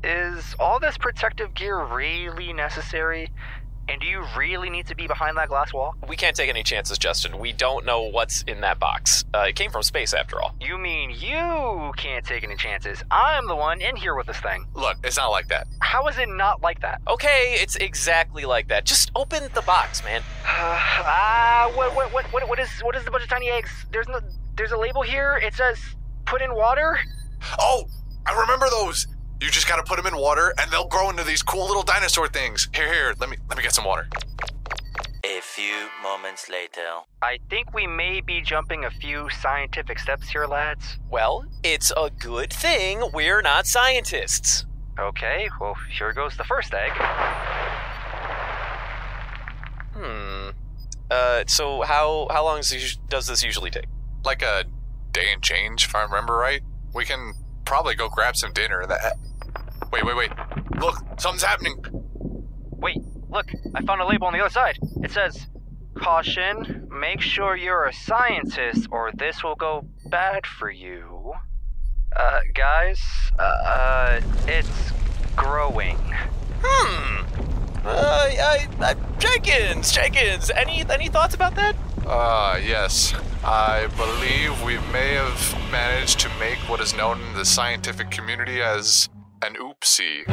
is all this protective gear really necessary? And do you really need to be behind that glass wall? We can't take any chances, Justin. We don't know what's in that box. It came from space, after all. You mean you can't take any chances? I'm the one in here with this thing. Look, it's not like that. How is it not like that? Okay, it's exactly like that. Just open the box, man. What is the bunch of tiny eggs? There's a label here. It says, put in water. Oh, I remember those. You just gotta put them in water, and they'll grow into these cool little dinosaur things. Here, let me get some water. A few moments later. I think we may be jumping a few scientific steps here, lads. Well, it's a good thing we're not scientists. Okay, well, here goes the first egg. So how long does this usually take? Like a day and change, if I remember right. We can probably go grab some dinner. Wait. Look, something's happening. Wait, look, I found a label on the other side. It says, caution, make sure you're a scientist or this will go bad for you. Guys, it's growing. Jenkins, any thoughts about that? Yes. I believe we may have managed to make what is known in the scientific community as an oopsie.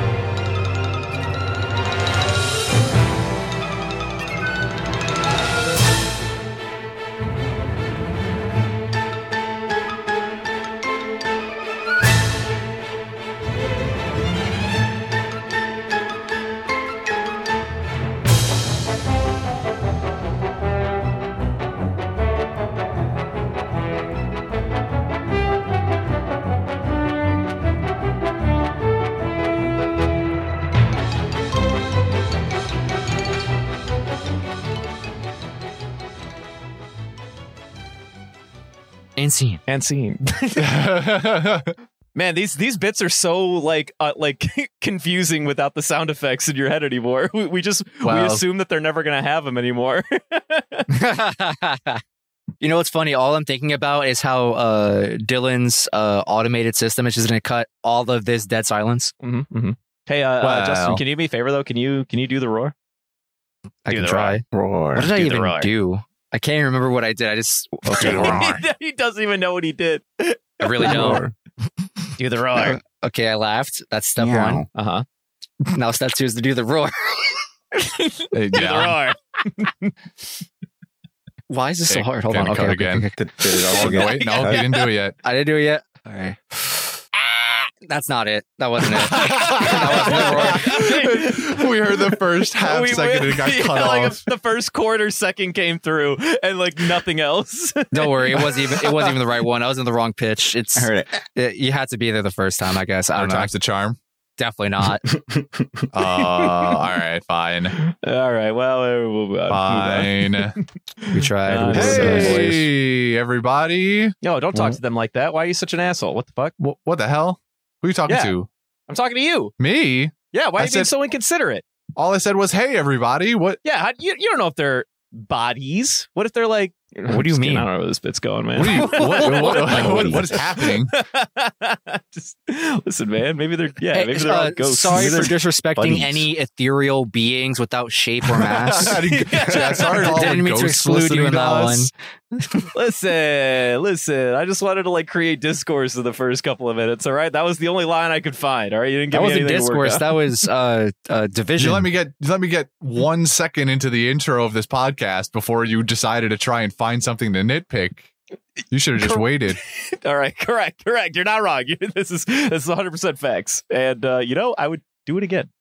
And scene. Man, these bits are so like confusing without the sound effects in your head anymore. We assume that they're never gonna have them anymore. You know what's funny? All I'm thinking about is how Dylan's automated system is just gonna cut all of this dead silence. Mm-hmm. Hey, Justin, can you do me a favor though? Can you do the roar? I can try. Roar. What did I even do? I can't even remember what I did. I just he doesn't even know what he did. I really don't. Do the roar. Okay, I laughed. That's step one. Uh-huh. Now step two is to do the roar. Do the roar. Why is this so hard? Hold on. Okay. Again. Wait, no, you didn't do it yet. I didn't do it yet. All right. That's not it. That wasn't it. We heard the first half second and it got cut off. The first quarter second came through and like nothing else. Don't worry, it wasn't even the right one. I was in the wrong pitch. I heard it. You had to be there the first time, I guess. I don't know. Times the charm. Definitely not. All right, fine. All right, well, we'll move on. Fine. We tried. Hey, everybody. Yo, don't talk to them like that. Why are you such an asshole? What the fuck? What the hell? Who are you talking to? I'm talking to you. Me? Yeah, why are you being so inconsiderate? All I said was, hey, everybody. What? Yeah, you don't know if they're bodies. What if they're like... What do you mean? I don't know where this bit's going, man. What is happening? Just listen, man. Maybe they're all ghosts. Sorry for disrespecting any ethereal beings without shape or mass. Sorry, didn't mean to exclude you in that one. Listen. I just wanted to like create discourse in the first couple of minutes. All right, that was the only line I could find. All right, you didn't give me anything to work That was discourse. That was division. You let me get 1 second into the intro of this podcast before you decided to try and find something to nitpick. You should have just waited. All right, correct. You're not wrong. This is 100% facts. And I would do it again.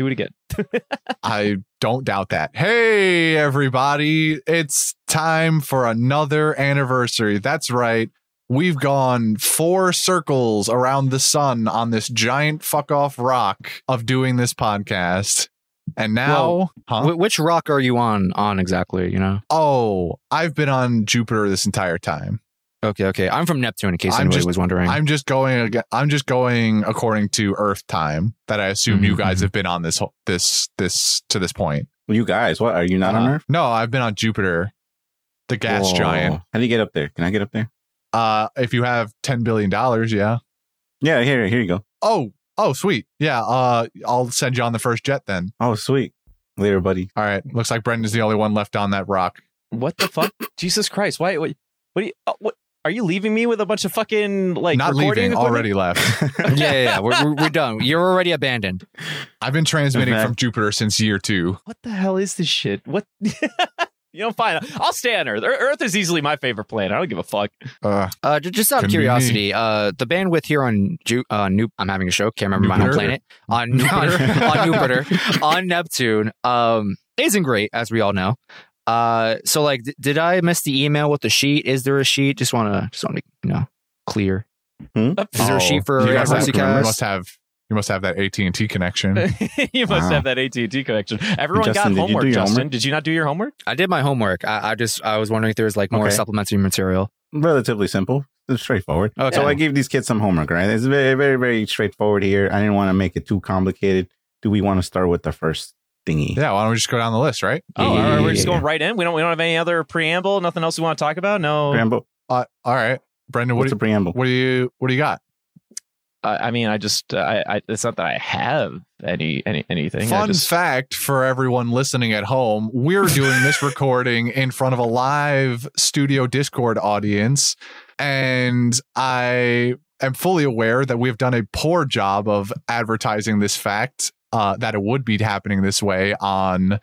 I don't doubt that. Hey, everybody. It's time for another anniversary. That's right. We've gone 4 circles around the sun on this giant fuck off rock of doing this podcast. And now, which rock are you on exactly, you know? Oh, I've been on Jupiter this entire time. Okay. I'm from Neptune, in case anybody was wondering. I'm just going according to Earth time that I assume you guys have been on this to this point. Well, you guys, what, are you not on Earth? No, I've been on Jupiter, the gas giant. How do you get up there? Can I get up there? If you have $10 billion, yeah. Yeah, here you go. Oh, Oh, sweet. Yeah, I'll send you on the first jet then. Oh, sweet. Later, buddy. All right. Looks like Brendan's the only one left on that rock. What the fuck? Jesus Christ! Why? What do you? What? Are you leaving me with a bunch of fucking like Not recording leaving, equipment? already left. Yeah. We're done. You're already abandoned. I've been transmitting Okay. from Jupiter since year 2. What the hell is this shit? What? Fine. I'll stay on Earth. Earth is easily my favorite planet. I don't give a fuck. Just out of Couldn't be curiosity, the bandwidth here on I'm having a show. Can't remember my home Jupiter? planet on Jupiter, on Neptune, isn't great, as we all know. So like, did I miss the email with the sheet? Is there a sheet? Just want to clear. Is there a sheet for you guys University Cast? You must have that AT&T connection. You must Wow. have that AT&T connection. Everyone Justin, got did you homework. do your Justin, homework? did you not do your homework? I did my homework. I was wondering if there was like more Okay. supplementary material. Relatively simple. It's straightforward. Okay. So I gave these kids some homework, right? It's very, very, very straightforward here. I didn't want to make it too complicated. Do we want to start with the first thingy? Yeah, why don't we just go down the list, right? Oh, all right, we're just Yeah. going right in. We don't have any other preamble. Nothing else we want to talk about. No. Preamble. All right. Brendan, What's the preamble? what do you got? I mean, I just it's not that I have anything. Fun fact for everyone listening at home, we're doing this recording in front of a live studio Discord audience, and I am fully aware that we've done a poor job of advertising this fact, that it would be happening this way on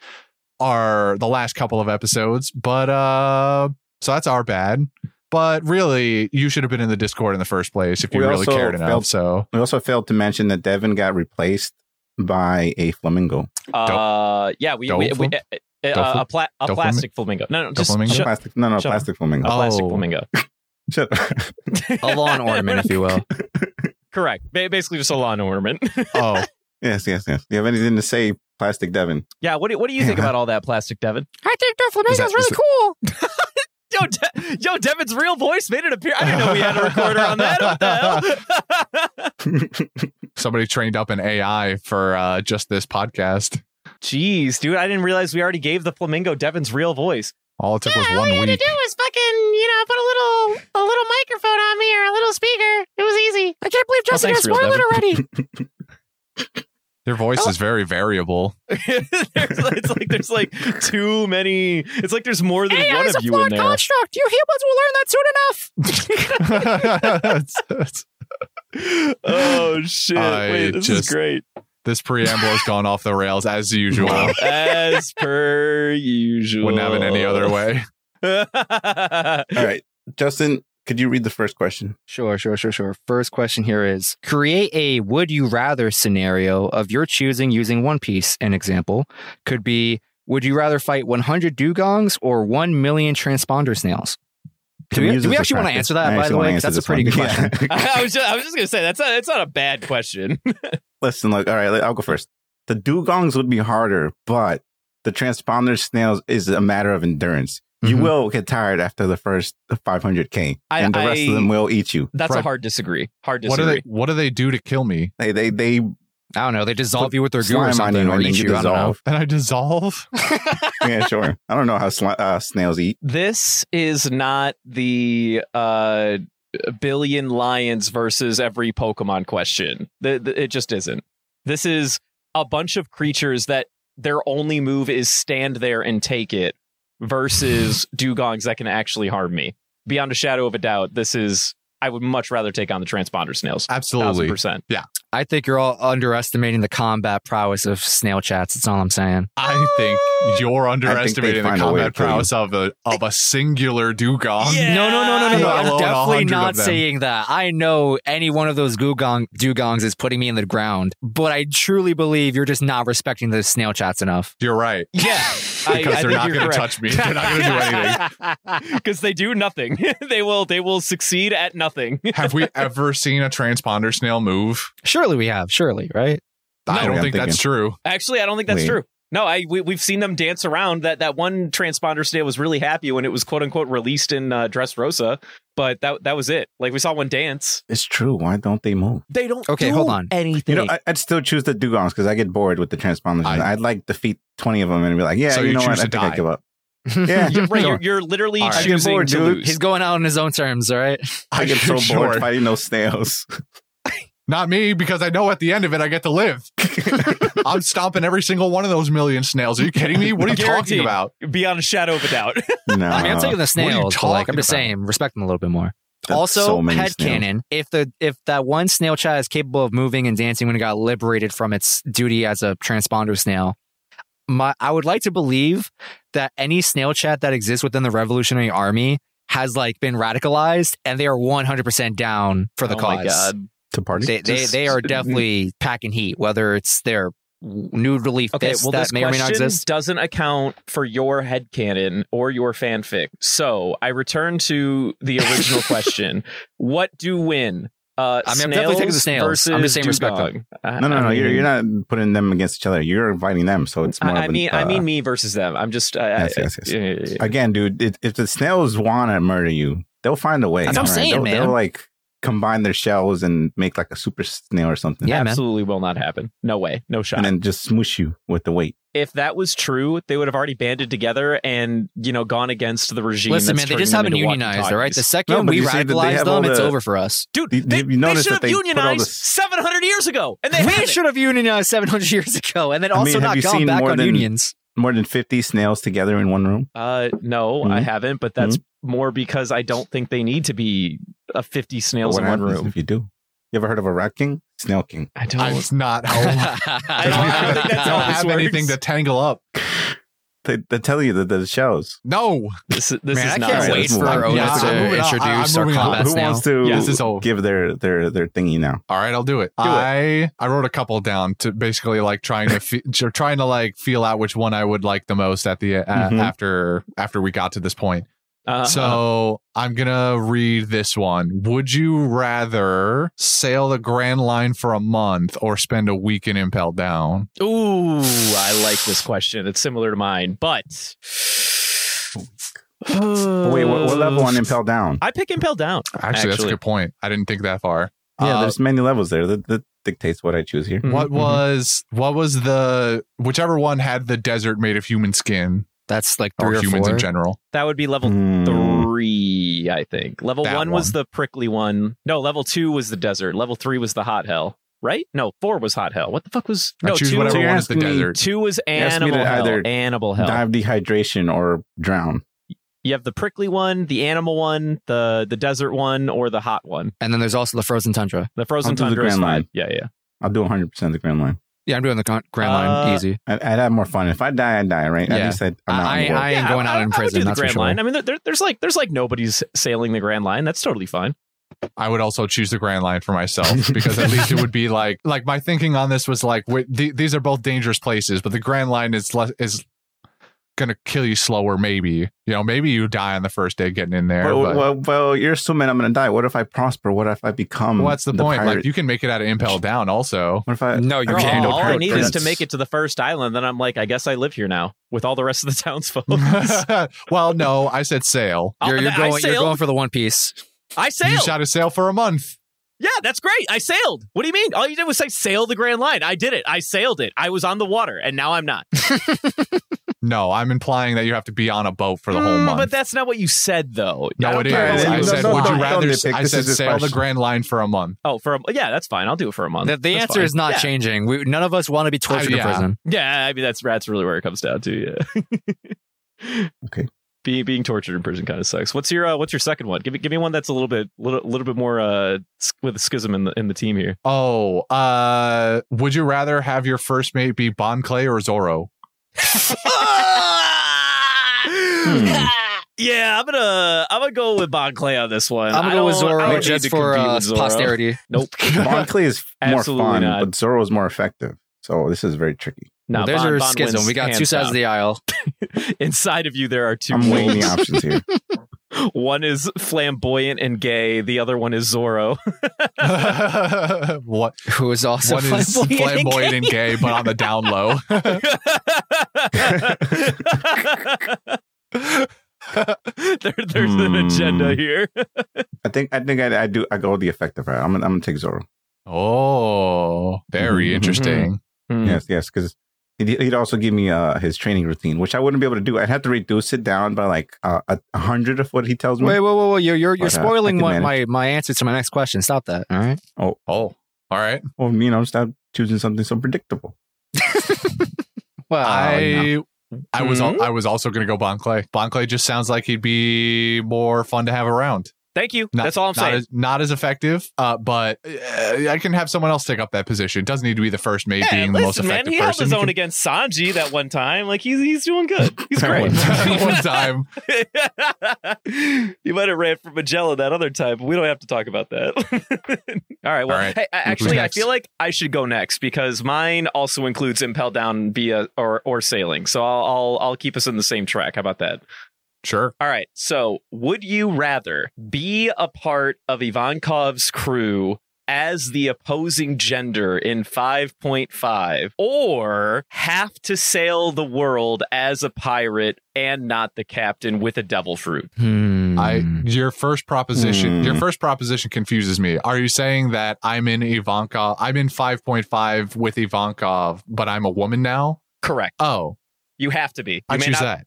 the last couple of episodes, but so that's our bad. But really, you should have been in the Discord in the first place if you We really also cared enough. felt- So We also failed to mention that Devin got replaced by a flamingo. Yeah, we a plastic flamingo. No, just flamingo? shut- Plastic shut plastic flamingo. a plastic Oh. flamingo. Shut up. A lawn ornament, if you will. Correct. Basically, just a lawn ornament. oh, Yes. Do you have anything to say, Plastic Devin? Yeah. What do you think about all that plastic, Devin? I think the flamingo's Is that- really is cool. Yo, Devin's real voice made it appear. I didn't know we had a recorder on that. What the hell? somebody trained up an AI for just this podcast. Jeez, dude, I didn't realize we already gave the flamingo Devin's real voice. All it took was 1 week. was fucking, put a little microphone on me or a little speaker. It was easy. I can't believe Justin thanks, got spoiled real it already. Your voice is very variable. There's like too many. It's like there's more than AI one is of a you in flawed there. construct. You humans will learn that soon enough. Oh shit! Wait, this is great. This preamble has gone off the rails as usual. As per usual. Wouldn't have it any other way. All right. Justin, could you read the first question? Sure. First question here is, create a would you rather scenario of your choosing using One Piece. An example could be, would you rather fight 100 dugongs or 1 million transponder snails? Do we actually want to answer that, by the way? 'Cause that's a pretty good question. I was just gonna say that's not a bad question. Listen, look, all right, I'll go first. The dugongs would be harder, but the transponder snails is a matter of endurance. You will get tired after the first 500K, and the rest of them will eat you. That's Right. a hard disagree. What do they do to kill me? They I don't know. They dissolve you with their goo slime or on something, you or and then eat you you. I don't know. dissolve. And I dissolve? Yeah, sure. I don't know how snails eat. This is not the billion lions versus every Pokemon question. It just isn't. This is a bunch of creatures that their only move is stand there and take it versus dugongs that can actually harm me. Beyond a shadow of a doubt, I would much rather take on the transponder snails. Absolutely. 1000%. I think you're all underestimating the combat prowess of snail chats. That's all I'm saying. I think you're underestimating the find a way to combat kill you. prowess of a singular dugong. Yeah. No. Let I'm alone definitely 100 not of them. saying that. I know any one of those dugongs is putting me in the ground, but I truly believe you're just not respecting the snail chats enough. You're right. Yeah. Because they're think not you're going to correct. touch me. They're not going to do anything. Because they do nothing. They will succeed at nothing. Have we ever seen a transponder snail move? Surely we have. Surely, right? I don't I'm think that's thinking. true. Actually, I don't think that's Wait. true. No, we've seen them dance around. That one transponder snail was really happy when it was quote unquote released in Dressrosa, but that was it. Like we saw one dance. It's true. Why don't they move? They don't. Okay, do hold on. Anything. You know, I'd still choose the dugongs because I get bored with the transponders. I'd like defeat 20 of them and be like, yeah, So you you know what? choose I to think I die. give up. Yeah, You're, right, sure. you're literally All right. choosing I get bored, to dude. lose. He's going out on his own terms, all right? I get so Sure. bored fighting those snails. Not me, because I know at the end of it I get to live. I'm stomping every single one of those million snails. Are you kidding me? What are you talking about? Beyond a shadow of a doubt. No, I mean, I'm taking the snails, but like, I'm just saying, respect them a little bit more. That's Also, so many headcanon, if that one snail chat is capable of moving and dancing when it got liberated from its duty as a transponder snail, I would like to believe that any snail chat that exists within the Revolutionary Army has like been radicalized, and they are 100% down for the cause. My God. To party. They are definitely packing heat, whether it's their noodly fists that may or may not exist. Doesn't account for your headcanon or your fanfic. So I return to the original question. What do win? I'm definitely taking the snails. I'm just saying respect them. No. You're not putting them against each other. You're inviting them. So it's more. I mean me versus them. I'm just. Yes. Again, dude, if the snails want to murder you, they'll find a way. That's what I'm saying, man. They'll like combine their shells and make like a super snail or something. Yeah, absolutely will not happen. No way. No shot. And then just smoosh you with the weight. If that was true, they would have already banded together and, gone against the regime. Listen, man, they just haven't unionized, all right? The second we radicalize them, it's over for us. Dude, they should have unionized 700 years ago. And we should have unionized 700 years ago and then also not gone back on unions. More than 50 snails together in one room? No, I haven't, but that's more because I don't think they need to be 50 snails in one room. If you do. You ever heard of a rat king? Snail king. I don't. That's not how. I don't have anything to tangle up. They tell you that the shells. No. This is I not can't wait for Otis to introduce our combat Who wants to give their thingy now? All right, I'll do it. I wrote a couple down to basically like trying to like feel out which one I would like the most at the after we got to this point. So I'm gonna read this one. Would you rather sail the Grand Line for a month or spend a week in Impel Down? Ooh, I like this question. It's similar to mine, but wait, what level on Impel Down? I pick Impel Down. Actually, that's a good point. I didn't think that far. Yeah, there's many levels there. That dictates what I choose here. What was the whichever one had the desert made of human skin? That's like 3 or humans 4 in general. That would be level 3, I think. Level that 1 was the prickly one. No, level 2 was the desert. Level 3 was the hot hell. Right? No, 4 was hot hell. What the fuck was? No, 2 whatever one is the desert. 2 was animal hell. Animal hell. Die of dehydration or drown. You have the prickly one, the animal one, the desert one, or the hot one. And then there's also the frozen tundra. The frozen tundra is fine. Yeah. I'll do 100% the Grand Line. Yeah, I'm doing the Grand Line easy. I'd have more fun. If I die, I die, right? Yeah. At least I ain't going out in prison. I would do the that's Grand for sure. Line. I mean, there's like nobody's sailing the Grand Line. That's totally fine. I would also choose the Grand Line for myself because at least it would be like my thinking on this was like these are both dangerous places, but the Grand Line is gonna kill you slower. Maybe maybe you die on the first day getting in there. Well, you're assuming I'm gonna die. What if I prosper? What if I become? What's the point? Pirate? Like you can make it out of Impel Down. Also, what if I? No, you can't. All I need is to make it to the first island. Then I'm like, I guess I live here now with all the rest of the townsfolk. Well, no, I said sail. You're going for the One Piece. I sailed. You shot a sail for a month. Yeah, that's great. I sailed. What do you mean? All you did was say sail the Grand Line. I did it. I sailed it. I was on the water, and now I'm not. No, I'm implying that you have to be on a boat for the whole month. But that's not what you said, though. No, it is. I said, would you rather? I said sail the Grand Line for a month. Oh, yeah, that's fine. I'll do it for a month. The answer is not changing. None of us want to be tortured in prison. Yeah, I mean that's really where it comes down to. Yeah. Okay. Being tortured in prison kind of sucks. What's your second one? Give me one that's a little bit more with a schism in the team here. Oh, would you rather have your first mate be Bon Clay or Zoro? Yeah, I'm gonna go with Bon Clay on this one. I'm gonna go with Zoro just for posterity. Nope. Bon Clay is more fun, not. but Zoro is more effective. So this is very tricky. No, there's our schism. We got two sides of the aisle. Inside of you, there are two. I'm weighing the options here. One is flamboyant and gay. The other one is Zoro. What? Who is also one is flamboyant and gay, but on the down low. There's an agenda here. I think I do. I go with the effective route. I'm gonna take Zoro. Oh, very interesting. Yes, because he'd also give me his training routine, which I wouldn't be able to do. I'd have to reduce it down by like 100 of what he tells me. Wait! You're spoiling my answer to my next question. Stop that! All right. Oh. All right. Well, stop choosing something so predictable. Well, I was also going to go Bon Clay. Bon Clay just sounds like he'd be more fun to have around. Thank you. That's all I'm saying. Not as effective, but I can have someone else take up that position. It doesn't need to be the first mate being the most effective he person. held his own against Sanji that one time. Like he's doing good. He's great. One time. You might have ran for Magellan that other time, but we don't have to talk about that. All right. Well, hey, actually, I feel like I should go next because mine also includes impel down via or sailing. So I'll keep us in the same track. How about that? Sure. All right. So, would you rather be a part of Ivankov's crew as the opposing gender in 5.5 or have to sail the world as a pirate and not the captain with a devil fruit? Your first proposition confuses me. Are you saying that I'm in 5.5 with Ivankov, but I'm a woman now? Correct. Oh. You have to be. I choose that.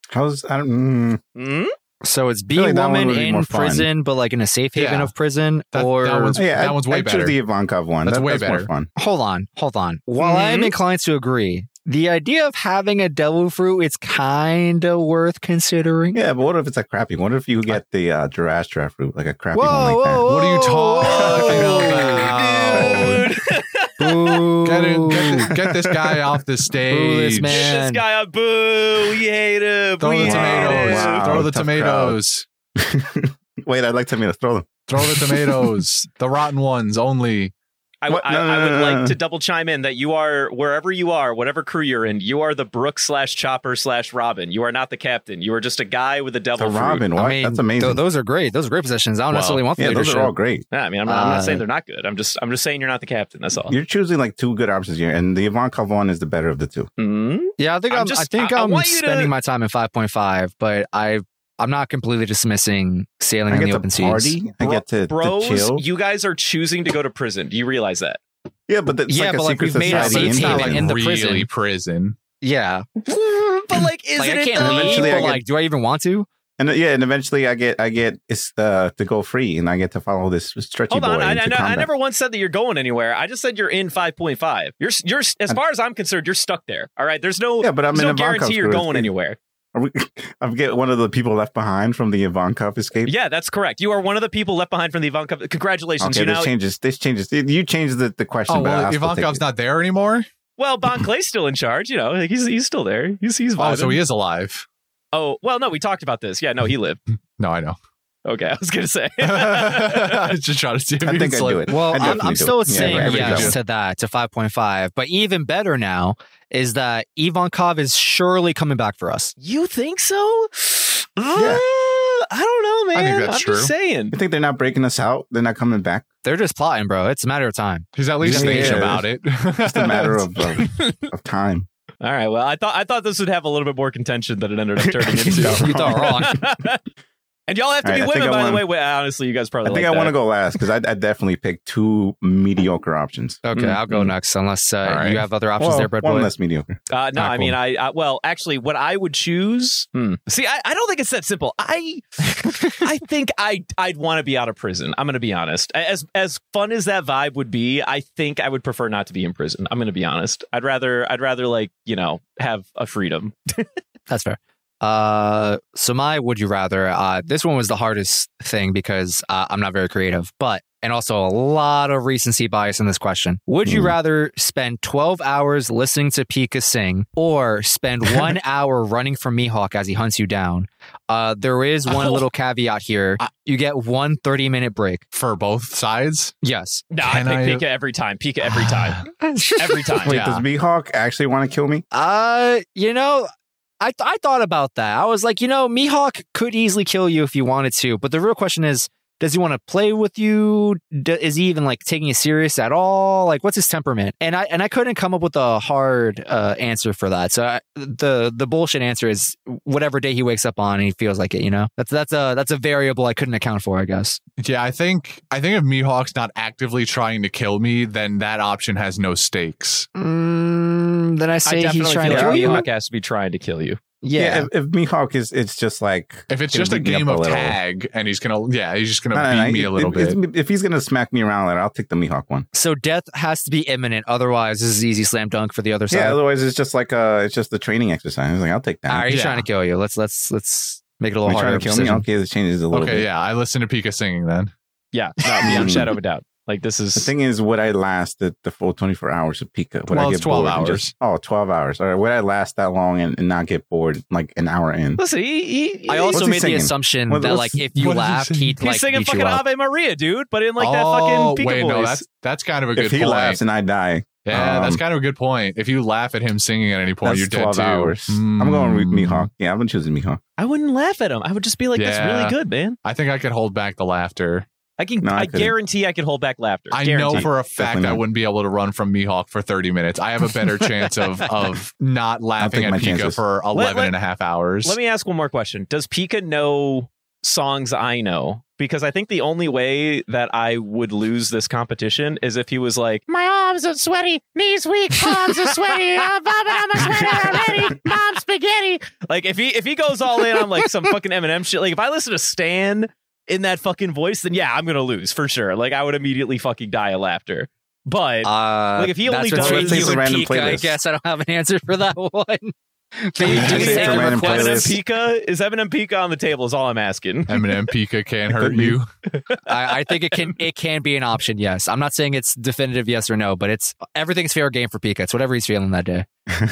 So it's be a woman in prison, but like in a safe haven of prison, that one's way better. Choose the Ivankov one. That's way better. More fun. Hold on. While I'm inclined to agree, the idea of having a devil fruit is kind of worth considering. Yeah, but what if it's a crappy? What if you get the Durastra fruit, like a crappy one like that? What are you talking about, dude? Boo. Get this guy off the stage. Boo this man. Get this guy on. Boo. We hate him. Throw the tomatoes. Wow, throw the tomatoes. Wait, I'd like tomatoes. Throw them. Throw the tomatoes. The rotten ones only. I would like to double chime in that you are, wherever you are, whatever crew you're in, you are the Brooke/Chopper/Robin. You are not the captain. You are just a guy with a devil fruit. Robin, what? I mean, that's amazing. Those are great. Those are great positions. I don't necessarily want the leadership. Those are all great. Yeah, I mean, I'm not saying they're not good. I'm just saying you're not the captain. That's all. You're choosing like two good options here, and the Ivankov one is the better of the two. Mm-hmm. Yeah, I think I'm spending my time in 5.5, but I'm not completely dismissing sailing in the open seas. I get to chill. You guys are choosing to go to prison. Do you realize that? Yeah, but we've made a safe haven in the prison. Yeah, but like, isn't it? Eventually, do I even want to? And eventually I get it's to go free, and I get to follow this stretchy boy. Hold on, I never once said that you're going anywhere. I just said you're in 5.5. You're as far as I'm concerned, you're stuck there. All right, there's no guarantee you're going anywhere. I get one of the people left behind from the Ivankov escape. Yeah, that's correct. You are one of the people left behind from the Ivankov. Congratulations. Okay, this changes. You changed the question. Oh, well, Ivankov's not there anymore? Well, Bon Clay's still in charge. You know, like he's still there. He's vibing. Oh, so he is alive. Oh, well, no, we talked about this. Yeah, no, he lived. No, I know. Okay, I was going to say. I was just trying to see if I think I'd do it. Well, I'm still saying yes to that, to 5.5. But even better now is that Ivankov is surely coming back for us. You think so? Yeah. I don't know, man. I think that's true. Just saying. You think they're not breaking us out? They're not coming back? They're just plotting, bro. It's a matter of time. He's at least thinking about it. It's a matter of time. All right. Well, I thought this would have a little bit more contention than it ended up turning into. You thought wrong. And y'all have to be women, by the way. Well, honestly, you guys probably. I think I want to go last because I definitely picked two mediocre options. Okay, I'll go next unless you have other options there, Bread Boy. One less mediocre. No, I mean, well, actually, what I would choose. See, I don't think it's that simple. I think I'd want to be out of prison. I'm going to be honest. As fun as that vibe would be, I think I would prefer not to be in prison. I'm going to be honest. I'd rather like, have a freedom. That's fair. So my would you rather, this one was the hardest thing because I'm not very creative, and also a lot of recency bias in this question. Would you rather spend 12 hours listening to Pika sing or spend 1 hour running from Mihawk as he hunts you down? There is one little caveat here. You get 1 30-minute break. For both sides? Yes. No, I pick Pika every time. Pika every time. Every time. Wait, does Mihawk actually want to kill me? I thought about that. I was like, Mihawk could easily kill you if he wanted to. But the real question is, does he want to play with you? Is he even like taking you serious at all? Like, what's his temperament? And I couldn't come up with a hard answer for that. So the bullshit answer is whatever day he wakes up on and he feels like it. That's a variable I couldn't account for, I guess. Yeah, I think if Mihawk's not actively trying to kill me, then that option has no stakes. Then I say he's trying to kill you. Mihawk has to be trying to kill you. If Mihawk is, it's just like if it's just a game of tag, and he's gonna beat me a little bit. If he's gonna smack me around, I'll take the Mihawk one. So death has to be imminent, otherwise this is easy slam dunk for the other side. Yeah, otherwise it's just like it's just a training exercise. I was like, I'll take that. All right, he's trying to kill you. Let's make it a little harder. Trying to kill me? Okay, the changes a little bit. Okay, yeah, I listen to Pika singing then. Yeah, beyond shadow of a doubt. Like this is the thing is, would I last the full 24 hours of Pika? Would I get 12 bored hours. 12 hours. All right, would I last that long and not get bored like an hour in? Listen, I also made the assumption that like if you laughed, he'd like singing beat fucking you up. Ave Maria, dude, but in like that fucking Pika voice. No, that's kind of a good if he point. laughs and I die. Yeah, that's kind of a good point. If you laugh at him singing at any point, you're dead 12 too. hours. I'm going with Mihawk. Yeah, I've been choosing Mihawk. I wouldn't laugh at him. I would just be like, that's really good, man. I think I could hold back the laughter. I guarantee I can hold back laughter. I know for a fact I wouldn't be able to run from Mihawk for 30 minutes. I have a better chance of not laughing at Pika for 11 and a half hours. Let me ask one more question. Does Pika know songs I know? Because I think the only way that I would lose this competition is if he was like, my arms are sweaty, knees weak, palms are sweaty, I'm a sweater already, mom spaghetti. Like if he goes all in on like some fucking Eminem shit, like if I listen to Stan in that fucking voice, then yeah, I'm gonna lose for sure. Like I would immediately fucking die of laughter. But like if he only does Pika, I guess I don't have an answer for that one. Eminem Pika on the table is all I'm asking. Eminem Pika can't hurt you. I think it can be an option. Yes, I'm not saying it's definitive yes or no, but everything's fair game for Pika. It's whatever he's feeling that day.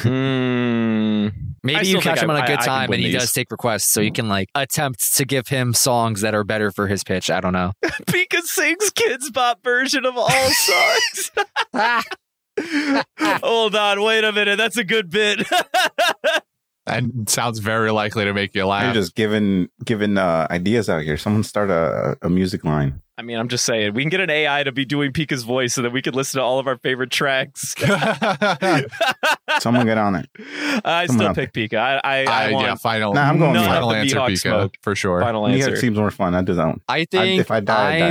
Maybe you catch him on a good time and he does take requests, so you can like attempt to give him songs that are better for his pitch. I don't know. Pika sings Kids Bop version of all songs. Hold on, wait a minute. That's a good bit. And sounds very likely to make you laugh. You're just giving ideas out here. Someone start a music line. I mean, I'm just saying, we can get an AI to be doing Pika's voice so that we can listen to all of our favorite tracks. Someone get on it. I still pick Pika. I want final. I'm going final answer, Pika, smoke. for sure. Final answer. Mihawk seems more fun. I do that one. I think if I die,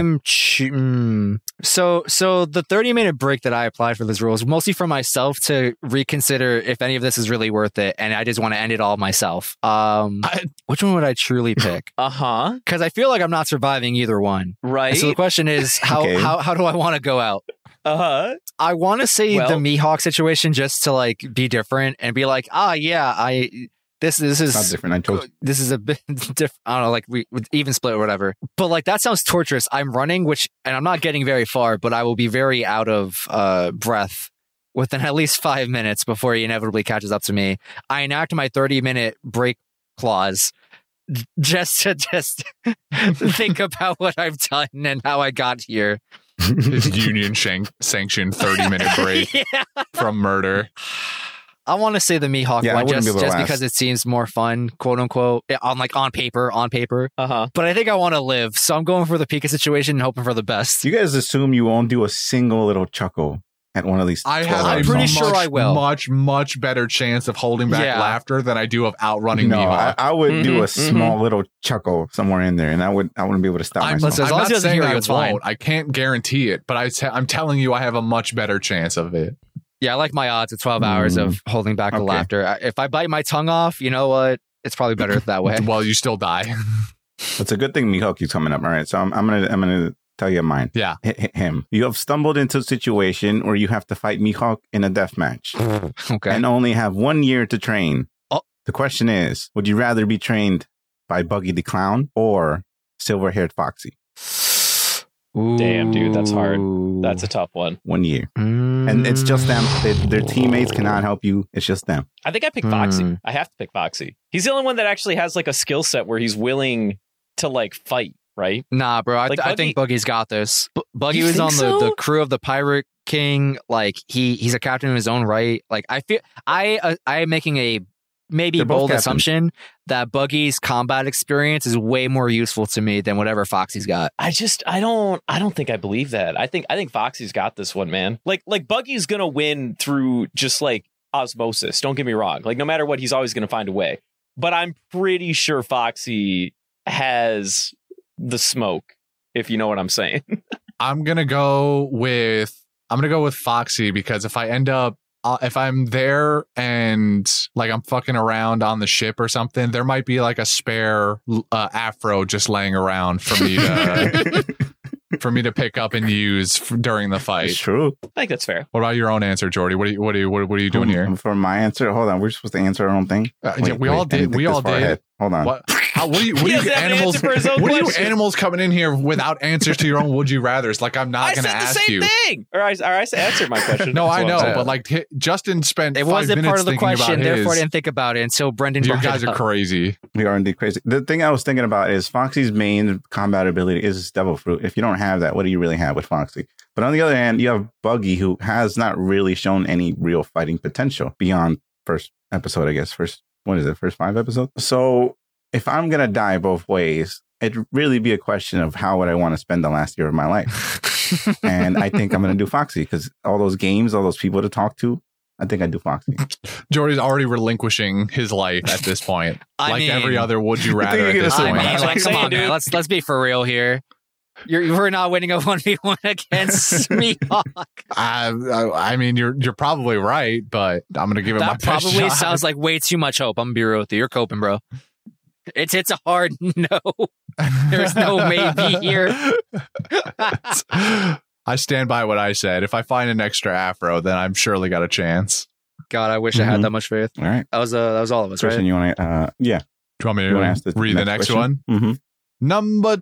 So the 30-minute break that I applied for this rule is mostly for myself to reconsider if any of this is really worth it, and I just want to end it all myself. Which one would I truly pick? Because I feel like I'm not surviving either one. Right. And so the question is, how do I want to go out? I want to say the Mihawk situation just to like be different and be like, this is not different. I chose. This is a bit different. I don't know, like we would even split or whatever. But like that sounds torturous. I'm running, and I'm not getting very far, but I will be very out of breath within at least 5 minutes before he inevitably catches up to me. I enact my 30-minute break clause just to think about what I've done and how I got here. His union sanctioned 30-minute break from murder. I want to say the Mihawk one just because it seems more fun, quote unquote, on paper. But I think I want to live, so I'm going for the Pika situation and hoping for the best. You guys assume you won't do a single little chuckle at one of these. I'm pretty sure I will. Much better chance of holding back laughter than I do of outrunning Mihawk. I would do a small little chuckle somewhere in there, and I wouldn't be able to stop myself. As long as he doesn't hear you, it's fine. I can't guarantee it, but I'm telling you, I have a much better chance of it. Yeah, I like my odds at 12 hours of holding back the laughter. If I bite my tongue off, you know what? It's probably better that way. Well, you still die. It's a good thing Mihawk keeps coming up. All right, so I'm gonna tell you mine. Yeah. Him. You have stumbled into a situation where you have to fight Mihawk in a death match. Okay. And only have 1 year to train. The question is, would you rather be trained by Buggy the Clown or Silver-Haired Foxy? Ooh. Damn, dude, that's hard. That's a tough one. 1 year. And it's just them. Their teammates cannot help you. It's just them. I think I pick Foxy. I have to pick Foxy. He's the only one that actually has like a skill set where he's willing to like fight. Right? Nah, bro. I think Buggy's got this. Buggy was on the crew of the Pirate King. Like he's a captain in his own right. Like I feel I am making a maybe bold assumption that Buggy's combat experience is way more useful to me than whatever Foxy's got. I don't think I believe that. I think Foxy's got this one, man. Like Buggy's gonna win through just like osmosis. Don't get me wrong. Like no matter what, he's always gonna find a way. But I'm pretty sure Foxy has the smoke, if you know what I'm saying. I'm gonna go with Foxy because if I end up if I'm there and like I'm fucking around on the ship or something, there might be like a spare afro just laying around for me to for me to pick up and use during the fight. It's true. I think that's fair. What about your own answer, Jordy? What are you doing here? For my answer, hold on. We're supposed to answer our own thing. We all did. We all did. Ahead. Hold on. What are you animals? What are you animals coming in here without answers to your own would you rather's? Like I'm not going to ask you. I said the same thing. Or I answered my question. No, I know, but like Justin spent. It wasn't part of the question, therefore I didn't think about it until Brendan. You guys are crazy. We are indeed crazy. The thing I was thinking about is Foxy's main combat ability is Devil Fruit. If you don't have that, what do you really have with Foxy? But on the other hand, you have Buggy, who has not really shown any real fighting potential beyond first episode, I guess. First 5 episodes? So if I'm going to die both ways, it'd really be a question of how would I want to spend the last year of my life. And I think I'm going to do Foxy because all those games, all those people to talk to, I think I'd do Foxy. Jordy's already relinquishing his life at this point. I mean, every other would you rather at this point. Come on, man. Let's be for real here. We're not winning a 1v1 against Mihawk. I mean, you're probably right, but I'm going to give it my best shot. That probably sounds like way too much hope. I'm going to be real with you. You're coping, bro. It's a hard no. There's no maybe here. I stand by what I said. If I find an extra afro, then I've surely got a chance. God, I wish I had that much faith. All right. That was all of us, Christian, right? you want to, yeah. Do you want me to read the next one? Mm-hmm. Number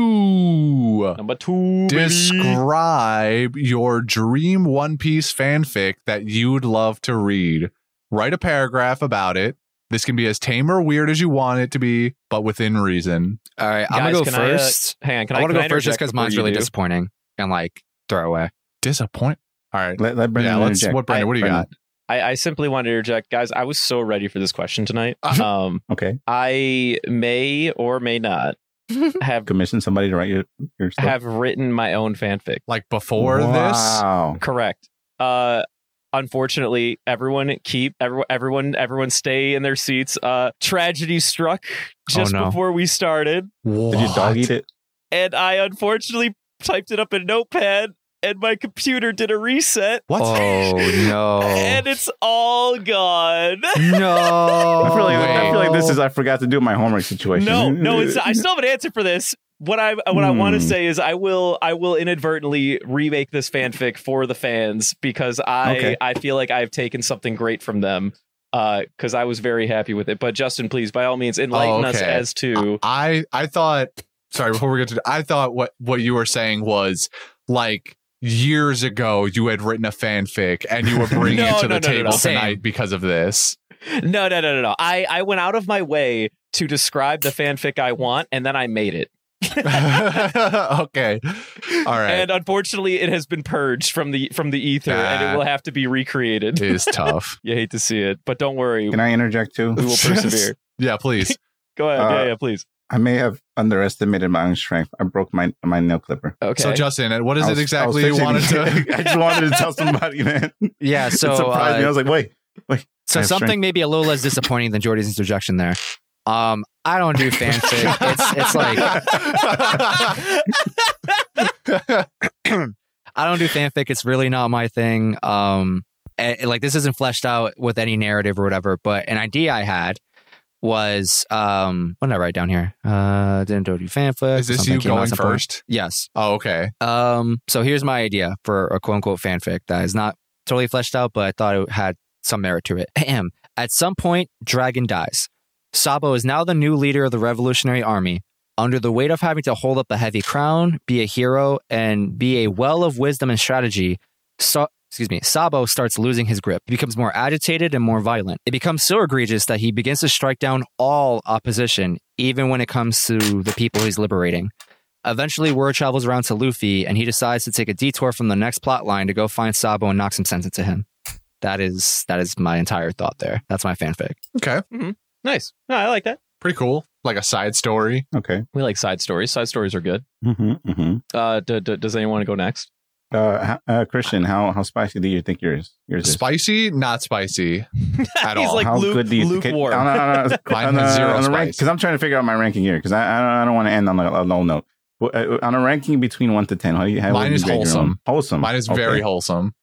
2. Baby. Describe your dream One Piece fanfic that you'd love to read. Write a paragraph about it. This can be as tame or weird as you want it to be, but within reason. All right, I'm going to go first. Hang on, I want to go first just because mine's really disappointing and like throw away. Disappoint? All right. Let Brendan interject. What do you got? I simply want to interject. Guys, I was so ready for this question tonight. Okay. I may or may not have commissioned somebody to write your stuff? Have written my own fanfic. Like before this? Wow. Correct. Unfortunately, everyone stay in their seats. Tragedy struck just before we started. What? Did you dog eat it? And I unfortunately typed it up in a notepad, and my computer did a reset. What? Oh no! And it's all gone. No. I feel like this is I forgot to do my homework situation. No. I still have an answer for this. What I want to say is I will inadvertently remake this fanfic for the fans because I feel like I've taken something great from them because I was very happy with it. But Justin, please, by all means, enlighten us as to. I thought. Sorry, before we get to, I thought what you were saying was like years ago you had written a fanfic and you were bringing it to the table tonight because of this. No. I went out of my way to describe the fanfic I want, and then I made it. Okay. All right. And unfortunately it has been purged from the ether and it will have to be recreated. It is tough. You hate to see it, but don't worry. Can I interject too? We will persevere. Yeah, please. Go ahead. Yeah, please. I may have underestimated my own strength. I broke my nail clipper. Okay. So Justin, what is it exactly you wanted to I just wanted to tell somebody, man. Yeah, so it surprised me. I was like, wait. So something maybe a little less disappointing than Jordy's interjection there. I don't do fanfic. It's like I don't do fanfic. It's really not my thing. Like this isn't fleshed out with any narrative or whatever. But an idea I had was what did I write down here? Didn't do fanfic. Is this you going first? Yes. Oh, okay. So here's my idea for a quote unquote fanfic that is not totally fleshed out, but I thought it had some merit to it. At some point, Dragon dies. Sabo is now the new leader of the Revolutionary Army. Under the weight of having to hold up the heavy crown, be a hero, and be a well of wisdom and strategy, Sabo starts losing his grip. He becomes more agitated and more violent. It becomes so egregious that he begins to strike down all opposition, even when it comes to the people he's liberating. Eventually, word travels around to Luffy, and he decides to take a detour from the next plot line to go find Sabo and knock some sense into him. That is my entire thought there. That's my fanfic. Okay. Mm-hmm. Nice. No, I like that. Pretty cool. Like a side story. Okay. We like side stories. Side stories are good. Mm-hmm, mm-hmm. Does anyone want to go next? Christian, how spicy do you think yours is? Spicy? Not spicy at all. He's like how good do you lukewarm. Mine has zero spice. Because I'm trying to figure out my ranking here. Because I don't want to end on a low note. On a ranking between 1 to 10, mine is wholesome. Wholesome. Mine is very wholesome.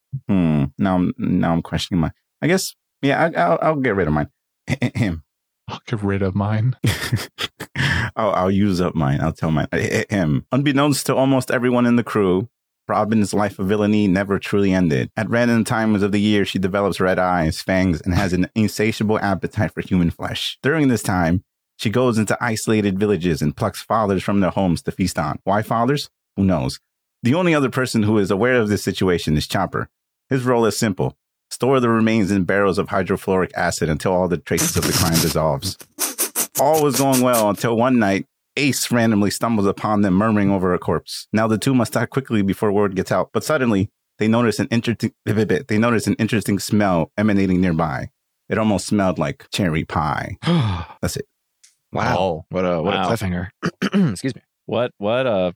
Now I'm questioning mine. I guess, yeah, I'll get rid of mine. Him. I'll get rid of mine. I'll use up mine. I'll tell mine. Him. Unbeknownst to almost everyone in the crew, Robin's life of villainy never truly ended. At random times of the year, she develops red eyes, fangs, and has an insatiable appetite for human flesh. During this time, she goes into isolated villages and plucks fathers from their homes to feast on. Why fathers? Who knows? The only other person who is aware of this situation is Chopper. His role is simple. Store the remains in barrels of hydrofluoric acid until all the traces of the crime dissolves. All was going well until one night, Ace randomly stumbles upon them murmuring over a corpse. Now the two must act quickly before word gets out, but suddenly they notice an interesting smell emanating nearby. It almost smelled like cherry pie. That's it. Wow. What a cliffhanger. Excuse me. What an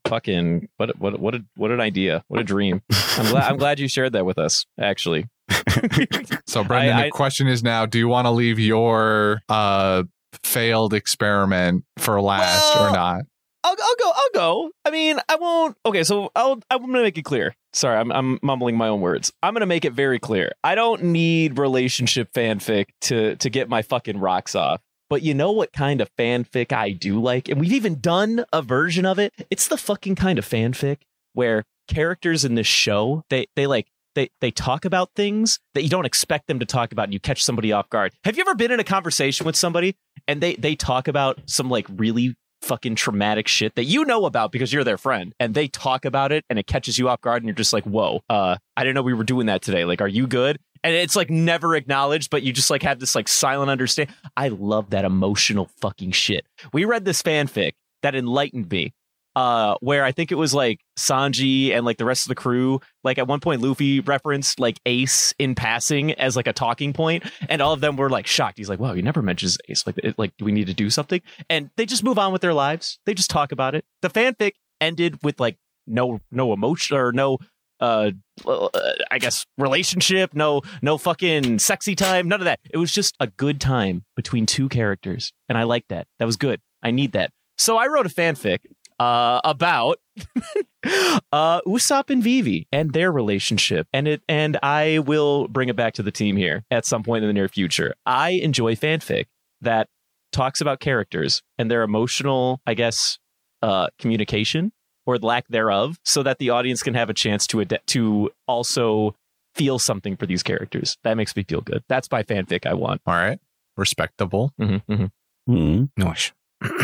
idea. What a dream. I'm glad you shared that with us, actually. So Brendan, the question is now, do you want to leave your failed experiment for last or not? I'll go. I mean, I won't. Okay, so I'm going to make it clear. Sorry, I'm mumbling my own words. I'm going to make it very clear. I don't need relationship fanfic to get my fucking rocks off. But you know what kind of fanfic I do like? And we've even done a version of it. It's the fucking kind of fanfic where characters in this show, they talk about things that you don't expect them to talk about and you catch somebody off guard. Have you ever been in a conversation with somebody and they talk about some like really fucking traumatic shit that you know about because you're their friend, and they talk about it and it catches you off guard and you're just like, whoa, I didn't know we were doing that today. Like, are you good? And it's like never acknowledged, but you just like have this like silent understanding. I love that emotional fucking shit. We read this fanfic that enlightened me, where I think it was like Sanji and like the rest of the crew, like at one point Luffy referenced like Ace in passing as like a talking point, and all of them were like shocked. He's like, wow, he never mentions Ace. Like, do we need to do something? And they just move on with their lives. They just talk about it. The fanfic ended with like no emotion or no I guess relationship, no fucking sexy time, none of that. It was just a good time between two characters, and I liked that. That was good. I need that. So I wrote a fanfic about Usopp and Vivi and their relationship, and I will bring it back to the team here at some point in the near future. I enjoy fanfic that talks about characters and their emotional, I guess, communication or lack thereof, so that the audience can have a chance to also feel something for these characters. That makes me feel good. That's my fanfic I want. All right. Respectable. Nice.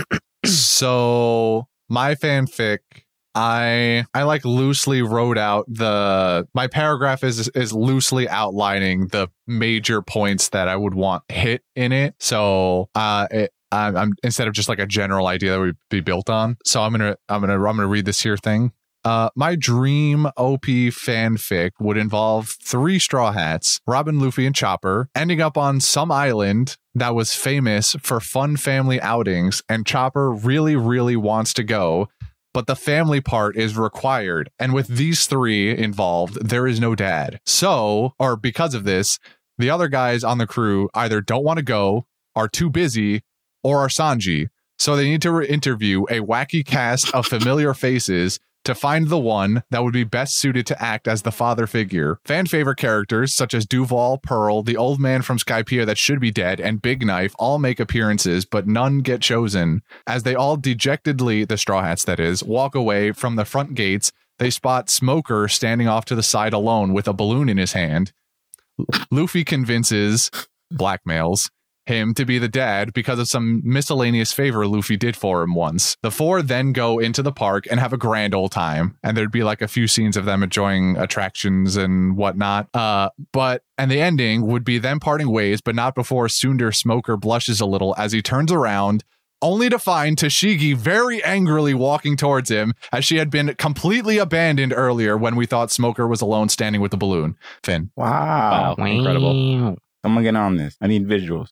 So my fanfic, I like loosely wrote out my paragraph is loosely outlining the major points that I would want hit in it. So I'm instead of just like a general idea that would be built on. So I'm gonna read this here thing. My dream OP fanfic would involve 3 Straw Hats, Robin, Luffy, and Chopper, ending up on some island that was famous for fun family outings, and Chopper really, really wants to go, but the family part is required. And with these 3 involved, there is no dad. So, or because of this, the other guys on the crew either don't want to go, are too busy, or are Sanji. So they need to interview a wacky cast of familiar faces to find the one that would be best suited to act as the father figure. Fan favorite characters such as Duval, Pearl, the old man from Skypiea that should be dead, and Big Knife all make appearances, but none get chosen. As they all dejectedly, the Straw Hats that is, walk away from the front gates, they spot Smoker standing off to the side alone with a balloon in his hand. Luffy blackmails him to be the dad because of some miscellaneous favor Luffy did for him once. The 4 then go into the park and have a grand old time, and there'd be like a few scenes of them enjoying attractions and whatnot. And the ending would be them parting ways, but not before Tsundere Smoker blushes a little as he turns around, only to find Tashigi very angrily walking towards him, as she had been completely abandoned earlier when we thought Smoker was alone standing with the balloon. Finn. Wow. Incredible. I'm gonna get on this. I need visuals.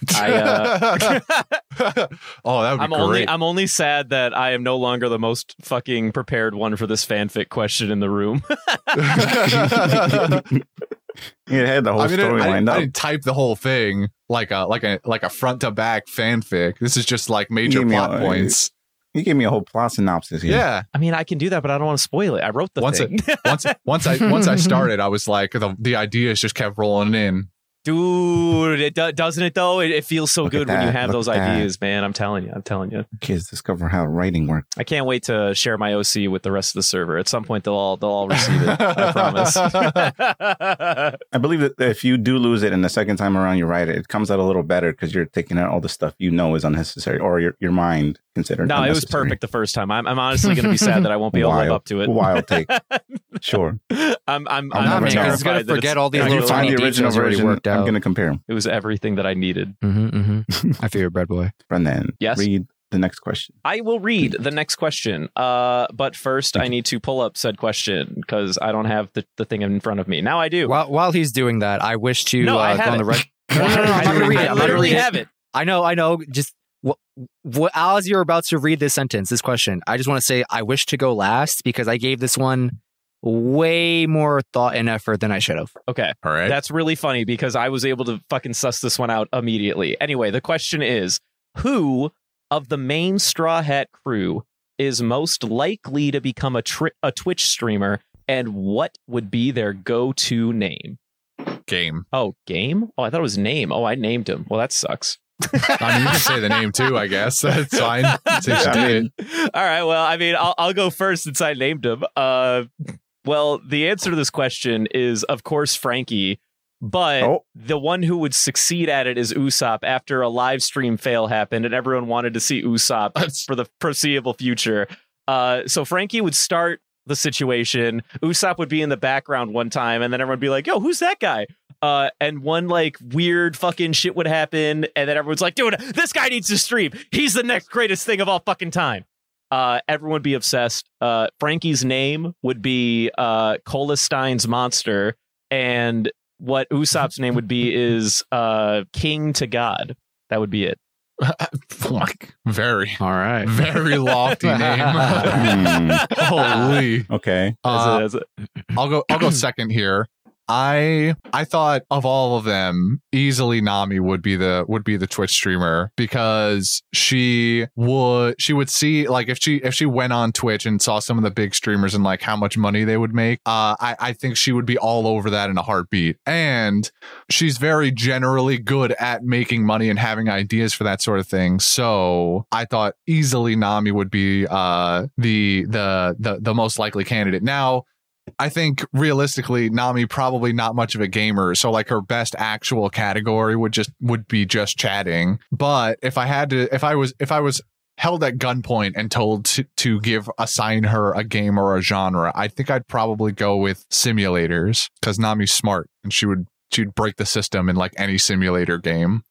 Oh, that would be great. I'm only sad that I am no longer the most fucking prepared one for this fanfic question in the room. You had the whole story lined up. I didn't type the whole thing like a front to back fanfic. This is just like major plot points. He gave me a whole plot synopsis here. Yeah. I mean, I can do that, but I don't want to spoil it. I wrote the thing. Once I started, I was like, the ideas just kept rolling in. Dude, doesn't it though? It feels so Look good at when you that. have Look those at that. ideas, man. I'm telling you. Kids discover how writing works. I can't wait to share my OC with the rest of the server. At some point, they'll all receive it. I promise. I believe that if you do lose it and the second time around you write it, it comes out a little better because you're taking out all the stuff you know is unnecessary or your mind considered No, it was unnecessary. perfect the first time. I'm honestly going to be sad that I won't be able to live up to it. Wild take. Sure. I'm never know. He's gonna forget all these If little you find tiny the original details already version, worked out. I'm going to compare them. It was everything that I needed. I feel bread boy. Brendan, Yes? read the next question. I will read the next question. But first, I need to pull up said question because I don't have the thing in front of me. Now I do. While he's doing that, I wish to No, I go have on it. the right. No, I'm not gonna read it. I I'm not gonna literally read it. have it. I know. Just as you're about to read this sentence, this question, I just want to say I wish to go last because I gave this one way more thought and effort than I should have. Okay. All right. That's really funny because I was able to fucking suss this one out immediately. Anyway, the question is, who of the main Straw Hat crew is most likely to become a Twitch streamer, and what would be their go-to name? Game. Oh, Game? Oh, I thought it was Name. Oh, I named him. Well, that sucks. I mean, you can say the name too, I guess. That's fine. Since you did. All right. Well, I mean, I'll go first since I named him. Well, the answer to this question is, of course, Frankie. But the one who would succeed at it is Usopp after a live stream fail happened and everyone wanted to see Usopp for the foreseeable future. So Frankie would start the situation. Usopp would be in the background one time and then everyone would be like, yo, who's that guy? And one like weird fucking shit would happen. And then everyone's like, dude, this guy needs to stream. He's the next greatest thing of all fucking time. Everyone would be obsessed. Frankie's name would be Kolestein's Monster. And what Usopp's name would be is King to God. That would be it. Very. All right. Very lofty name. Holy. Okay. I'll go second here. I thought of all of them, easily Nami would be the Twitch streamer because she would see, like, if she went on Twitch and saw some of the big streamers and like how much money they would make, I think she would be all over that in a heartbeat. And she's very generally good at making money and having ideas for that sort of thing. So I thought easily Nami would be the most likely candidate. Now, I think realistically, Nami probably not much of a gamer, so like her best actual category would be just chatting. But if I was held at gunpoint and told to assign her a game or a genre, I think I'd probably go with simulators because Nami's smart and she'd break the system in like any simulator game.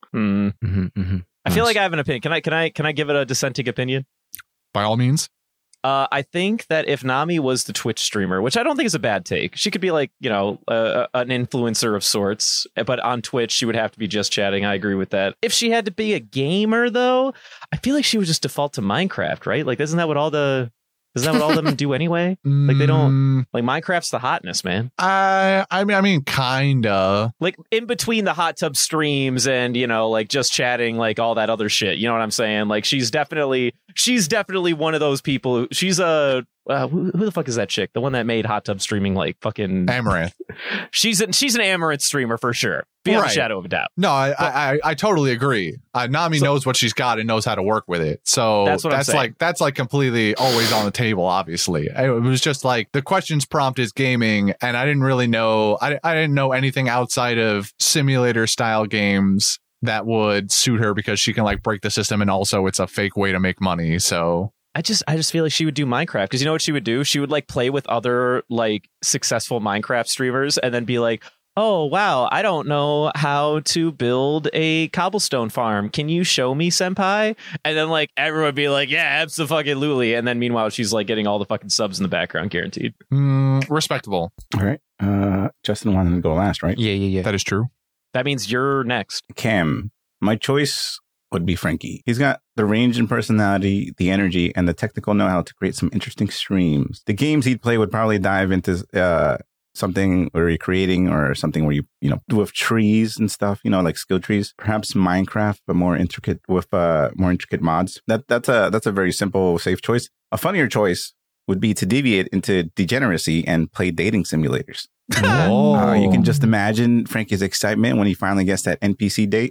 I feel like I have an opinion. Can I give it a dissenting opinion? By all means. I think that if Nami was the Twitch streamer, which I don't think is a bad take, she could be like, an influencer of sorts, but on Twitch, she would have to be just chatting. I agree with that. If she had to be a gamer, though, I feel like she would just default to Minecraft, right? Like, isn't that what all them do anyway? Like, they don't, like, Minecraft's the hotness, man. I mean, kinda. Like, in between the hot tub streams and, like, just chatting, like, all that other shit. You know what I'm saying? Like, she's definitely one of those people. She's a who the fuck is that chick? The one that made hot tub streaming like fucking Amaranth. She's an Amaranth streamer for sure, beyond a shadow of a doubt. No, I totally agree. Nami knows what she's got and knows how to work with it. So that's what I'm saying. That's like completely always on the table. Obviously, it was just like the questions prompt is gaming, and I didn't really know. I didn't know anything outside of simulator style games that would suit her because she can like break the system, and also it's a fake way to make money. So I just feel like she would do Minecraft because you know what she would do? She would like play with other like successful Minecraft streamers and then be like, oh, wow, I don't know how to build a cobblestone farm. Can you show me, senpai? And then like everyone would be like, yeah, absolutely. And then meanwhile, she's like getting all the fucking subs in the background guaranteed. Respectable. All right. Justin wanted to go last, right? Yeah. That is true. That means you're next. Cam, my choice would be Frankie. He's got the range and personality, the energy, and the technical know-how to create some interesting streams. The games he'd play would probably dive into something where you're creating, or something where you know, with trees and stuff, you know, like skill trees. Perhaps Minecraft, but more intricate with more intricate mods. That's a very simple, safe choice. A funnier choice would be to deviate into degeneracy and play dating simulators. You can just imagine Frankie's excitement when he finally gets that NPC date.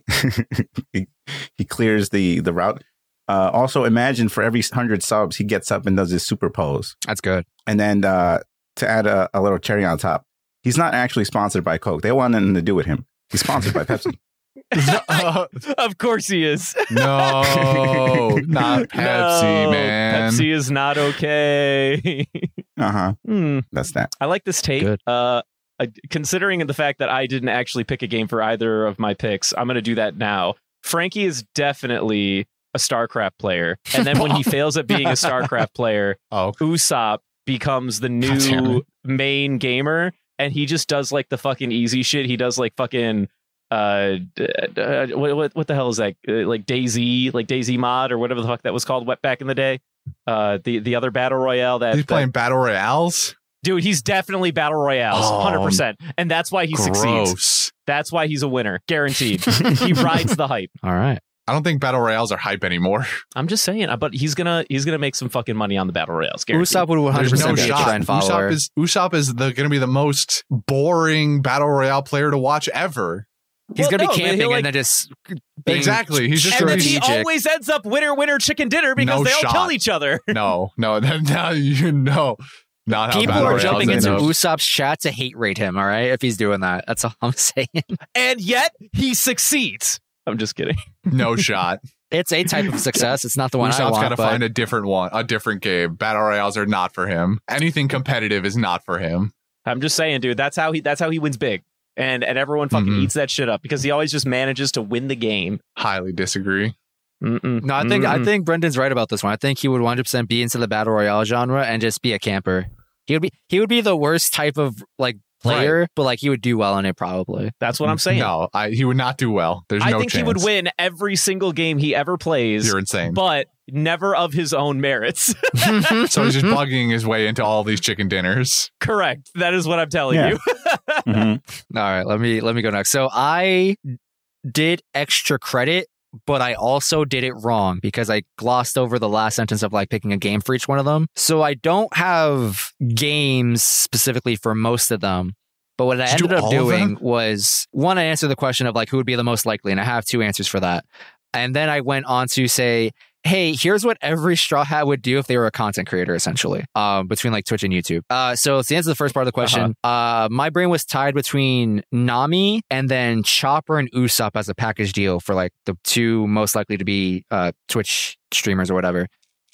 he clears the route. Also, imagine for every 100 subs, he gets up and does his super pose. That's good. And then to add a little cherry on top, he's not actually sponsored by Coke. They want nothing to do with him. He's sponsored by Pepsi. Of course he is. No, not Pepsi, No, man. Pepsi is not okay. That's that. I like this take. Good. Considering the fact that I didn't actually pick a game for either of my picks, I'm going to do that now. Frankie is definitely a StarCraft player. And then when he fails at being a StarCraft player, Usopp becomes the new main gamer. And he just does like the fucking easy shit. He does like fucking what the hell is that? Like DayZ mod or whatever the fuck that was called back in the day. The other battle royale that he's playing battle royales. Dude, he's definitely battle royales, 100%, and that's why he succeeds. That's why he's a winner, guaranteed. He rides the hype. All right. I don't think battle royales are hype anymore. I'm just saying, but he's gonna make some fucking money on the battle royales. Guaranteed. Usopp would 100% be a shot. trend follower. Usopp is gonna be the most boring battle royale player to watch ever. He's going to be camping and then just... Exactly. He's just and then he always ends up winner, chicken dinner because they all kill each other. No. You know. Not how people are jumping into Usopp's chat to hate rate him, all right? If he's doing that. That's all I'm saying. And yet, he succeeds. I'm just kidding. No shot. It's a type of success. It's not the one Usopp's I want. Got to find a different one, a different game. Battle royales are not for him. Anything competitive is not for him. I'm just saying, dude. That's how he wins big. And everyone fucking eats that shit up because he always just manages to win the game. Highly disagree. No, I think Brendan's right about this one. I think he would 100% be into the battle royale genre and just be a camper. He would be the worst type of like player, right, but like he would do well in it probably. That's what I'm saying. No, he would not do well. There's no chance. I think he would win every single game he ever plays. You're insane. But never of his own merits. So he's just bugging his way into all these chicken dinners. Correct. That is what I'm telling you. All right, let me go next. So I did extra credit, but I also did it wrong because I glossed over the last sentence of like picking a game for each one of them. So I don't have games specifically for most of them. But what I ended up doing was, one, I answered the question of like who would be the most likely, and I have two answers for that. And then I went on to say, hey, here's what every Straw Hat would do if they were a content creator, essentially, between like Twitch and YouTube. So to answer the first part of the question, my brain was tied between Nami and then Chopper and Usopp as a package deal for like the two most likely to be Twitch streamers or whatever.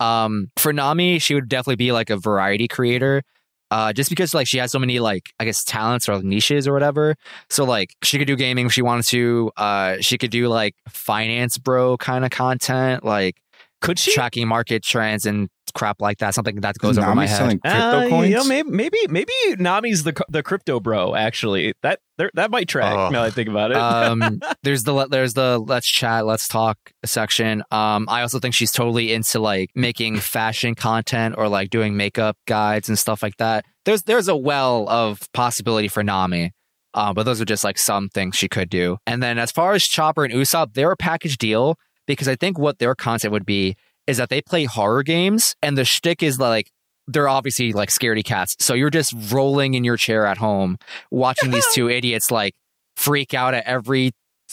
For Nami, she would definitely be like a variety creator. Just because like she has so many like I guess talents or niches or whatever. So like she could do gaming if she wanted to. She could do like finance bro kind of content, like could she tracking market trends and crap like that. Something that goes over my head. Selling crypto coins? Yeah, maybe Nami's the crypto bro. Actually, that might track. Now that I think about it. There's the let's chat, let's talk section. I also think she's totally into like making fashion content or like doing makeup guides and stuff like that. There's a well of possibility for Nami. But those are just like some things she could do. And then as far as Chopper and Usopp, they're a package deal because I think what their content would be is that they play horror games and the shtick is like they're obviously like scaredy cats. So you're just rolling in your chair at home watching these two idiots like freak out at every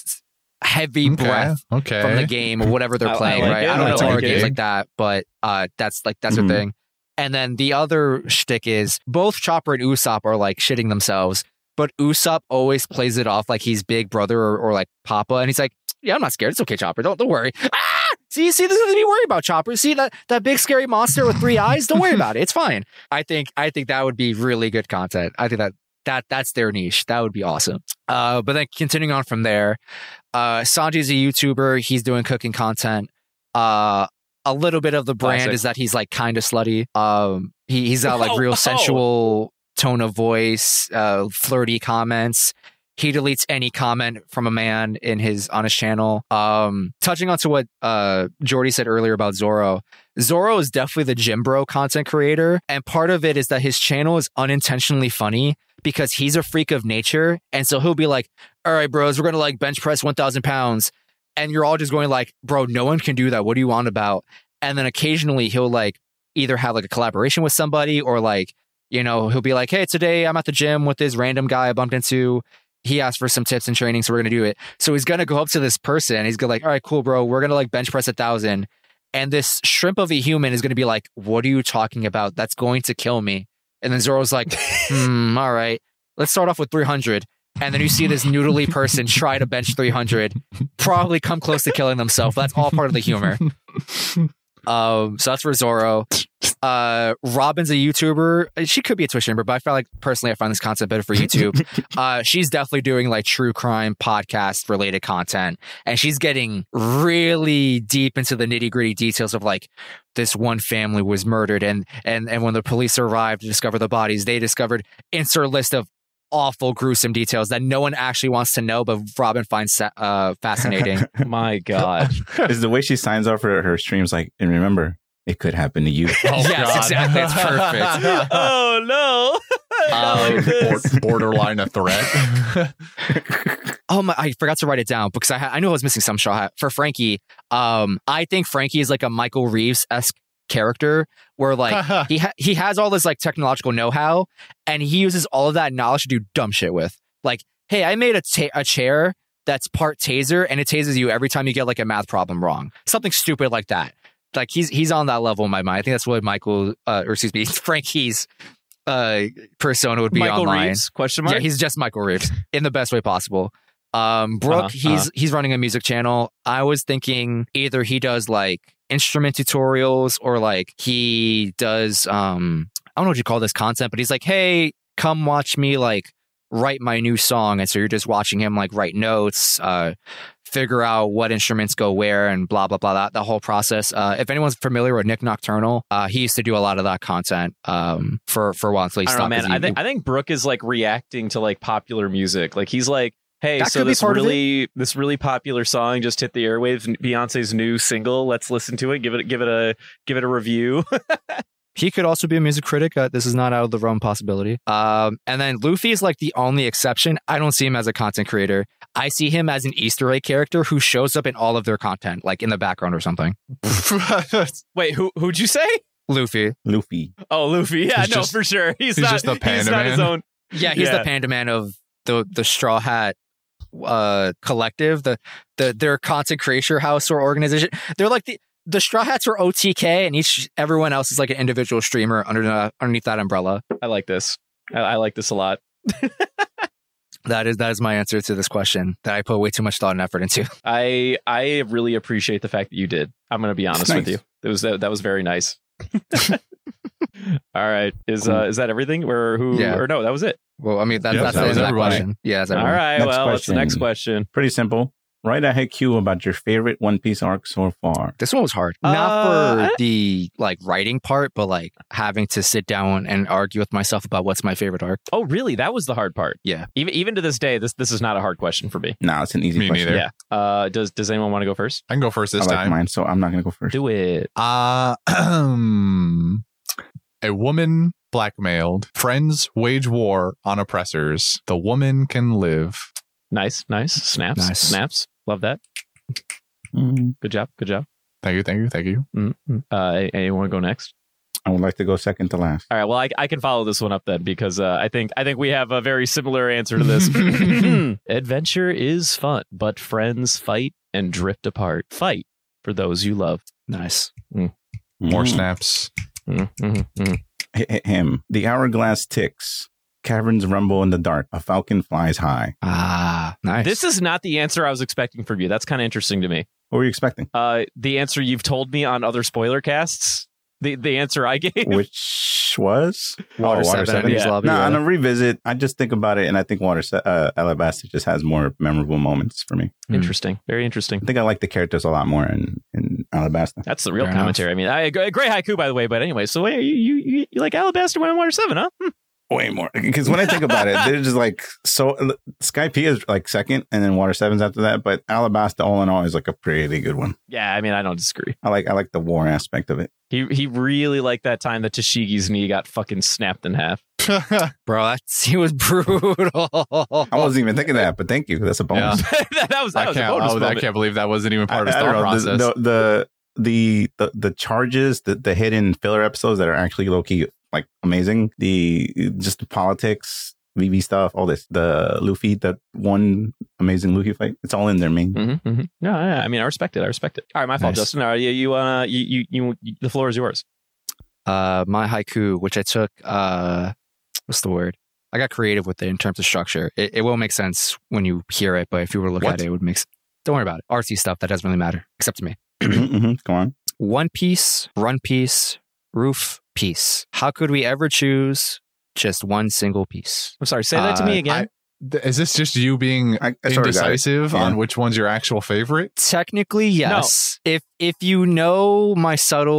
heavy breath from the game or whatever they're playing, right? I don't know horror games like that, but that's their thing. And then the other shtick is both Chopper and Usopp are like shitting themselves, but Usopp always plays it off like he's big brother or like Papa, and he's like, yeah, I'm not scared. It's okay, Chopper. Don't worry. See, there's nothing to be worried about, Chopper. See that big scary monster with 3 eyes? Don't worry about it. It's fine. I think that would be really good content. I think that's their niche. That would be awesome. But then continuing on from there, Sanji's a YouTuber. He's doing cooking content. A little bit of the brand is that he's like kind of slutty. He's got like real sensual tone of voice, flirty comments. He deletes any comment from a man on his channel. Touching on to what Jordy said earlier about Zoro. Zoro is definitely the gym bro content creator. And part of it is that his channel is unintentionally funny because he's a freak of nature. And so he'll be like, all right, bros, we're going to like bench press 1,000 pounds. And you're all just going like, bro, no one can do that. What do you want about? And then occasionally he'll like either have like a collaboration with somebody or like, you know, he'll be like, hey, today I'm at the gym with this random guy I bumped into. He asked for some tips and training, so we're going to do it. So he's going to go up to this person and he's going to like, all right, cool, bro. We're going to like bench press 1,000. And this shrimp of a human is going to be like, what are you talking about? That's going to kill me. And then Zoro's like, all right, let's start off with 300. And then you see this noodly person try to bench 300, probably come close to killing themselves. That's all part of the humor. So that's for Zoro. Robin's a YouTuber. She could be a Twitch streamer, but I feel like personally I find this content better for YouTube. She's definitely doing like true crime podcast related content, and she's getting really deep into the nitty gritty details of like this one family was murdered, and when the police arrived to discover the bodies, they discovered insert list of awful, gruesome details that no one actually wants to know, but Robin finds fascinating. My God. Is the way she signs off for her streams like, and remember, it could happen to you. Yes, exactly. It's perfect. Oh, no. Borderline a threat. Oh my! I forgot to write it down because I knew I was missing some shot for Frankie. I think Frankie is like a Michael Reeves-esque character where like he has all this like technological know-how and he uses all of that knowledge to do dumb shit with. Like, hey, I made a chair that's part taser and it tases you every time you get like a math problem wrong. Something stupid like that. Like he's on that level in my mind. I think that's what Frankie's persona would be Michael online. Reeves, question mark? Yeah, he's just Michael Reeves in the best way possible. Brooke, he's running a music channel. I was thinking either he does like instrument tutorials or like he does I don't know what you call this content, but he's like, hey, come watch me like write my new song. And so you're just watching him like write notes, figure out what instruments go where and blah blah blah, that the whole process. If anyone's familiar with Nick Nocturnal, he used to do a lot of that content for a while until he stopped. I don't know, man. I think Brooke is like reacting to like popular music. Like he's like, hey, so this really popular song just hit the airwaves, Beyonce's new single. Let's listen to it. Give it a review. He could also be a music critic. This is not out of the realm possibility. And then Luffy is like the only exception. I don't see him as a content creator. I see him as an Easter egg character who shows up in all of their content, like in the background or something. Wait, who'd you say? Luffy. Oh, Luffy. Yeah, He's no, just- for sure. He's just the Panda Man. his own. Yeah, he's the Panda Man of the Straw Hat collective, their content creation house or organization. They're like the Straw Hats are OTK, and everyone else is like an individual streamer underneath that umbrella. I like this. I like this a lot. That is my answer to this question that I put way too much thought and effort into. I really appreciate the fact that you did. I'm going to be honest with you. That was very nice. All right. Is that everything? Or no, that was it. Well, I mean, that's that the end was of that everybody. question. Yeah, that's All everyone. right. Next Well, what's the question. next question? Pretty simple. Write a haiku about your favorite One Piece arc so far. This one was hard. Not for the like writing part, but like having to sit down and argue with myself about what's my favorite arc. Oh, really? That was the hard part. Yeah. Even to this day, this is not a hard question for me. Nah, it's an easy Me question. neither. Yeah. Does anyone want to go first? I can go first I this like time. mine, so I'm not going to go first. Do it. A woman blackmailed. Friends wage war on oppressors. The woman can live. Nice. Snaps. Love that. Mm, Good job. Thank you. Anyone want to go next? I would like to go second to last. All right. Well, I can follow this one up then because I think we have a very similar answer to this. Adventure is fun, but friends fight and drift apart. Fight for those you love. Nice. More snaps. Him. The hourglass ticks. Caverns rumble in the dark. A falcon flies high. Ah, nice. This is not the answer I was expecting from you. That's kind of interesting to me. What were you expecting? The answer you've told me on other spoiler casts. The answer I gave. Which was Water 7. Enemy's yeah. Lobby, No, yeah. on a revisit, I just think about it, and I think Alabasta just has more memorable moments for me. Interesting. Very interesting. I think I like the characters a lot more in Alabasta. That's the real Fair commentary. I mean, great haiku, by the way. But anyway, so you like Alabasta more than Water 7, huh? Way more. Because when I think about it, they're just like, so Skype is like second, and then Water 7's after that. But Alabasta, all in all, is like a pretty good one. Yeah, I mean, I don't disagree. I like the war aspect of it. He really liked that time that Tashigi's knee got fucking snapped in half. Bro, he was brutal. I wasn't even thinking that, but thank you. That's a bonus. that was a bonus I can't believe that wasn't even part of his I thought don't know, process. The charges, the hidden filler episodes that are actually low key like amazing. Just the politics, VV stuff, all this. The Luffy, that one amazing Luffy fight. It's all in there, man. Mm-hmm, mm-hmm. No, I mean, I respect it. All right, my fault, Nice. Justin. All right, you the floor is yours. My haiku, which I took, what's the word? I got creative with it in terms of structure. It won't make sense when you hear it, but if you were to look at it, it would make sense. Don't worry about it. Artsy stuff, that doesn't really matter, except to me. Go on. One piece, run piece, roof piece. How could we ever choose just one single piece? I'm sorry, say that to me again. Is this just you being I sort of got it. indecisive Yeah. on which one's your actual favorite? Technically, yes. If you know my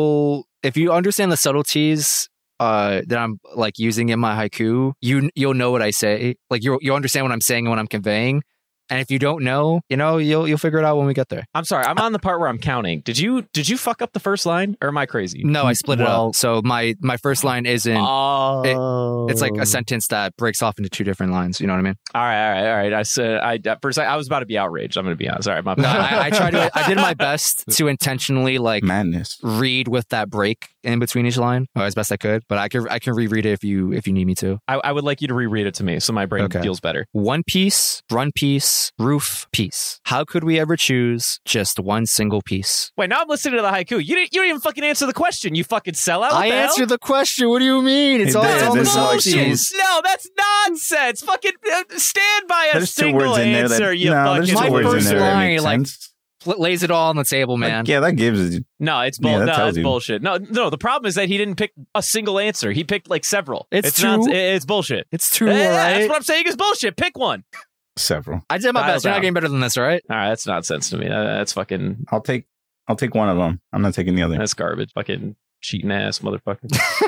if you understand the subtleties that I'm like using in my haiku, you'll know what I say. Like you'll understand what I'm saying and what I'm conveying. And if you don't know, you'll figure it out when we get there. I'm sorry, I'm on the part where I'm counting. Did you fuck up the first line, or am I crazy? No, I split it up. So my first line isn't. Oh, It's like a sentence that breaks off into two different lines. You know what I mean? All right. I said first I was about to be outraged. I'm going to be honest. All right, my No, I did my best to intentionally like Madness. read with that break in between each line as best I could. But I can reread it if you need me to. I would like you to reread it to me so my brain feels better. One piece, run piece, roof piece. How could we ever choose just one single piece? Wait, now I'm listening to the haiku. You didn't even fucking answer the question. You fucking sellout. I answered the question. What do you mean? It's He all did. the This is like subtleties. No, that's nonsense. Fucking stand by a There's two single words in there answer. that You no, there's fucking two words in first there that make line, like, sense. Lays it all on the table, man. Like, yeah, that gives it. No, it's Yeah, that tells that's you. bullshit. No. The problem is that he didn't pick a single answer. He picked like several. It's true. It's bullshit. It's true, Yeah, all right? That's what I'm saying is bullshit. Pick one. Several. I did my Dial best. You're not down. getting better than this, all right? All right, that's nonsense to me. That's fucking. I'll take one of them. I'm not taking the other. That's garbage. Fucking cheating ass motherfucker.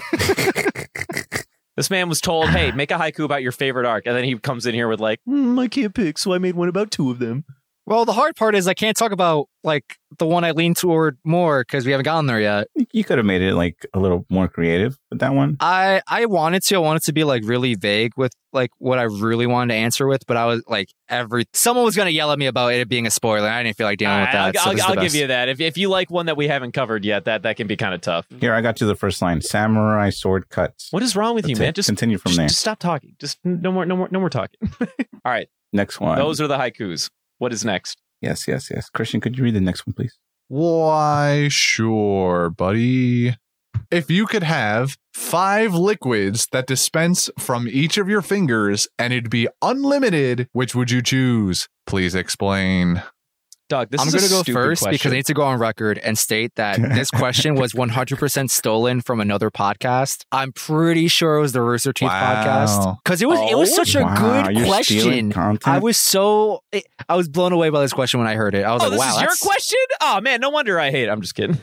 This man was told, "Hey, make a haiku about your favorite arc," and then he comes in here with like, "I can't pick, so I made one about two of them." Well, the hard part is I can't talk about like the one I lean toward more because we haven't gotten there yet. You could have made it like a little more creative with that one. I wanted to be like really vague with like what I really wanted to answer with, but I was like someone was gonna yell at me about it being a spoiler. And I didn't feel like dealing with that. I'll give you that. If you like one that we haven't covered yet, that can be kind of tough. Here, I got you the first line: samurai sword cuts. What is wrong with you, That's man? it. Just continue from there. Just stop talking. Just no more talking. All right, Next one. those are the haikus. What is next? Yes. Christian, could you read the next one, please? Why, sure, buddy. If you could have 5 liquids that dispense from each of your fingers and it'd be unlimited, which would you choose? Please explain. Doug, I'm going to go first because I need to go on record and state that this question was 100% stolen from another podcast. I'm pretty sure it was the Rooster Teeth podcast because it was such a good you're question. stealing content? I was blown away by this question when I heard it. I was like, this wow, is your question? Oh man, no wonder I hate it. I'm just kidding.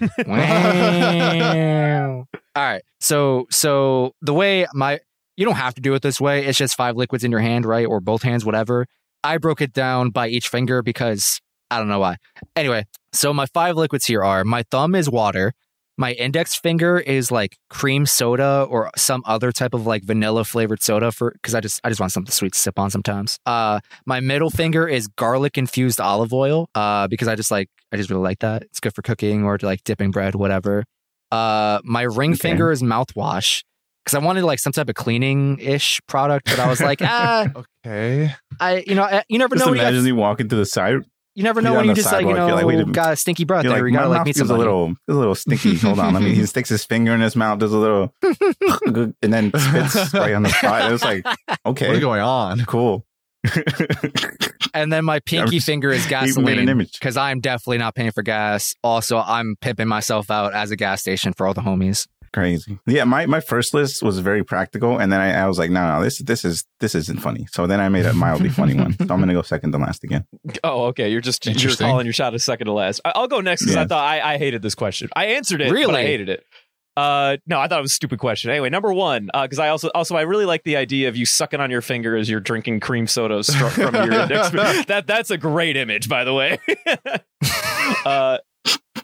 Wow. All right. So the way you don't have to do it this way. It's just 5 liquids in your hand, right? Or both hands, whatever. I broke it down by each finger because I don't know why. Anyway, so my 5 liquids here are: my thumb is water. My index finger is like cream soda or some other type of like vanilla flavored soda because I just want something sweet to sip on sometimes. My middle finger is garlic infused olive oil because I just really like that. It's good for cooking or like dipping bread, whatever. My ring finger is mouthwash because I wanted like some type of cleaning ish product, but I was like, Okay. you never Just know. imagine you walking to the side. You never know You're when on you the just like, sidewalk, you're like, wait a minute. got a stinky breath You're there. like, You gotta my like mouth meet is a somebody. little stinky. Hold on, he sticks his finger in his mouth, does a little, and then spits right on the spot. It was like, okay, What is going on? cool. And then my pinky finger is made an gasoline image. because I'm definitely not paying for gas. Also, I'm pimping myself out as a gas station for all the homies. Crazy. Yeah, my first list was very practical, and then I was like, no, this isn't funny. So then I made a mildly funny one. So I'm gonna go second to last again. Oh, okay. You're Interesting. calling your shot a second to last. I'll go next because I Yeah. thought I hated this question. I answered it, but I Really? hated it. No, I thought it was a stupid question. Anyway, number one, because I also I really like the idea of you sucking on your finger as you're drinking cream soda from your index. That's a great image, by the way.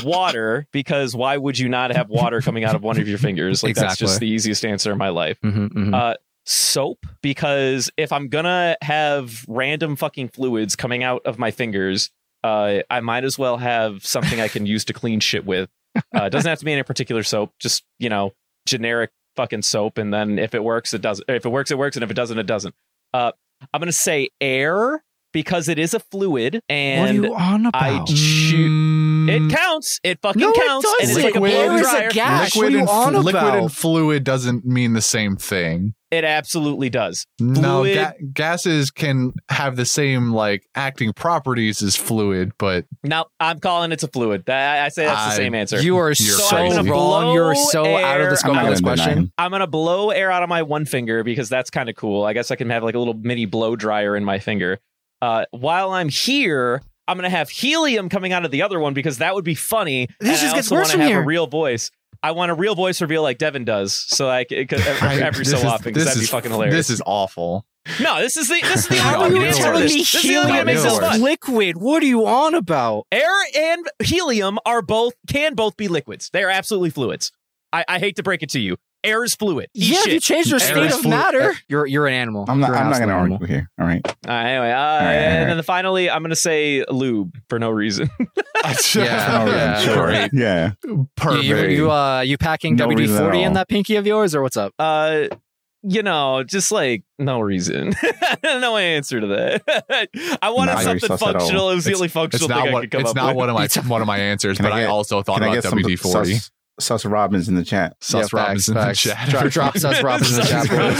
water, because why would you not have water coming out of one of your fingers? Like, that's just the easiest answer in my life. Soap, because if I'm gonna have random fucking fluids coming out of my fingers, I might as well have something I can use to clean shit with. It doesn't have to be any particular soap, just, you know, generic fucking soap. And then if it works, it does. If it works, it works. And if it doesn't, it doesn't. I'm going to say air, because it is a fluid. And what are you on about? It counts. It fucking counts. It and it's like a blow dryer. Liquid and fluid doesn't mean the same thing. It absolutely does. No, gases can have the same like acting properties as fluid, but no, I'm calling it a fluid. I say that's the same answer. You are so wrong. You're so out of the scope of this question. I'm gonna blow air out of my one finger because that's kind of cool. I guess I can have like a little mini blow dryer in my finger. While I'm here, I'm gonna have helium coming out of the other one because that would be funny. This just gets worse from here. here. A real voice. I want a real voice reveal like Devin does, so I every so often, because that'd be fucking hilarious. This is awful. No, this is the only How are you telling me helium is liquid? What are you on about? Air and helium can both be liquids. They are absolutely fluids. I hate to break it to you. Air is fluid. If you change your state of matter, you're an animal. I'm not going to argue here. All right. Anyway, and then finally, I'm going to say lube for no reason. Great. Yeah. Perfect. You packing No WD-40 in that pinky of yours, or what's up? You know, just like no reason. No answer to that. I wanted something functional. It was the only functional thing I could come up with. It's not one of my answers, but I also thought about WD-40. Sus Robbins in the chat. Sus Robbins in the chat. Drop Sus Robbins in the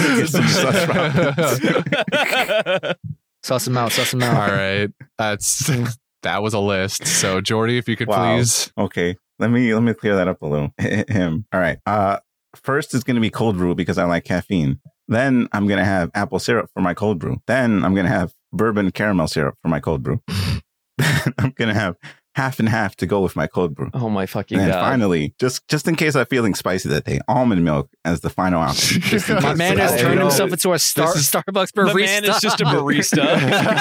chat. Suss him out. All right. That was a list. So Jordy, if you could please. Okay. Let me clear that up a little. All right. First is going to be cold brew because I like caffeine. Then I'm going to have apple syrup for my cold brew. Then I'm going to have bourbon caramel syrup for my cold brew. Then I'm going to have half and half to go with my cold brew. Oh my fucking God. And finally, just in case I'm feeling spicy that day, almond milk as the final option. My man has turned himself into a Starbucks barista. The man is just a barista.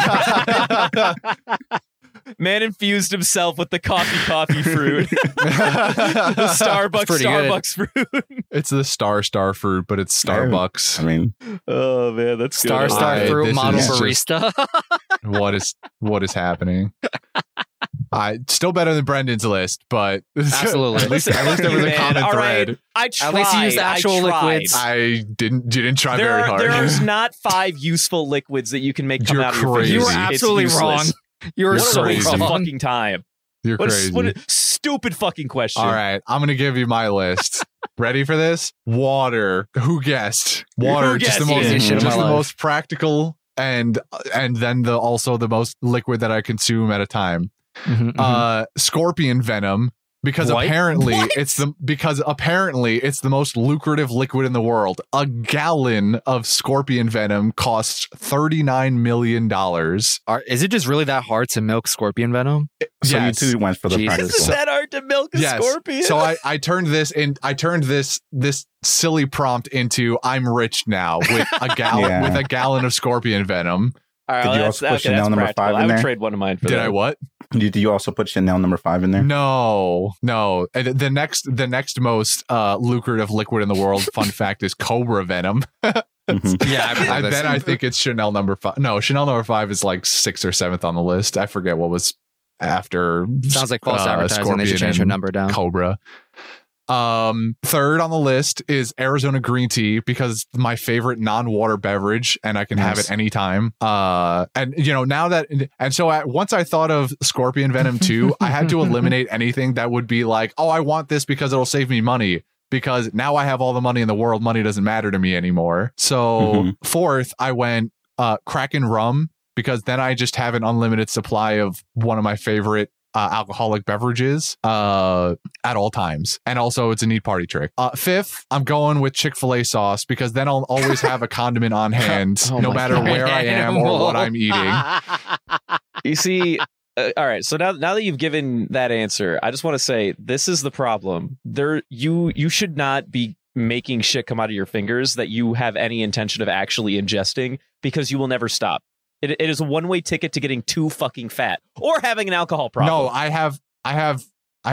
Man infused himself with the coffee fruit. The Starbucks fruit. It's the star fruit, but it's Starbucks. I mean, oh man, that's star fruit model barista. What is happening? Still better than Brendan's list, but absolutely. at least there was a common thread. Right. I tried. At least you used actual liquids. You didn't try very hard. There's not 5 useful liquids that you can make come out of your crazy. fingers. You were absolutely wrong. You're so crazy. waste of fucking time. You're crazy. What a stupid fucking question. All right, I'm gonna give you my list. Ready for this? Water. Who guessed? Water. Just the most practical, and then also the most liquid that I consume at a time. Scorpion venom. Because apparently it's the most lucrative liquid in the world. A gallon of scorpion venom costs $39 million. Is it just really that hard to milk scorpion venom? So you two went for the practical. Is that hard to milk a scorpion? So I turned this silly prompt into I'm rich now with a gallon of scorpion venom. All right, did you also put Chanel number 5 in there? I would trade one of mine for that. Did I what? Did you also put Chanel number 5 in there? No. The next most lucrative liquid in the world, fun fact, is Cobra venom. I think it's Chanel number 5. No, Chanel number 5 is like 6th or 7th on the list. I forget what was after. Sounds like false advertising. They should change your number down. Cobra. Third on the list is Arizona green tea because it's my favorite non-water beverage and I can have it anytime. And you know, once I thought of scorpion venom too, I had to eliminate anything that would be like, oh, I want this because it'll save me money. Because now I have all the money in the world. Money doesn't matter to me anymore. So fourth, I went Kraken rum because then I just have an unlimited supply of one of my favorite alcoholic beverages at all times, and also it's a neat party trick. Fifth, I'm going with Chick-fil-A sauce because then I'll always have a condiment on hand no matter where I am or what I'm eating. You see, all right, so now that you've given that answer, I just want to say this is the problem. You should not be making shit come out of your fingers that you have any intention of actually ingesting, because you will never stop. It is a one-way ticket to getting too fucking fat or having an alcohol problem. No, I have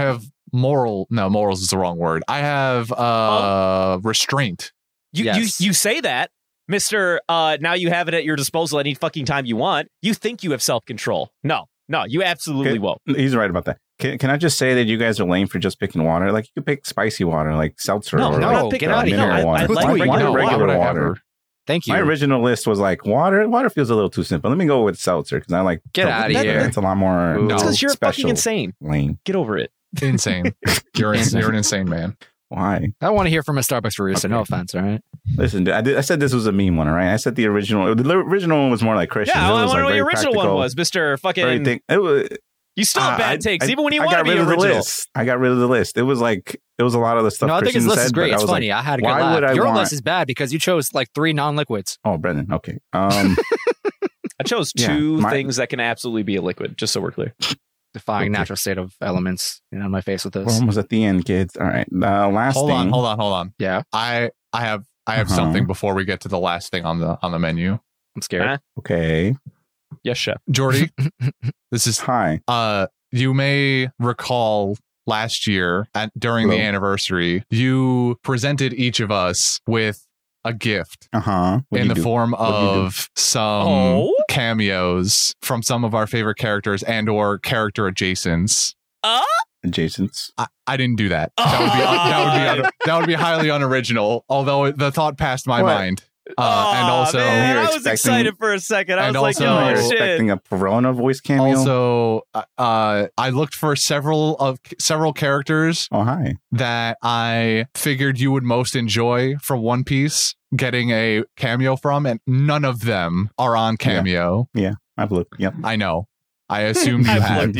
morals is the wrong word. I have restraint. You say that, Mr. Now you have it at your disposal any fucking time you want. You think you have self-control. No, you absolutely won't. He's right about that. Can I just say that you guys are lame for just picking water? Like, you could pick spicy water, like seltzer. No, or not picking water. I like regular water. Thank you. My original list was like water. Water feels a little too simple. Let me go with seltzer because I like. Get out of here. It's a lot more. It's because you're special. fucking insane. Lame. Get over it. Insane. You're an insane man. Why? I want to hear from a Starbucks barista. Okay. No offense, all right? Listen, I said this was a meme one, all right? I said the original. The original one was more like Christian. Yeah, I want to know what like your original one was, Mr. Fucking. You still have bad takes, even when you want to be original. I got rid of the list. It was a lot of the stuff. No, I think his list is great. It's funny. I had a good laugh. Your list is bad because you chose like 3 non-liquids. Oh, Brendan. Okay. I chose 2 things that can absolutely be a liquid, just so we're clear. Defying natural state of elements. On my face with this. We're almost at the end, kids. All right. Last thing. Hold on. Yeah. I have something before we get to the last thing on the menu. I'm scared. Okay. Yes, chef. Jordy, this is hi. You may recall last year during the anniversary, you presented each of us with a gift in the form of some cameos from some of our favorite characters and or character adjacents. Adjacents. I didn't do that. That would be highly unoriginal. Although the thought passed my mind. And also, man, I was excited for a second. I was like, "Yo, shit!" Expecting a Perona voice cameo. Also, I looked for several characters. Oh, hi! That I figured you would most enjoy from One Piece getting a cameo from, and none of them are on Cameo. Yeah, I've looked. Yep, I know. I assumed you had.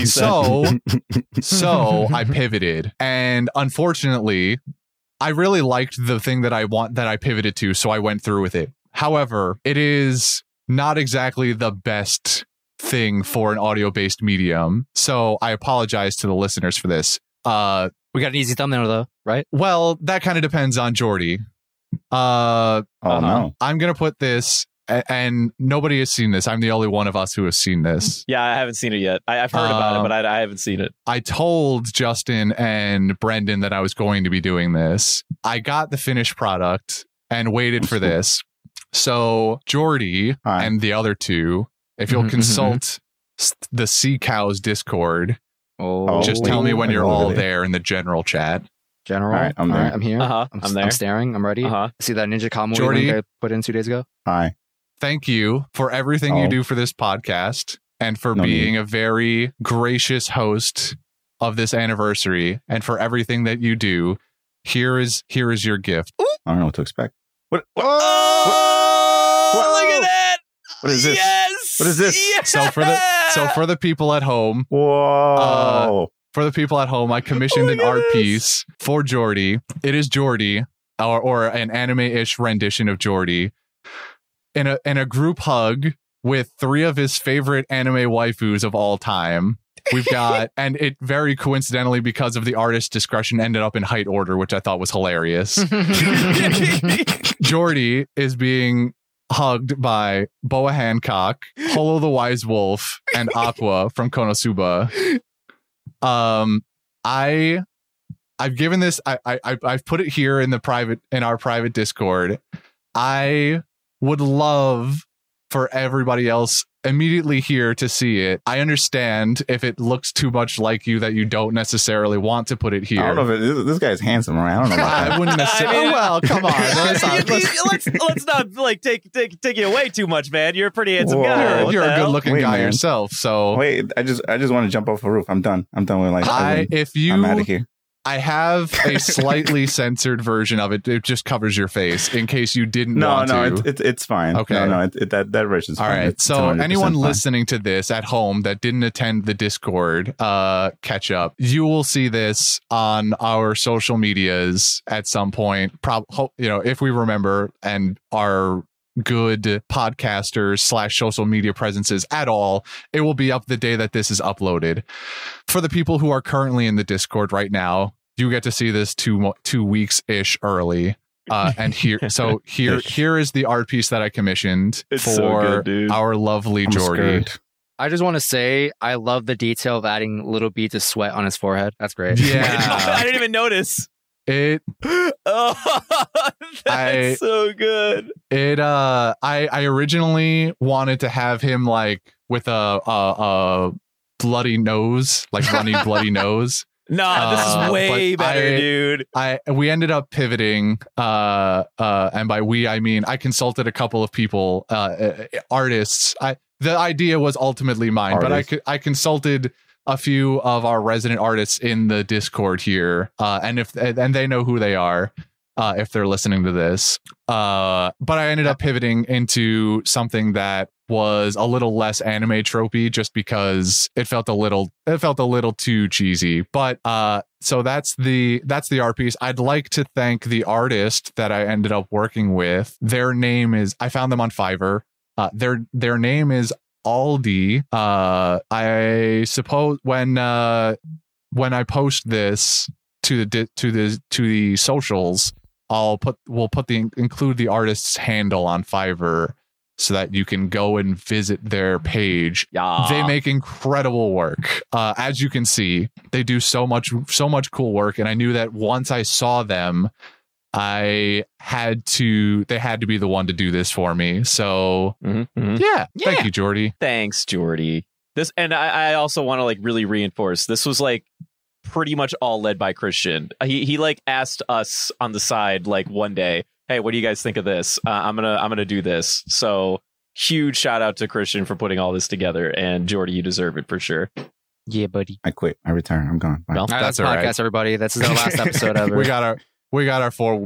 So I pivoted, and unfortunately, I really liked the thing that I pivoted to, so I went through with it. However, it is not exactly the best thing for an audio-based medium, so I apologize to the listeners for this. We got an easy thumbnail though, right? Well, that kind of depends on Jordy. No. I'm gonna put this, and nobody has seen this. I'm the only one of us who has seen this. Yeah, I haven't seen it yet. I've heard about it, but I haven't seen it. I told Justin and Brendan that I was going to be doing this. I got the finished product and waited for this. So Jordy and the other two, if you'll consult the Sea Cows Discord, just tell me when you're all there in the general chat. General, all right, I'm there. I'm here. I'm there. I'm staring. I'm ready. See that Ninja Kamui link I put in 2 days ago? Hi. Thank you for everything you do for this podcast and for being a very gracious host of this anniversary and for everything that you do. Here is your gift. I don't know what to expect. What? Look at that! What is this? Yes! What is this? Yes! So for the people at home, whoa! For the people at home, I commissioned an art piece for Jordy. It is Jordy, or an anime-ish rendition of Jordy. In a group hug with 3 of his favorite anime waifus of all time. We've got, and it very coincidentally, because of the artist's discretion, ended up in height order, which I thought was hilarious. Jordy is being hugged by Boa Hancock, Holo the Wise Wolf, and Aqua from Konosuba. I've given this. I've put it here in our private Discord. I would love for everybody else immediately here to see it. I understand if it looks too much like you that you don't necessarily want to put it here. I don't know if this guy's handsome, right? I don't know about that. I wouldn't necessarily. Well, come on. Let's not like take you away too much, man. You're a pretty handsome guy. You're a good-looking guy yourself. So wait, I just want to jump off a roof. I'm done. I'm done with I'm out of here. I have a slightly censored version of it. It just covers your face in case you didn't want to. No, it's fine. Okay. That version's fine. All right. So anyone listening to this at home that didn't attend the Discord catch up, you will see this on our social medias at some point. If we remember and are good podcasters / social media presences at all, it will be up the day that this is uploaded. For the people who are currently in the Discord right now, you get to see this 2 weeks ish early. And here is the art piece that I commissioned for our lovely Jordy. I just want to say I love the detail of adding little beads of sweat on his forehead. That's great. I didn't even notice. It. Oh, that's so good. It. I originally wanted to have him like with a bloody nose, like runny bloody nose. No, this is way better, dude. We ended up pivoting, and by we I mean I consulted a couple of people, artists. The idea was ultimately mine, but I consulted a few of our resident artists in the Discord here, and they know who they are. If they're listening to this, but I ended up pivoting into something that was a little less anime tropey, just because it felt a little too cheesy. But so that's the art piece. I'd like to thank the artist that I ended up working with. Their name is, I found them on Fiverr. Their name is Aldi. I suppose when I post this to the socials, we'll include the artist's handle on Fiverr so that you can go and visit their page. Yeah. They make incredible work. As you can see, they do so much cool work. And I knew that once I saw them, they had to be the one to do this for me. So yeah. Thank you, Jordy. Thanks, Jordy. This, and I also want to like really reinforce, this was like pretty much all led by Christian. He like asked us on the side like one day, hey, what do you guys think of this? I'm gonna do this. So huge shout out to Christian for putting all this together, and Jordy, you deserve it for sure. Yeah, buddy. I quit. I return. I'm gone. Bye. Well, that's all right, podcast, everybody. This is our last episode ever. We got our 4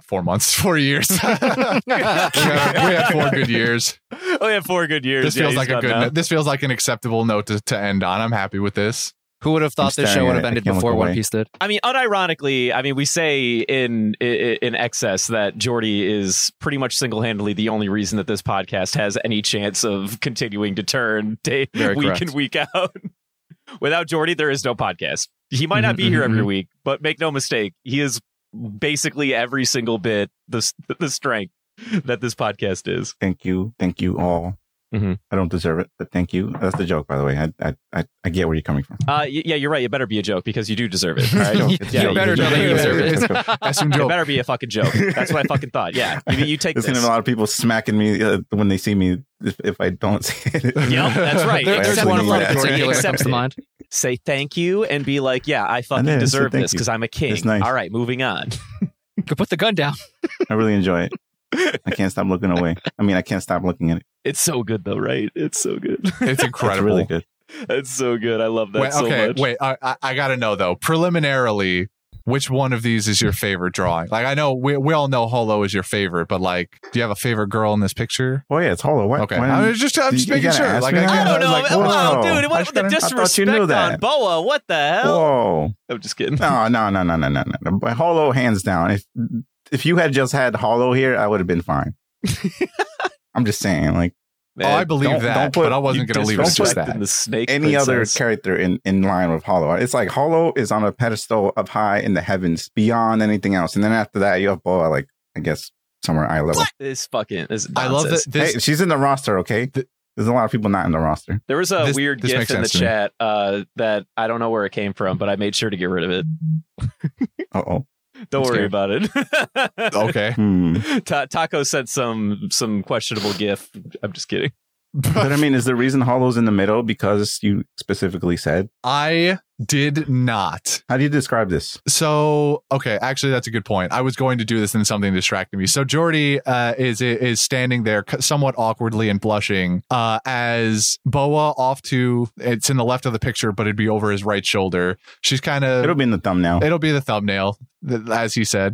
years. we had 4 good years. Oh, yeah, 4 good years. This feels like this feels like an acceptable note to end on. I'm happy with this. Who would have thought this show would have ended before One Piece did? I mean, unironically, we say in excess that Jordy is pretty much single-handedly the only reason that this podcast has any chance of continuing to turn week in, week out. Without Jordy, there is no podcast. He might not be here every week, but make no mistake, he is basically every single bit the strength that this podcast is. Thank you all. I don't deserve it, but thank you. That's the joke, by the way. I get where you're coming from. Yeah, you're right. It better be a joke because you do deserve it. Right? You better know that you deserve it. That's some joke. It better be a fucking joke. That's what I fucking thought. Yeah, you take this. There's gonna be a lot of people smacking me when they see me if I don't say it. Yep, that's right. There's one particular that comes to mind. Say thank you and be like, yeah, I fucking deserve this because I'm a king. It's nice. All right, moving on. Go put the gun down. I really enjoy it. I can't stop looking away. I can't stop looking at it. It's so good though, right? It's so good. It's incredible. It's really good. It's so good. I love that so much. Wait, I gotta know though, preliminarily, which one of these is your favorite drawing? Like, I know we all know Holo is your favorite, but like, do you have a favorite girl in this picture? Oh yeah, it's Holo. What? Okay, I'm just making sure. Like, I don't know. Wow, dude, what the disrespect on Boa? What the hell? Whoa! I'm just kidding. No. But Holo, hands down. If you had just had Holo here, I would have been fine. I'm just saying, like. Man, I believe that, but I wasn't going to leave it just that. The snake any other character in line with Holo. It's like Holo is on a pedestal up high in the heavens beyond anything else. And then after that, you have Boa, like, I guess, somewhere eye level. This nonsense. I love that. Hey, she's in the roster, okay? There's a lot of people not in the roster. There was a weird GIF in the chat that I don't know where it came from, but I made sure to get rid of it. Uh-oh. Don't worry about it. Okay. Taco sent some questionable GIF. I'm just kidding. But is the reason Holo's in the middle because you specifically said? I did not. How do you describe this? So, okay, actually, that's a good point. I was going to do this and something distracted me. So Jordy is standing there somewhat awkwardly and blushing as Boa it's in the left of the picture, but it'd be over his right shoulder. She's kind of... It'll be in the thumbnail. It'll be the thumbnail, as he said.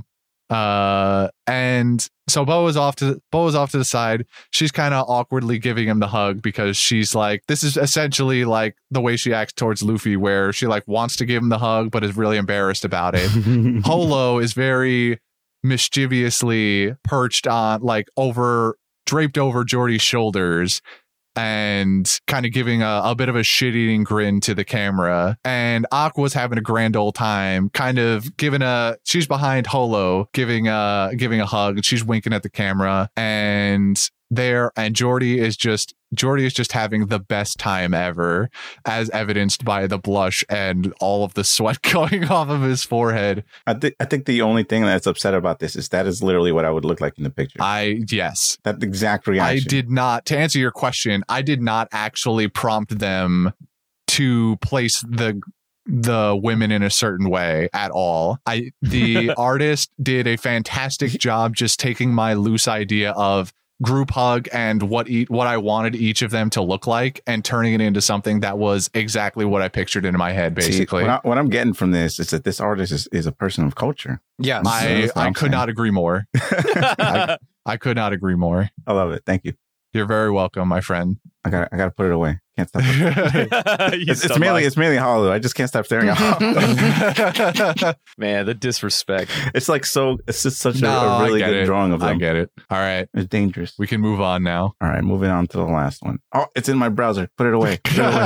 And so Boa's off to the side. She's kind of awkwardly giving him the hug because she's like, this is essentially like the way she acts towards Luffy, where she like wants to give him the hug but is really embarrassed about it. Holo is very mischievously perched on, like, draped over Jordy's shoulders and kind of giving a bit of a shit-eating grin to the camera. And Aqua's having a grand old time, kind of she's behind Holo, giving a hug, and she's winking at the camera. And there, and Jordy is just having the best time ever, as evidenced by the blush and all of the sweat going off of his forehead. I think the only thing that's upset about this is that is literally what I would look like in the picture. Yes. That exact reaction. I did not, to answer your question, I did not actually prompt them to place the women in a certain way at all. The artist did a fantastic job just taking my loose idea of group hug and what I wanted each of them to look like and turning it into something that was exactly what I pictured in my head, basically. See, what I'm getting from this is that this artist is a person of culture. Yeah, I could not agree more. I could not agree more. I love it. Thank you. You're very welcome, my friend. I gotta put it away. Can't stop. It's mainly Hollywood. I just can't stop staring at Hollywood. Man, the disrespect. It's just such a really good drawing of them. I get it. All right. It's dangerous. We can move on now. All right, moving on to the last one. Oh, it's in my browser. Put it away.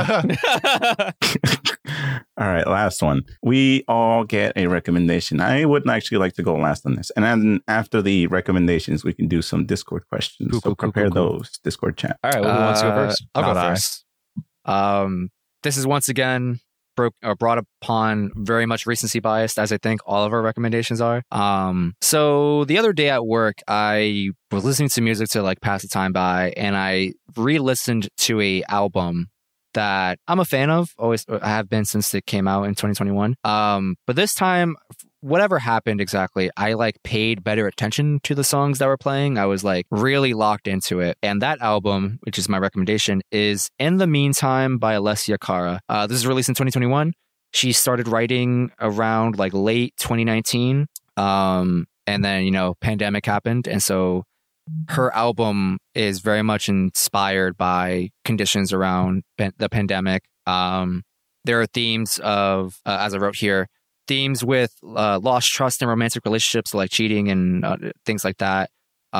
All right, last one. We all get a recommendation. I wouldn't actually like to go last on this. And then after the recommendations, we can do some Discord questions. So prepare those Discord chat. All right, well, who wants to go first? I'll go first. This is once again brought upon very much recency biased, as I think all of our recommendations are. So the other day at work, I was listening to music to like pass the time by, and I re-listened to a album that I'm a fan of. Always I have been since it came out in 2021. But this time, whatever happened exactly, I like paid better attention to the songs that were playing. I was like really locked into it. And that album, which is my recommendation, is In the Meantime by Alessia Cara. This is released in 2021. She started writing around like late 2019. And then, pandemic happened. And so her album is very much inspired by conditions around the pandemic. There are themes of, as I wrote here, themes with lost trust in romantic relationships, like cheating and things like that.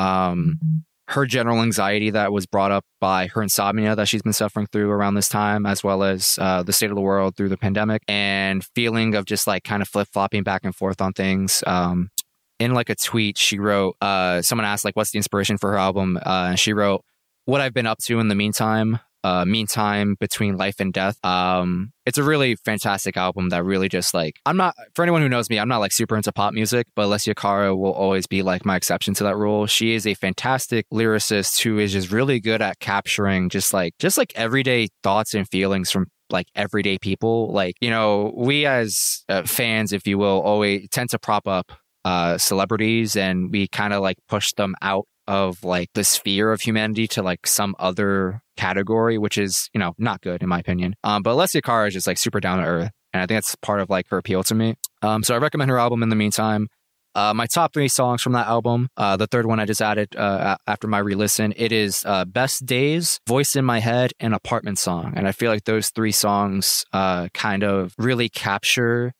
Her general anxiety that was brought up by her insomnia that she's been suffering through around this time, as well as the state of the world through the pandemic, and feeling of just like kind of flip-flopping back and forth on things. In like a tweet, she wrote, someone asked like, what's the inspiration for her album? And she wrote, what I've been up to in the meantime between life and death. It's a really fantastic album that really just like, for anyone who knows me, I'm not like super into pop music, but Alessia Cara will always be like my exception to that rule. She is a fantastic lyricist who is just really good at capturing just like everyday thoughts and feelings from like everyday people. Like, we as fans, if you will, always tend to prop up celebrities, and we kind of like push them out of like the sphere of humanity to like some other category, which is, not good in my opinion. But Alessia Cara is just like super down to earth, and I think that's part of like her appeal to me. So I recommend her album In the Meantime. My top 3 songs from that album, the third one I just added after my re-listen, it is Best Days, Voice in My Head, and Apartment Song. And I feel like those 3 songs kind of really capture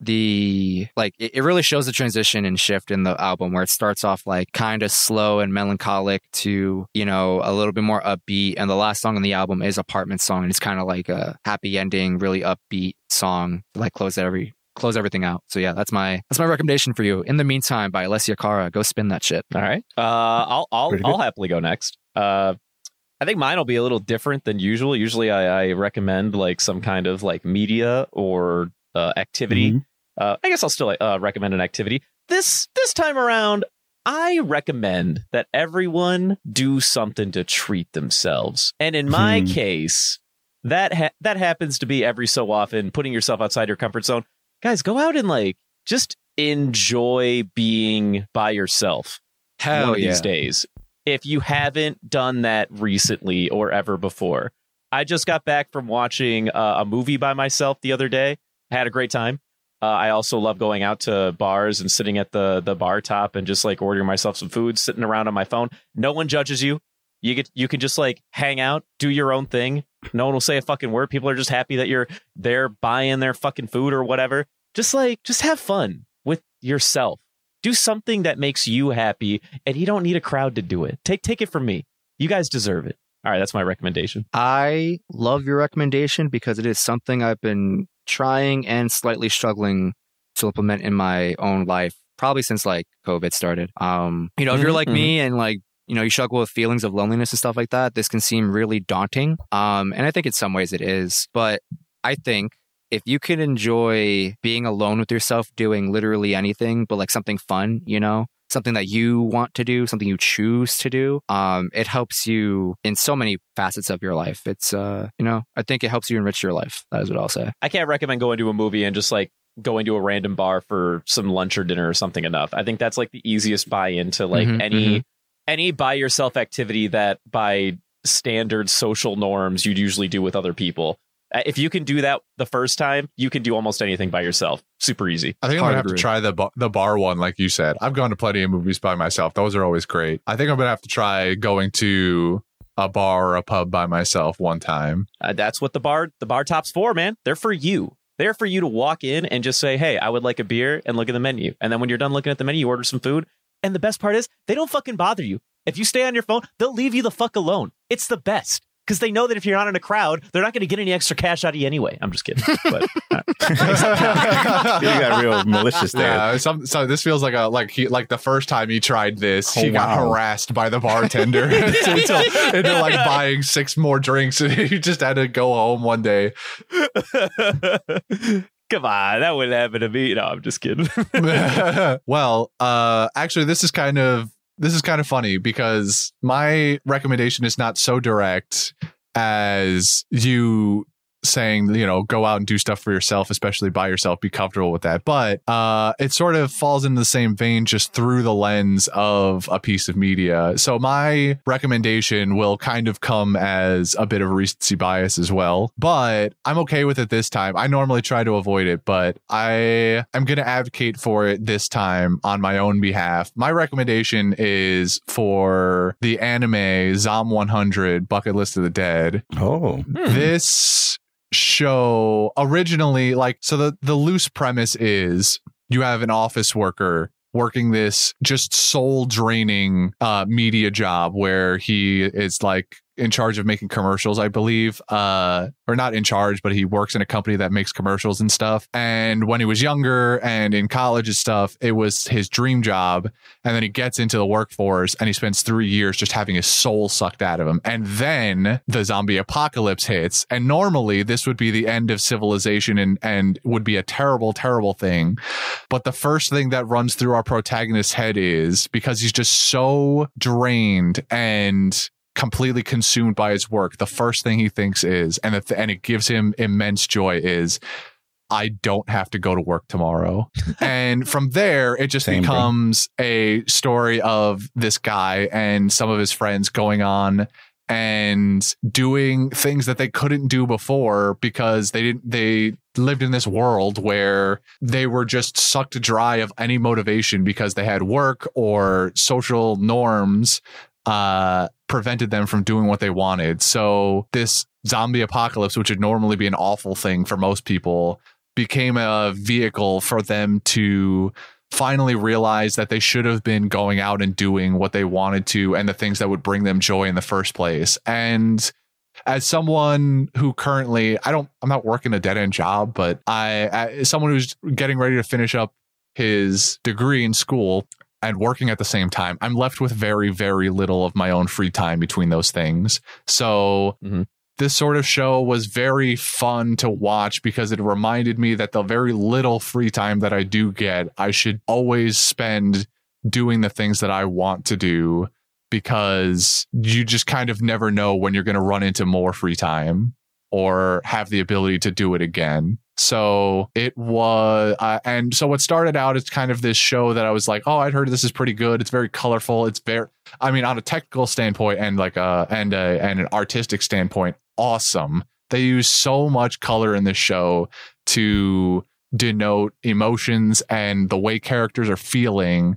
it really shows the transition and shift in the album, where it starts off like kind of slow and melancholic to, a little bit more upbeat. And the last song on the album is Apartment Song. And it's kind of like a happy ending, really upbeat song to like close everything out. So yeah, that's my recommendation for you. In the Meantime by Alessia Cara. Go spin that shit. All right. I'll happily go next. I think mine will be a little different than usual. Usually I recommend like some kind of like media or activity. I guess I'll still recommend an activity. This time around, I recommend that everyone do something to treat themselves. And in my case, that happens to be every so often putting yourself outside your comfort zone. Guys, go out and like just enjoy being by yourself. Hell one of these days. If you haven't done that recently or ever before. I just got back from watching a movie by myself the other day. I had a great time. I also love going out to bars and sitting at the bar top and just like ordering myself some food, sitting around on my phone. No one judges you. You can just like hang out, do your own thing. No one will say a fucking word. People are just happy that you're there buying their fucking food or whatever. Just have fun with yourself. Do something that makes you happy, and you don't need a crowd to do it. Take it from me. You guys deserve it. All right, that's my recommendation. I love your recommendation because it is something I've been trying and slightly struggling to implement in my own life, probably since like COVID started. If you're like me and like, you struggle with feelings of loneliness and stuff like that, this can seem really daunting. And I think in some ways it is. But I think if you can enjoy being alone with yourself, doing literally anything, but like something fun, something that you want to do, something you choose to do, it helps you in so many facets of your life. It's, I think it helps you enrich your life. That is what I'll say. I can't recommend going to a movie and just like going to a random bar for some lunch or dinner or something enough. I think that's like the easiest buy-in to like any by yourself activity that by standard social norms you'd usually do with other people. If you can do that the first time, you can do almost anything by yourself. Super easy. I think I'm going to have to try the bar one, like you said. I've gone to plenty of movies by myself. Those are always great. I think I'm going to have to try going to a bar or a pub by myself one time. That's what the bar top's for, man. They're for you. They're for you to walk in and just say, hey, I would like a beer, and look at the menu. And then when you're done looking at the menu, you order some food. And the best part is they don't fucking bother you. If you stay on your phone, they'll leave you the fuck alone. It's the best. Because they know that if you're not in a crowd, they're not going to get any extra cash out of you anyway. I'm just kidding. But you got real malicious there. Yeah, so this feels like the first time he tried this, he got harassed by the bartender into like buying 6 more drinks, and he just had to go home one day. Come on, that wouldn't happen to me. No, I'm just kidding. Well, actually, this is kind of funny because my recommendation is not so direct as you saying, go out and do stuff for yourself, especially by yourself, be comfortable with that. But it sort of falls into the same vein, just through the lens of a piece of media. So my recommendation will kind of come as a bit of recency bias as well, but I'm okay with it this time. I normally try to avoid it, but I am going to advocate for it this time on my own behalf. My recommendation is for the anime Zom 100 Bucket List of the Dead. Oh, this show originally, the loose premise is you have an office worker working this just soul draining media job where he is like in charge of making commercials, I believe, or not in charge, but he works in a company that makes commercials and stuff. And when he was younger and in college and stuff, it was his dream job. And then he gets into the workforce and he spends 3 years just having his soul sucked out of him. And then the zombie apocalypse hits. And normally this would be the end of civilization and would be a terrible, terrible thing. But the first thing that runs through our protagonist's head is, because he's just so drained and completely consumed by his work, the first thing he thinks is, and it gives him immense joy, is, I don't have to go to work tomorrow. And from there, it just becomes a story of this guy and some of his friends going on and doing things that they couldn't do before because they lived in this world where they were just sucked dry of any motivation because they had work or social norms prevented them from doing what they wanted. So this zombie apocalypse, which would normally be an awful thing for most people, became a vehicle for them to finally realize that they should have been going out and doing what they wanted to and the things that would bring them joy in the first place. And as someone who currently, I'm not working a dead-end job, but as someone who's getting ready to finish up his degree in school and working at the same time, I'm left with very, very little of my own free time between those things. So this sort of show was very fun to watch because it reminded me that the very little free time that I do get, I should always spend doing the things that I want to do, because you just kind of never know when you're going to run into more free time or have the ability to do it again. So it was, and so what started out as kind of this show that I was like, oh, I'd heard this is pretty good. It's very colorful. It's very, I mean, on a technical standpoint and like and an artistic standpoint, awesome. They use so much color in this show to denote emotions and the way characters are feeling,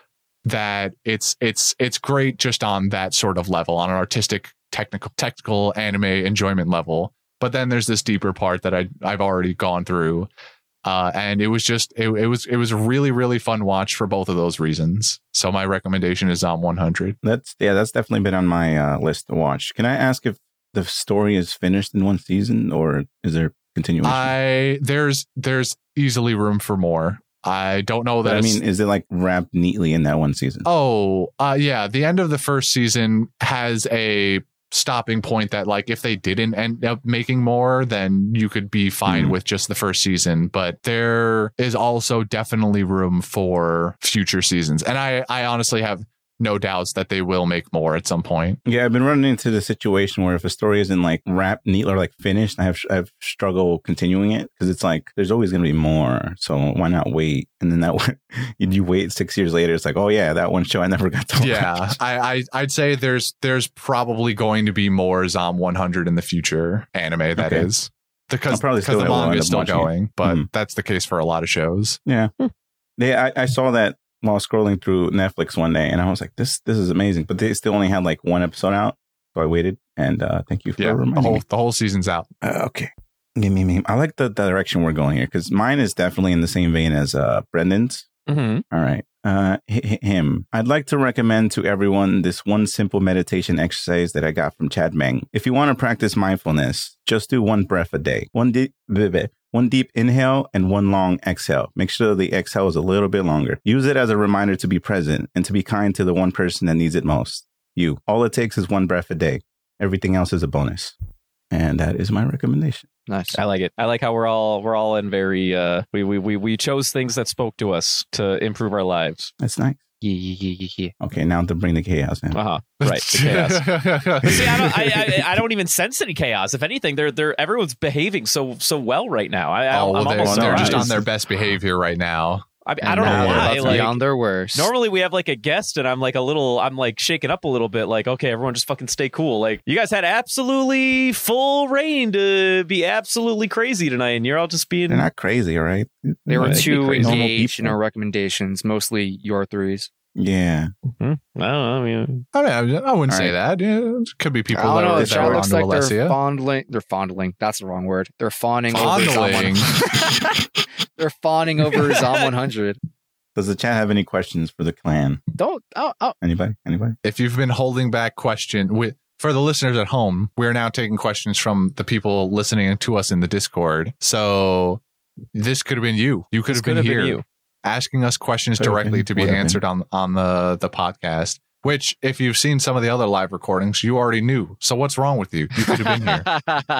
that it's great just on that sort of level, on an artistic, technical anime enjoyment level. But then there's this deeper part that I've already gone through, and it was just it was a really, really fun watch for both of those reasons. So my recommendation is Zom 100. That's definitely been on my list to watch. Can I ask if the story is finished in one season, or is there continuation? There's easily room for more. I don't know that. But I mean, is it like wrapped neatly in that one season? Yeah. The end of the first season has a stopping point that, like, if they didn't end up making more, then you could be fine with just the first season. But there is also definitely room for future seasons. And I honestly have no doubts that they will make more at some point. Yeah, I've been running into the situation where if a story isn't like wrapped neatly or like finished, I've struggled continuing it because it's like there's always going to be more. So why not wait? And then that one, you wait 6 years later, it's like, oh yeah, that one show I never got to watch. Yeah, I'd say there's probably going to be more Zom 100 in the future anime. That is because the manga is still going, but that's the case for a lot of shows. Yeah, I saw that while scrolling through Netflix one day, and I was like, "This is amazing!" But they still only had like one episode out, so I waited. And thank you for reminding me. The whole season's out. Okay, I like the direction we're going here because mine is definitely in the same vein as Brendan's. Mm-hmm. All right, him. I'd like to recommend to everyone this one simple meditation exercise that I got from Chad Meng. If you want to practice mindfulness, just do one breath a day. One deep inhale and one long exhale. Make sure the exhale is a little bit longer. Use it as a reminder to be present and to be kind to the one person that needs it most. You. All it takes is one breath a day. Everything else is a bonus. And that is my recommendation. Nice. I like it. I like how we're all in very we chose things that spoke to us to improve our lives. That's nice. Yeah. Okay, now to bring the chaos in. Right, the chaos. But see, I don't even sense any chaos. If anything, they're everyone's behaving so well right now. They're just on their best behavior right now. I don't know why. Like, beyond their worst. Normally we have like a guest, and I'm like shaking up a little bit. Like, okay, everyone just fucking stay cool. Like, you guys had absolutely full reign to be absolutely crazy tonight, and you're all just being. They're not crazy, all right? They were too engaged in our recommendations, mostly your threes. Yeah. Mm-hmm. I mean, I wouldn't say that. Yeah, it could be people that are looks onto like Alessia. They're fondling. That's the wrong word. They're fawning. Fondling. They're fawning over Zom 100. Does the chat have any questions for the clan? Anybody? If you've been holding back for the listeners at home, we're now taking questions from the people listening to us in the Discord. So this could have been you. You could have been here asking us questions directly to be answered on the podcast. Which, if you've seen some of the other live recordings, you already knew. So what's wrong with you? You could have been here.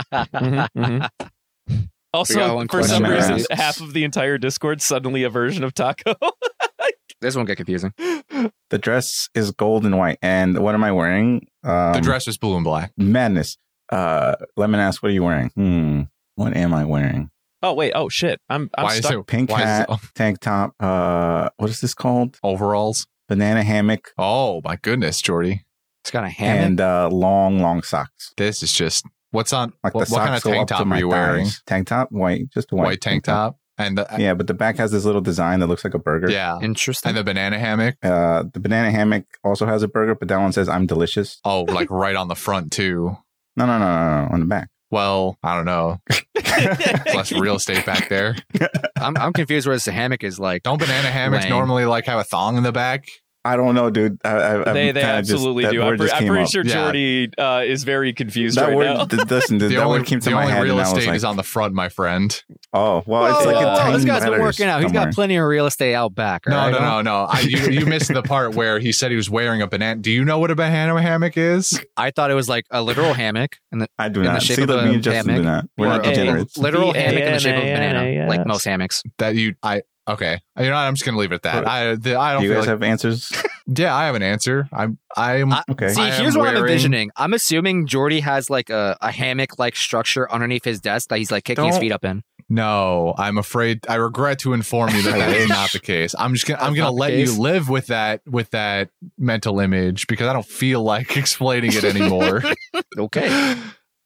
Mm-hmm. Also, for some reason, half of the entire Discord suddenly a version of Taco. This won't get confusing. The dress is gold and white. And what am I wearing? The dress is blue and black. Madness. Lemon ask, what are you wearing? What am I wearing? Oh, wait. Oh, shit. I'm stuck. Pink hat, tank top. What is this called? Overalls. Banana hammock. Oh, my goodness, Jordy. It's got a hammock. And long socks. This is just... What's on? Like what kind of tank top are you wearing? Tank top, white, just a white tank top. And but the back has this little design that looks like a burger. Yeah, interesting. And the banana hammock. The banana hammock also has a burger, but that one says "I'm delicious." Oh, like right on the front too. No, on the back. Well, I don't know. Less real estate back there. I'm confused where this hammock is like. Don't banana hammocks normally like have a thong in the back? I don't know, dude. They absolutely do. I'm pretty sure Jordy is very confused that right word, now. Listen, that word came to my head. The only real estate like, is on the front, my friend. Oh, well, it's like a tiny this guy's been working out. He's got plenty of real estate out back. No. You missed the part where he said he was wearing a banana. Do you know what a banana hammock is? I thought it was like a literal hammock. I do not. See that me and Justin do not. We're not degenerates. Literal hammock in the shape of a banana, like most hammocks. Okay. You know what? I'm just going to leave it at that. I don't do you feel guys like, have answers? Yeah, I have an answer. I'm okay. See, here's what I'm envisioning. I'm assuming Jordy has like a hammock-like structure underneath his desk that he's like kicking his feet up in. No, I'm afraid. I regret to inform you that is not the case. I'm gonna let you live with that mental image because I don't feel like explaining it anymore. Okay.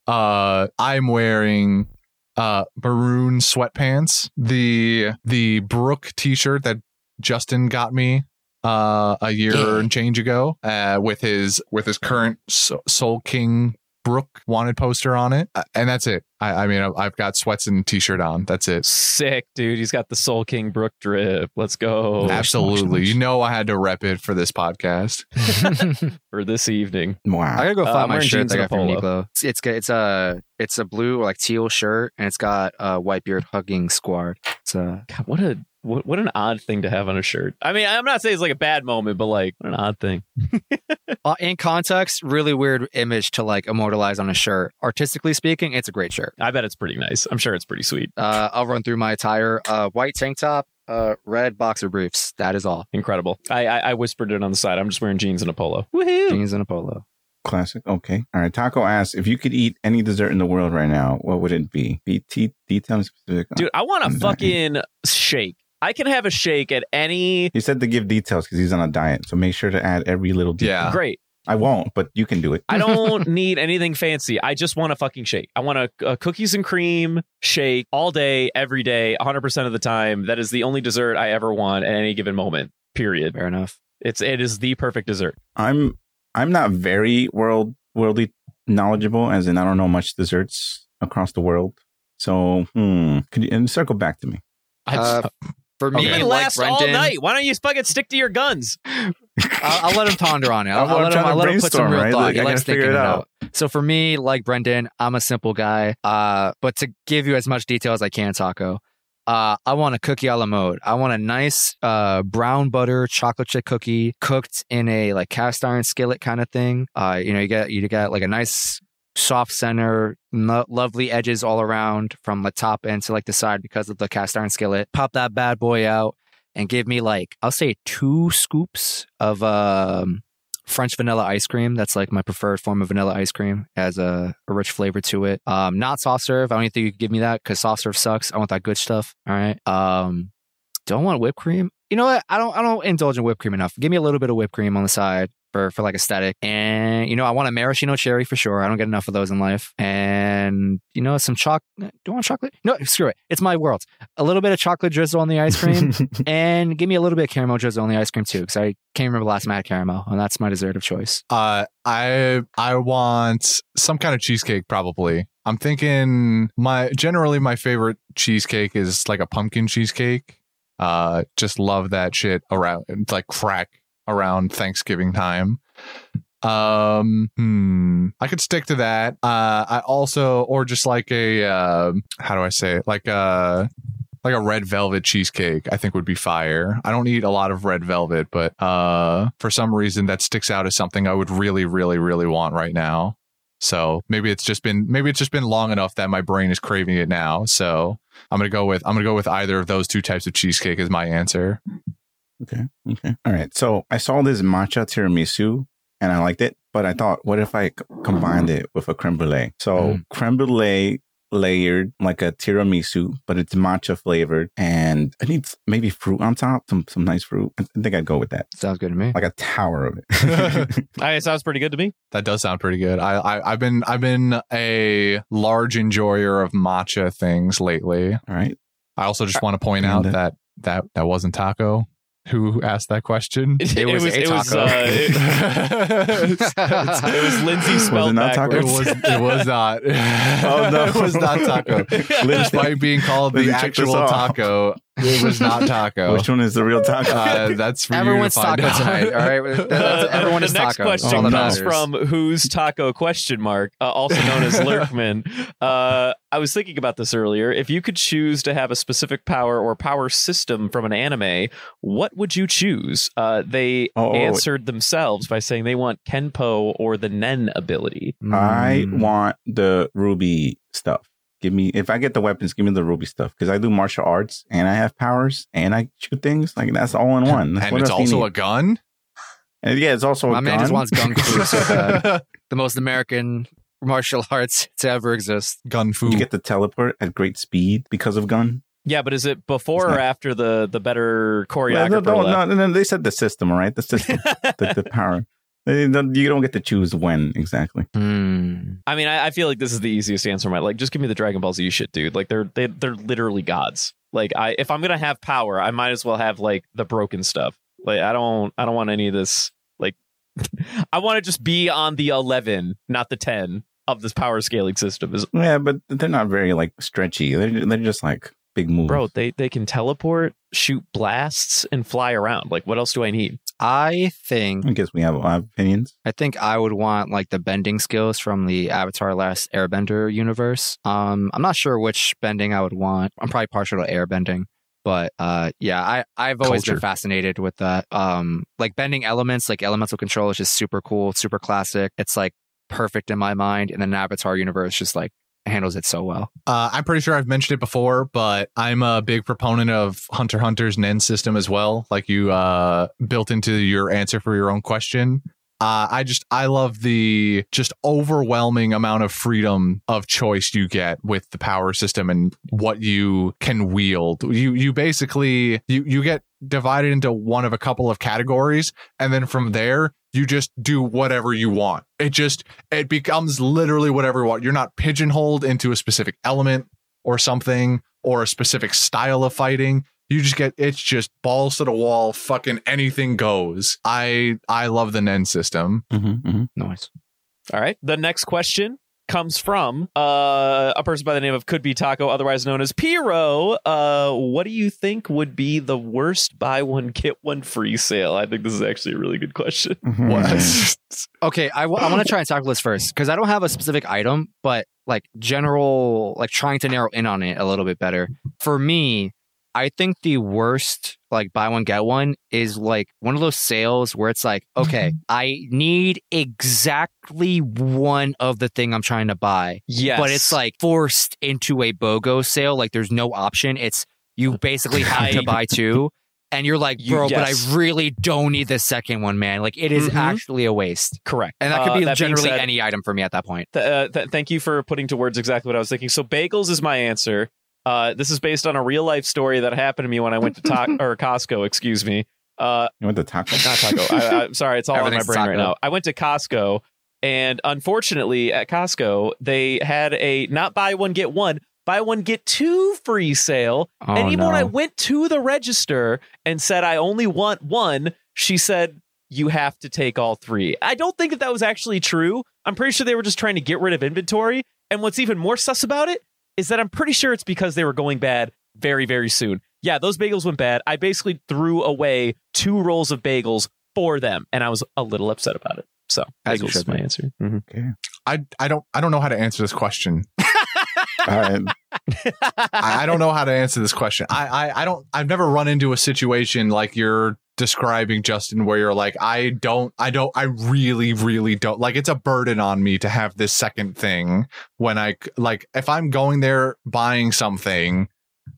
I'm wearing maroon sweatpants, the Brooke t-shirt that Justin got me a year and change ago, with his current Soul King Brooke wanted poster on it, and that's it. I mean, I've got sweats and t-shirt on. That's it. Sick, dude. He's got the Soul King Brooke drip. Let's go. Absolutely. You know, I had to rep it for this podcast. For this evening. Wow. I gotta go find my shirt that I got from Uniqlo. It's a blue or like teal shirt, and it's got Whitebeard hugging Squad. It's God, what What an odd thing to have on a shirt. I mean, I'm not saying it's like a bad moment, but like, what an odd thing. In context, really weird image to like immortalize on a shirt. Artistically speaking, it's a great shirt. I bet it's pretty nice. I'm sure it's pretty sweet. I'll run through my attire. White tank top, red boxer briefs. That is all. Incredible. I whispered it on the side. I'm just wearing jeans and a polo. Woohoo! Jeans and a polo. Classic. Okay. All right. Taco asks, if you could eat any dessert in the world right now, what would it be? Detail specific. Dude, I want a fucking shake. I can have a shake at any... He said to give details because he's on a diet. So make sure to add every little detail. Yeah. Great. I won't, but you can do it. I don't need anything fancy. I just want a fucking shake. I want a cookies and cream shake all day, every day, 100% of the time. That is the only dessert I ever want at any given moment. Period. Fair enough. It is the perfect dessert. I'm not very worldly knowledgeable, as in I don't know much desserts across the world. So, could you circle back to me? For me, You can like last Brendan, all night. Why don't you fucking stick to your guns? I'll let him ponder on it. I'll let him put some real thought. He likes thinking it out. So for me, like Brendan, I'm a simple guy. But to give you as much detail as I can, Taco, I want a cookie a la mode. I want a nice brown butter chocolate chip cookie cooked in a like cast iron skillet kind of thing. You get like a nice soft center, lovely edges all around from the top end to like the side because of the cast iron skillet. Pop that bad boy out and give me like, I'll say 2 scoops of French vanilla ice cream. That's like my preferred form of vanilla ice cream. It has a rich flavor to it. Not soft serve. I don't even think you could give me that because soft serve sucks. I want that good stuff. All right. Don't want whipped cream. You know what? I don't indulge in whipped cream enough. Give me a little bit of whipped cream on the side for like aesthetic. And, I want a maraschino cherry for sure. I don't get enough of those in life. And, some chocolate. Do you want chocolate? No, screw it. It's my world. A little bit of chocolate drizzle on the ice cream and give me a little bit of caramel drizzle on the ice cream too. Because I can't remember the last time I had caramel, and that's my dessert of choice. I want some kind of cheesecake probably. I'm thinking generally my favorite cheesecake is like a pumpkin cheesecake. Just love that shit around like crack around Thanksgiving time. I could stick to that. I also, or just like a how do I say it? Like a red velvet cheesecake I think would be fire. I don't eat a lot of red velvet, but for some reason that sticks out as something I would really, really, really want right now. So maybe it's just been long enough that my brain is craving it now. So I'm gonna go with either of those 2 types of cheesecake as my answer. Okay. All right. So I saw this matcha tiramisu and I liked it, but I thought, what if I combined it with a creme brulee? So creme brulee layered like a tiramisu, but it's matcha flavored, and I need maybe fruit on top, some nice fruit. I think I'd go with that. Sounds good to me. Like a tower of it. It sounds pretty good to me. That does sound pretty good. I've been a large enjoyer of matcha things lately. All right. I also just want to point out that wasn't Taco who asked that question. It was Lindsay spelled backwards. It was not. Oh no, it was not Taco. Despite being called the actual Taco, it was not Taco. Which one is the real Taco? That's for everyone's you to find taco out. tonight. All right, everyone is the next taco. question comes from Who's Taco ? Also known as Lurkman. I was thinking about this earlier. If you could choose to have a specific power or power system from an anime, what would you choose? They answered themselves by saying they want Kenpo or the Nen ability. I want the Ruby stuff. If I get the weapons, give me the Ruby stuff, because I do martial arts and I have powers and I shoot things. Like, that's all in one. That's and it's also a gun? And yeah, it's also a gun. My man just wants gun fu so bad. The most American martial arts to ever exist. Gun fu. You get to teleport at great speed because of gun. Yeah, but is it before or after the better choreographer? No, they said the system, all right? The system, the power. You don't get to choose when exactly. I mean, I feel like this is the easiest answer. Like, just give me the Dragon Ball Z shit, dude. Like, they're literally gods. Like, if I'm gonna have power, I might as well have like the broken stuff. Like, I don't want any of this. Like, I want to just be on the 11, not the 10 of this power scaling system. Yeah, but they're not very like stretchy. They're just like big moves. Bro, they can teleport, shoot blasts, and fly around. Like, what else do I need? I guess we have opinions. I think I would want like the bending skills from the Avatar Last Airbender universe. I'm not sure which bending I would want. I'm probably partial to airbending, But I've always Culture. been fascinated with that. Like bending elements, like elemental control is just super cool, super classic. It's like perfect in my mind. And then Avatar universe just like handles it so well. I'm pretty sure I've mentioned it before, but I'm a big proponent of Hunter x Hunter's Nen system as well. Like you built into your answer for your own question. I love the just overwhelming amount of freedom of choice you get with the power system and what you can wield. You basically you get divided into one of a couple of categories, and then from there you just do whatever you want. It becomes literally whatever you want. You're not pigeonholed into a specific element or something or a specific style of fighting. You just it's just balls to the wall, fucking anything goes. I love the Nen system. Nice. All right. The next question comes from a person by the name of Could Be Taco, otherwise known as Piro. What do you think would be the worst buy one, get one free sale? I think this is actually a really good question. Okay, I want to try and tackle this first because I don't have a specific item, but like general, like trying to narrow in on it a little bit better. For me, I think the worst, like buy one, get one is like one of those sales where it's like, okay, I need exactly one of the thing I'm trying to buy. Yes. But it's like forced into a BOGO sale. Like there's no option. It's you basically have to buy two. And you're like, bro, but I really don't need the second one, man. Like it is actually a waste. Correct. And that could be that generally being said, any item for me at that point. Thank you for putting to words exactly what I was thinking. So bagels is my answer. This is based on a real life story that happened to me when I went to Costco. Excuse me. You went to Taco? Not Taco. I'm sorry, it's all on my brain right now. I went to Costco, and unfortunately, at Costco, they had a not buy one get one, buy one get two free sale. Oh, and even no. when I went to the register and said I only want one, she said you have to take all three. I don't think that was actually true. I'm pretty sure they were just trying to get rid of inventory. And what's even more sus about it is that I'm pretty sure it's because they were going bad very, very soon. Yeah, those bagels went bad. I basically threw away 2 rolls of bagels for them, and I was a little upset about it. So As you bagels should is my be. answer. Okay. I don't know how to answer this question. All right. I don't know how to answer this question. I've never run into a situation like you're describing, Justin, where you're like, I really, really don't like, it's a burden on me to have this second thing when if I'm going there buying something,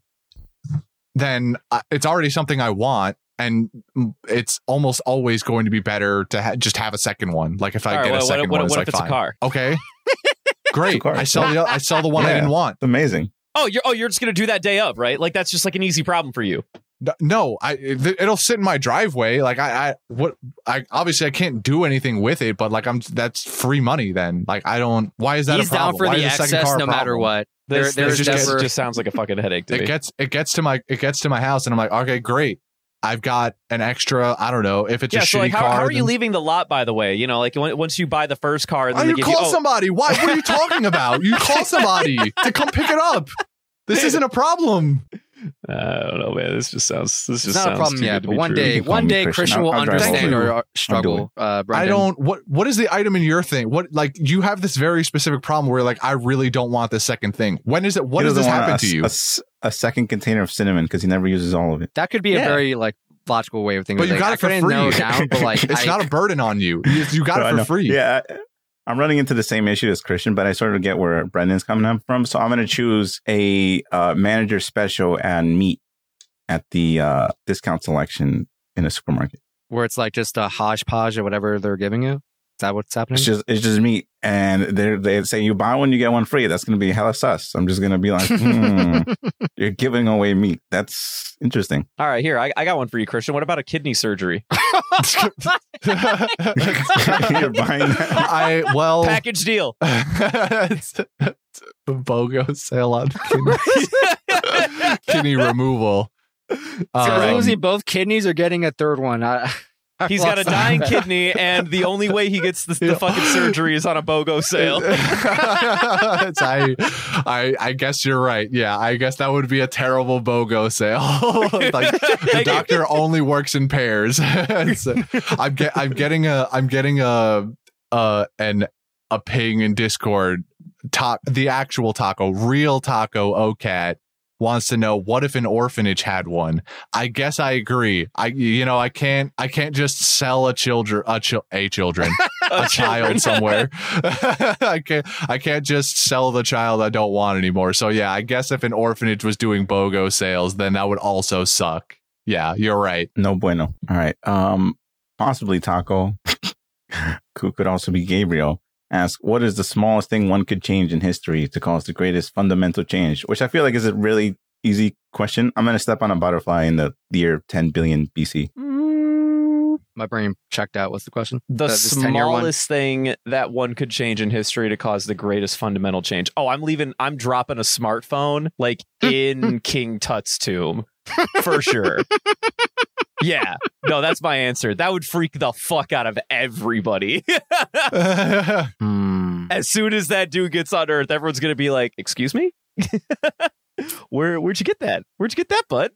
then it's already something I want. And it's almost always going to be better to just have a second one. Like if I get a second one, it's what like if it's fine. a car? Okay, great. Cars, I sell the one I didn't want. It's amazing. Oh, you're just gonna do that day of, right? Like that's just like an easy problem for you. No, it'll sit in my driveway. Like I obviously I can't do anything with it, but like that's free money then. Like I don't. Why is that He's a problem? down for Why the is the second excess car a no matter problem? what. This There's just never... sounds like a fucking headache to me. It gets to my house, and I'm like, okay, great. I've got an extra. I don't know if it's a shitty so like car. how are you leaving the lot? By the way, you know, like once you buy the first car, and then they You give call you somebody. Why? What are you talking about? You call somebody to come pick it up. This isn't a problem. I don't know, man. This just sounds. This It's just not a sounds problem too yet, good to but be one true. day, You can call me Christian will I'll drive understand over. our struggle. I don't. What is the item in your thing? What like you have this very specific problem where like I really don't want this second thing. When is it? What does this happen to you? A second container of cinnamon because he never uses all of it. That could be a very like logical way of thinking. But you got it for free. Narrow down, but like It's not a burden on you. You got it for free. Yeah. I'm running into the same issue as Christian, but I sort of get where Brendan's coming up from. So I'm going to choose a manager special and meat at the discount selection in a supermarket. where it's like just a hodgepodge or whatever they're giving you. Is that what's happening? It's just meat, and they say you buy one, you get one free. That's going to be hella sus. I'm just going to be like, you're giving away meat. That's interesting. All right, here I got one for you, Christian. What about a kidney surgery? You're buying that? Package deal. It's a BOGO sale on kidney removal. So losing both kidneys or getting a third one? He's got a dying kidney, and the only way he gets the fucking surgery is on a BOGO sale. I guess you're right. Yeah, I guess that would be a terrible BOGO sale. Like the doctor only works in pairs. So I'm getting a ping in Discord. The actual taco, real taco OCAT wants to know, what if an orphanage had one? I guess I agree. I can't just sell a child somewhere. I can't just sell the child I don't want anymore. So yeah, I guess if an orphanage was doing BOGO sales, then that would also suck. Yeah, you're right. No bueno. All right. Possibly Taco. Who could also be Gabriel. Ask, what is the smallest thing one could change in history to cause the greatest fundamental change? Which I feel like is a really easy question. I'm going to step on a butterfly in the year 10 billion BC. My brain checked out. What's the question? The smallest thing that one could change in history to cause the greatest fundamental change. Oh, I'm dropping a smartphone like in King Tut's tomb for sure. Yeah, no, that's my answer. That would freak the fuck out of everybody. As soon as that dude gets on Earth, everyone's going to be like, excuse me? Where'd you get that? Where'd you get that, bud?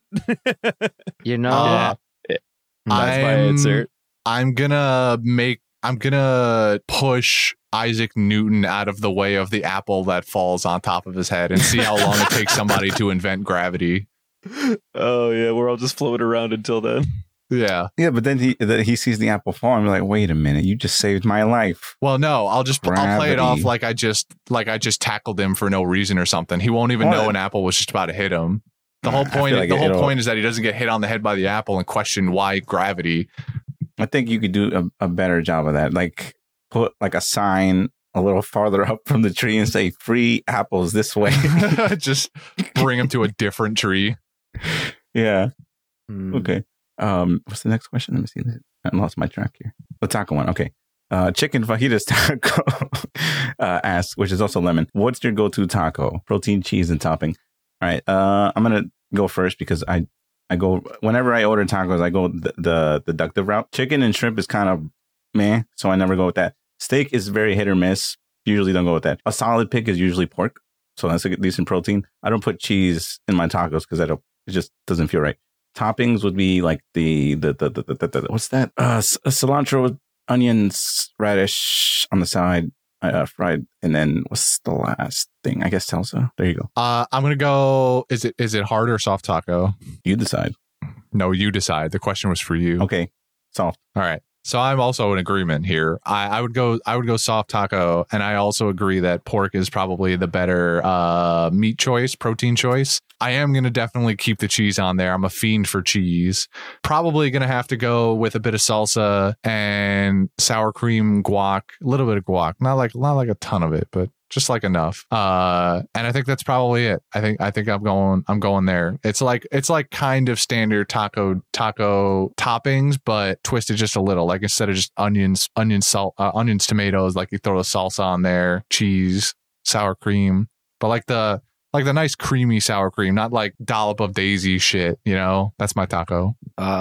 That's my answer. I'm gonna push Isaac Newton out of the way of the apple that falls on top of his head and see how long it takes somebody to invent gravity. Oh yeah, we're all just floating around until then. Yeah, but then he sees the apple fall and you're like, wait a minute, you just saved my life. Well, no, I'll play it off like I just tackled him for no reason or something. He won't even know an apple was just about to hit him. The whole point is that he doesn't get hit on the head by the apple and question why gravity. I think you could do a better job of that. Like put like a sign a little farther up from the tree and say free apples this way. Just bring him to a different tree. Yeah. Okay. What's the next question? Let me see. I lost my track here. The taco one. Okay. Chicken fajitas taco asks, which is also lemon. What's your go-to taco? Protein, cheese, and topping. All right. I'm gonna go first because I go whenever I order tacos. I go the deductive route. Chicken and shrimp is kind of meh, so I never go with that. Steak is very hit or miss. Usually don't go with that. A solid pick is usually pork, so that's a decent protein. I don't put cheese in my tacos because it just doesn't feel right. Toppings would be like the what's that? Cilantro with onions, radish on the side, fried, and then what's the last thing? I guess salsa. There you go. I'm gonna go. Is it hard or soft taco? You decide. No, you decide. The question was for you. Okay, soft. All right. So I'm also in agreement here. I would go soft taco, and I also agree that pork is probably the better meat choice, protein choice. I am going to definitely keep the cheese on there. I'm a fiend for cheese. Probably going to have to go with a bit of salsa and sour cream guac, a little bit of guac, not like a ton of it, but just like enough. And I think that's probably it. I think I'm going there. It's like kind of standard taco toppings, but twisted just a little. Like instead of just onions, tomatoes, like you throw a salsa on there, cheese, sour cream, but like the nice creamy sour cream, not like dollop of daisy shit, That's my taco.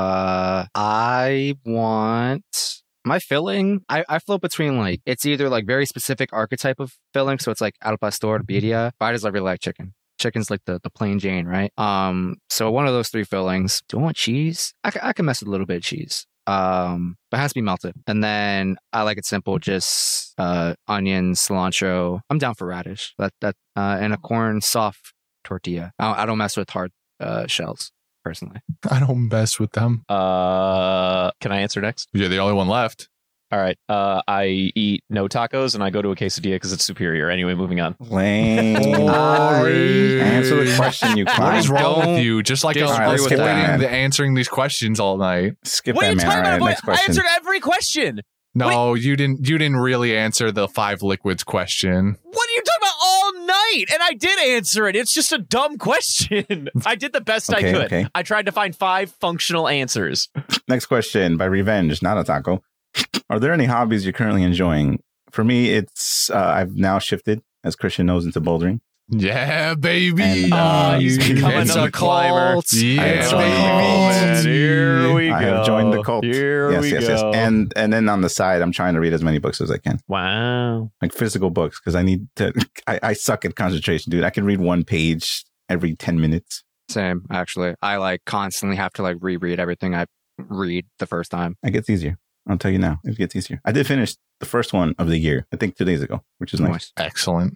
I want my filling. I float between like, it's either like very specific archetype of filling. So it's like al pastor, birria. But I just really like chicken. Chicken's like the plain Jane, right? So one of those three fillings. Do I want cheese? I can mess with a little bit of cheese. But it has to be melted. And then I like it simple, just onions, cilantro. I'm down for radish. And a corn soft tortilla. I don't mess with hard shells personally. I don't mess with them. Can I answer next? You're the only one left. All right. I eat no tacos and I go to a quesadilla because it's superior. Anyway, moving on. Lame. Answer the question, you What is wrong with you? Just like us avoiding answering these questions all night. Skip that, man. All right, next question. I answered every question. No, you didn't. You didn't really answer the 5 liquids question. What are you talking about all night? And I did answer it. It's just a dumb question. I did the best I could. Okay. I tried to find 5 functional answers. Next question by Revenge, not a taco. Are there any hobbies you're currently enjoying? For me, it's I've now shifted, as Christian knows, into bouldering. Yeah, baby. And, he's becoming a climber. Yeah, baby. Here we go. I have joined the cult. Here we go. Yes. And then on the side, I'm trying to read as many books as I can. Wow. Like physical books, because I need to. I suck at concentration, dude. I can read one page every 10 minutes. Same, actually. I like constantly have to like reread everything I read the first time. It gets easier. I'll tell you now. It gets easier. I did finish the first one of the year, I think 2 days ago, which is nice. Excellent.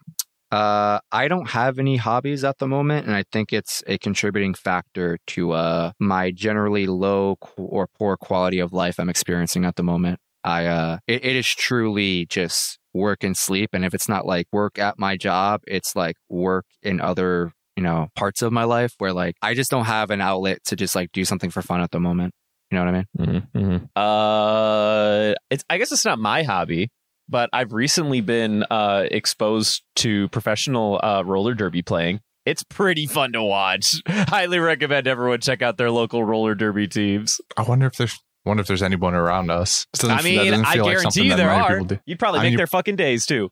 I don't have any hobbies at the moment, and I think it's a contributing factor to my generally low or poor quality of life I'm experiencing at the moment. It is truly just work and sleep, and if it's not like work at my job, it's like work in other, parts of my life where like I just don't have an outlet to just like do something for fun at the moment. You know what I mean? Mm-hmm. I guess it's not my hobby, but I've recently been exposed to professional roller derby playing. It's pretty fun to watch. Highly recommend everyone check out their local roller derby teams. I wonder if there's anyone around us. I guarantee you there are. You'd probably make their fucking days too.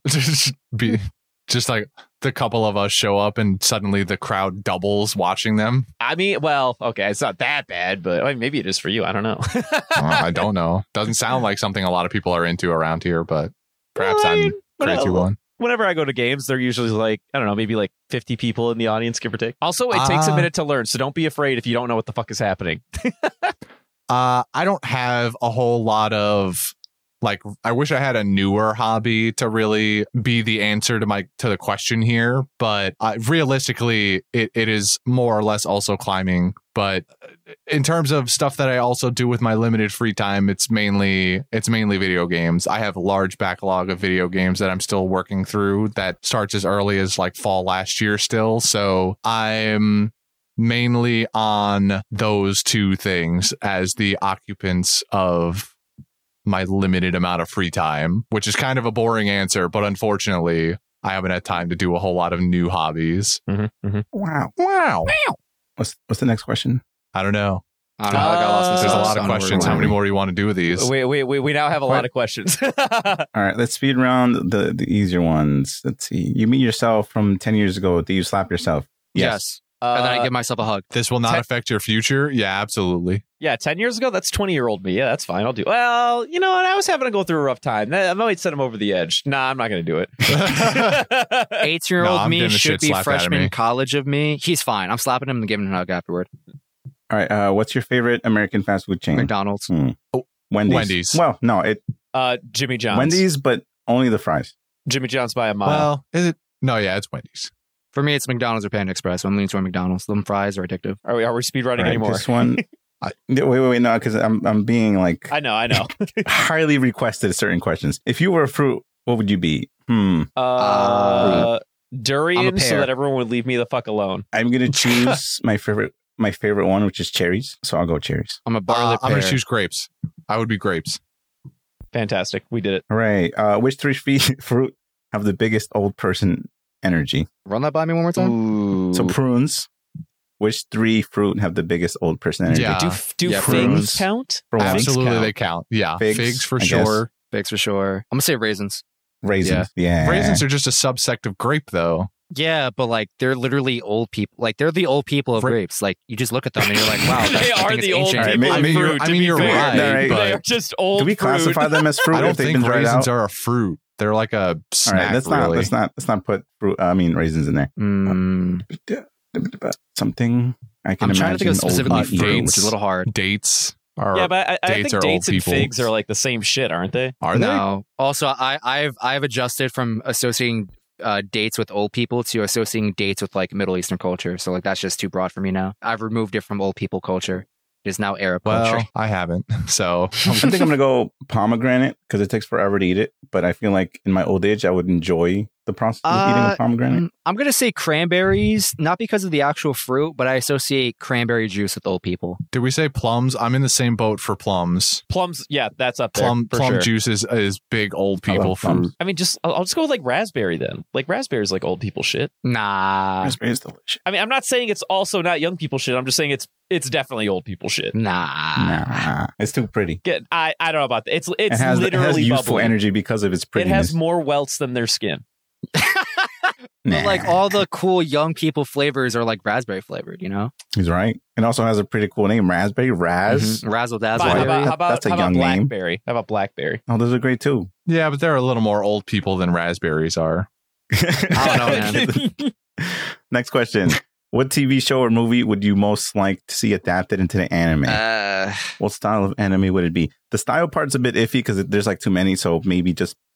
Just like the couple of us show up and suddenly the crowd doubles watching them. I mean, well, okay, it's not that bad, but maybe it is for you. I don't know. I don't know. Doesn't sound like something a lot of people are into around here, but perhaps I'm crazy one. Whenever I go to games, they're usually like, I don't know, maybe like 50 people in the audience, give or take. Also, it takes a minute to learn, so don't be afraid if you don't know what the fuck is happening. I don't have a whole lot of I wish I had a newer hobby to really be the answer to the question here, but realistically, it is more or less also climbing. But in terms of stuff that I also do with my limited free time, it's mainly video games. I have a large backlog of video games that I'm still working through that starts as early as like fall last year still. So I'm mainly on those two things as the occupants of my limited amount of free time, which is kind of a boring answer, but unfortunately, I haven't had time to do a whole lot of new hobbies. Mm-hmm, mm-hmm. Wow. What's the next question? I don't know. I got lost. There's a lot of questions. How many more do you want to do with these? We now have a lot of questions. All right, let's speed around the easier ones. Let's see. You meet yourself from 10 years ago. Do you slap yourself? Yes. And then I give myself a hug. This will not affect your future? Yeah, absolutely. Yeah, 10 years ago, that's 20-year-old me. Yeah, that's fine. I'll do it. Well, you know what? I was having to go through a rough time. I might send him over the edge. Nah, I'm not going to do it. 8-year-old me should be freshman college of me. He's fine. I'm slapping him and giving him a hug afterward. All right. What's your favorite American fast food chain? McDonald's. Oh, Wendy's. Well, no. Jimmy John's. Wendy's, but only the fries. Jimmy John's by a mile. Well, is it? No, yeah, it's Wendy's. For me, it's McDonald's or Panda Express. I'm leaning toward McDonald's. Them fries are addictive. Are we speedrunning right, anymore? This one. Wait, no, because I'm being like. I know. highly requested certain questions. If you were a fruit, what would you be? Durian, so that everyone would leave me the fuck alone. I'm gonna choose my favorite one, which is cherries. So I'll go cherries. I'm a barley pear. I'm gonna choose grapes. I would be grapes. Fantastic, we did it. All right. Which three fruit have the biggest old person energy? Run that by me one more time. Ooh. So prunes. Which three fruit have the biggest old person energy? Yeah. Do figs count? Absolutely, they count. Yeah, figs for sure. Figs for sure. I'm gonna say raisins. Raisins. Yeah. Raisins are just a subsect of grape, though. Yeah, but like they're literally old people. Like they're the old people of grapes. Like you just look at them and you're like, wow, they are the old people of fruit. I mean, you're right. They are just old. Do we classify them as fruit? I don't think raisins are a fruit. They're like a snack. All right, let's not put fruit. I mean raisins in there. Something I can imagine. I'm trying to think of specifically fruit, which is a little hard. Dates. Yeah, but I think dates and figs are like the same shit, aren't they? Are they? No. Also, I've adjusted from associating dates with old people to associating dates with like Middle Eastern culture. So like that's just too broad for me now. I've removed it from old people culture. It is now Arab culture. I haven't. So I think I'm gonna go pomegranate because it takes forever to eat it. But I feel like in my old age, I would enjoy the process of eating a pomegranate. I'm gonna say cranberries, not because of the actual fruit, but I associate cranberry juice with old people. Did we say plums? I'm in the same boat for plums. Plums, yeah, that's up there. Plum sure. juice is big old people fruit. I mean, I'll just go with like raspberry then. Like raspberry is like old people shit. Nah, raspberry is delicious. I mean, I'm not saying it's also not young people shit. I'm just saying it's definitely old people shit. Nah, it's too pretty. I don't know about that. It's it has literally useful bubbly. Energy because of its prettiness. It has more welts than their skin. But like all the cool young people flavors are like raspberry flavored, you know? He's right. It also has a pretty cool name, raspberry. Razzle dazzle. How about name. Blackberry? How about blackberry? Oh, those are great too. Yeah, but they're a little more old people than raspberries are. I don't know, man. Next question. What TV show or movie would you most like to see adapted into the anime? What style of anime would it be? The style part's a bit iffy because there's like too many, so maybe just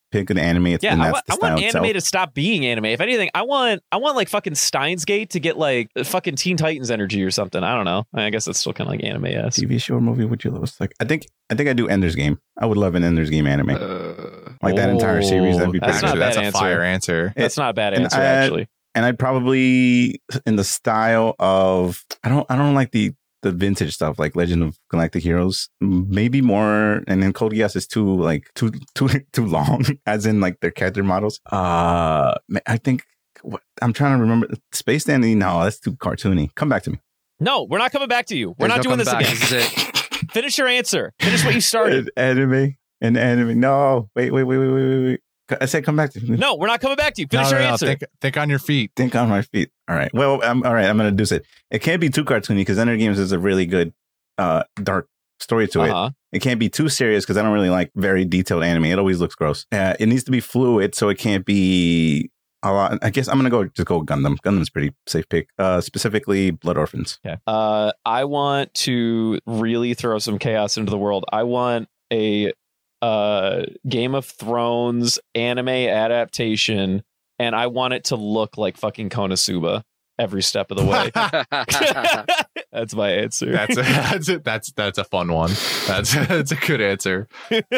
pick an anime, Yeah, and I that's want, the I style want anime itself. to stop being anime. If anything, I want like fucking Steins Gate to get like fucking Teen Titans energy or something. I don't know. I guess that's still kind of like anime-esque. TV show or movie would you love? Like, I think I do Ender's Game. I would love an Ender's Game anime. Like that entire series, that'd be That's pretty not good. a bad That's a answer. fire answer. That's not a bad and answer, I- actually. And I'd probably in the style of I don't like the vintage stuff like Legend of Galactic Heroes. Maybe more, and then Code Geass is too long, as in like their character models. I think I'm trying to remember. Space Dandy. No, that's too cartoony. Come back to me. No, we're not coming back to you. We're There's not no doing this coming back. again. This is it. Finish your answer. Finish what you started. An anime. No, wait. I said come back to me. No, we're not coming back to you. Finish your answer. Think on your feet. Think on my feet. All right. Well, I'm going to do it. It can't be too cartoony because Ender Games is a really good dark story to it. It can't be too serious because I don't really like very detailed anime. It always looks gross. It needs to be fluid, so it can't be a lot. I guess I'm going to go with Gundam. Gundam's pretty safe pick. Specifically, Blood Orphans. Okay. I want to really throw some chaos into the world. I want a Game of Thrones anime adaptation, and I want it to look like fucking Konosuba every step of the way. That's my answer. That's a fun one. That's a good answer.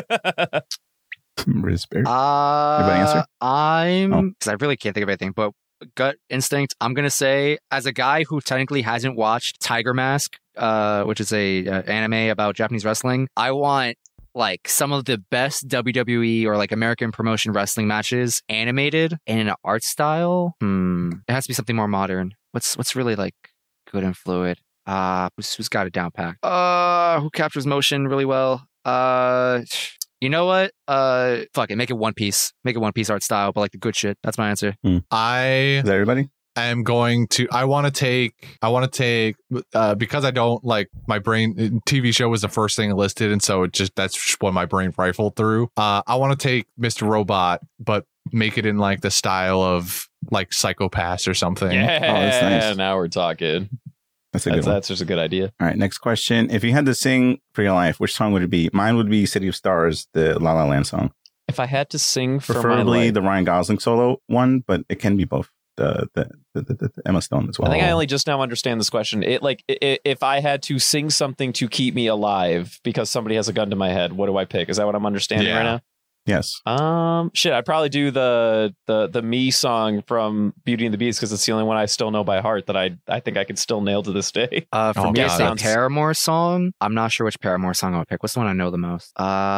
Respect. Anybody answer? Because I really can't think of anything, but gut instinct, I'm going to say, as a guy who technically hasn't watched Tiger Mask, which is a anime about Japanese wrestling, I want like some of the best WWE or like American promotion wrestling matches animated and in an art style. It has to be something more modern. What's really like good and fluid? Who's got it down packed? Who captures motion really well? You know what? Fuck it. Make it One Piece. Make it One Piece art style, but like the good shit. That's my answer. Is that everybody? I want to take because I don't like my brain. TV show was the first thing listed, and so that's just what my brain rifled through. I want to take Mr. Robot, but make it in like the style of like Psycho-Pass or something. Yeah, that's nice. Now we're talking. That's a good one. That's just a good idea. All right, next question. If you had to sing for your life, which song would it be? Mine would be City of Stars, the La La Land song. If I had to sing for my Preferably life, the Ryan Gosling solo one, but it can be both. The Emma Stone as well. I think I only just now understand this question. If I had to sing something to keep me alive because somebody has a gun to my head, what do I pick? Is that what I'm understanding right now? Yes. I'd probably do the Me song from Beauty and the Beast because it's the only one I still know by heart that I think I can still nail to this day. For me, it's a sounds- Paramore song. I'm not sure which Paramore song I would pick. What's the one I know the most?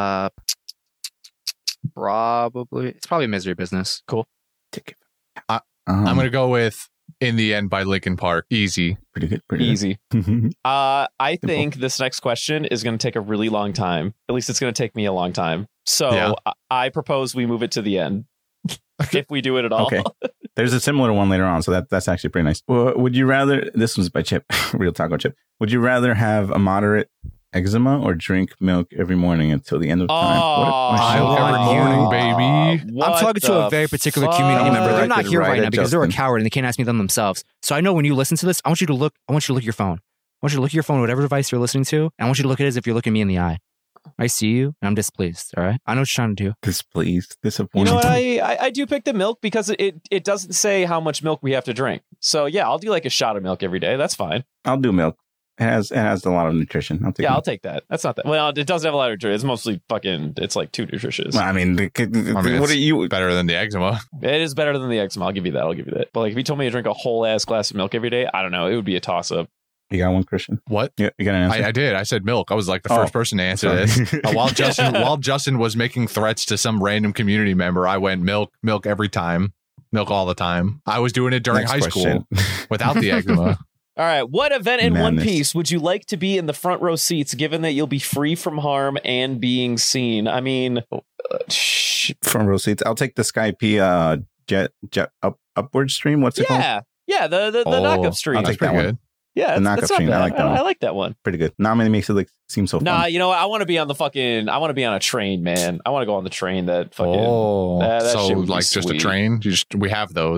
It's probably Misery Business. Cool. I'm gonna go with In the End by Linkin Park. Easy. Pretty good. Easy. I think this next question is going to take a really long time. At least it's going to take me a long time. So Yeah. I propose we move it to the end. If we do it at all. Okay. There's a similar one later on, so that's actually pretty nice. Would you rather? This one's by Chip, Real Taco Chip. Would you rather have a moderate eczema or drink milk every morning until the end of time? Every morning, baby. I'm talking to a very particular community member. They're not here right now because they're a coward and they can't ask me them themselves. So I know when you listen to this, I want you to look at your phone. I want you to look at your phone, whatever device you're listening to, and I want you to look at it as if you're looking me in the eye. I see you, and I'm displeased. All right, I know what you're trying to do. Displeased, You disappointed. know what? I do pick the milk because it doesn't say how much milk we have to drink. So yeah, I'll do like a shot of milk every day. That's fine. I'll do milk. It has a lot of nutrition. I'll take. I'll milk. take that. That's not that. Well, it doesn't have a lot of nutrition. It's mostly fucking. It's like too nutritious. Well, I mean, what are you? Better than the eczema. It is better than the eczema. I'll give you that. But like, if you told me to drink a whole ass glass of milk every day, I don't know. It would be a toss up. You got one, Christian? What? Yeah, you got an answer? I did. I said milk. I was like the first person to answer sorry. this. While Justin was making threats to some random community member, I went milk every time. Milk all the time. I was doing it during Next high question. school without the eczema. All right. What event in One Madness. Piece would you like to be in the front row seats, given that you'll be free from harm and being seen? I mean, Front row seats. I'll take the Skype jet upward stream. What's it called? yeah, the knockup stream. I'll That's take that pretty one. good. Yeah, The that's knockup not stream. bad. I like that one. I like that one. Pretty good. Nami makes it seem so fun. Nah, you know what? I want to be on I want to be on a train, man. I want to go on the train that fucking. that shit so would be like just a sweet. train? We have those.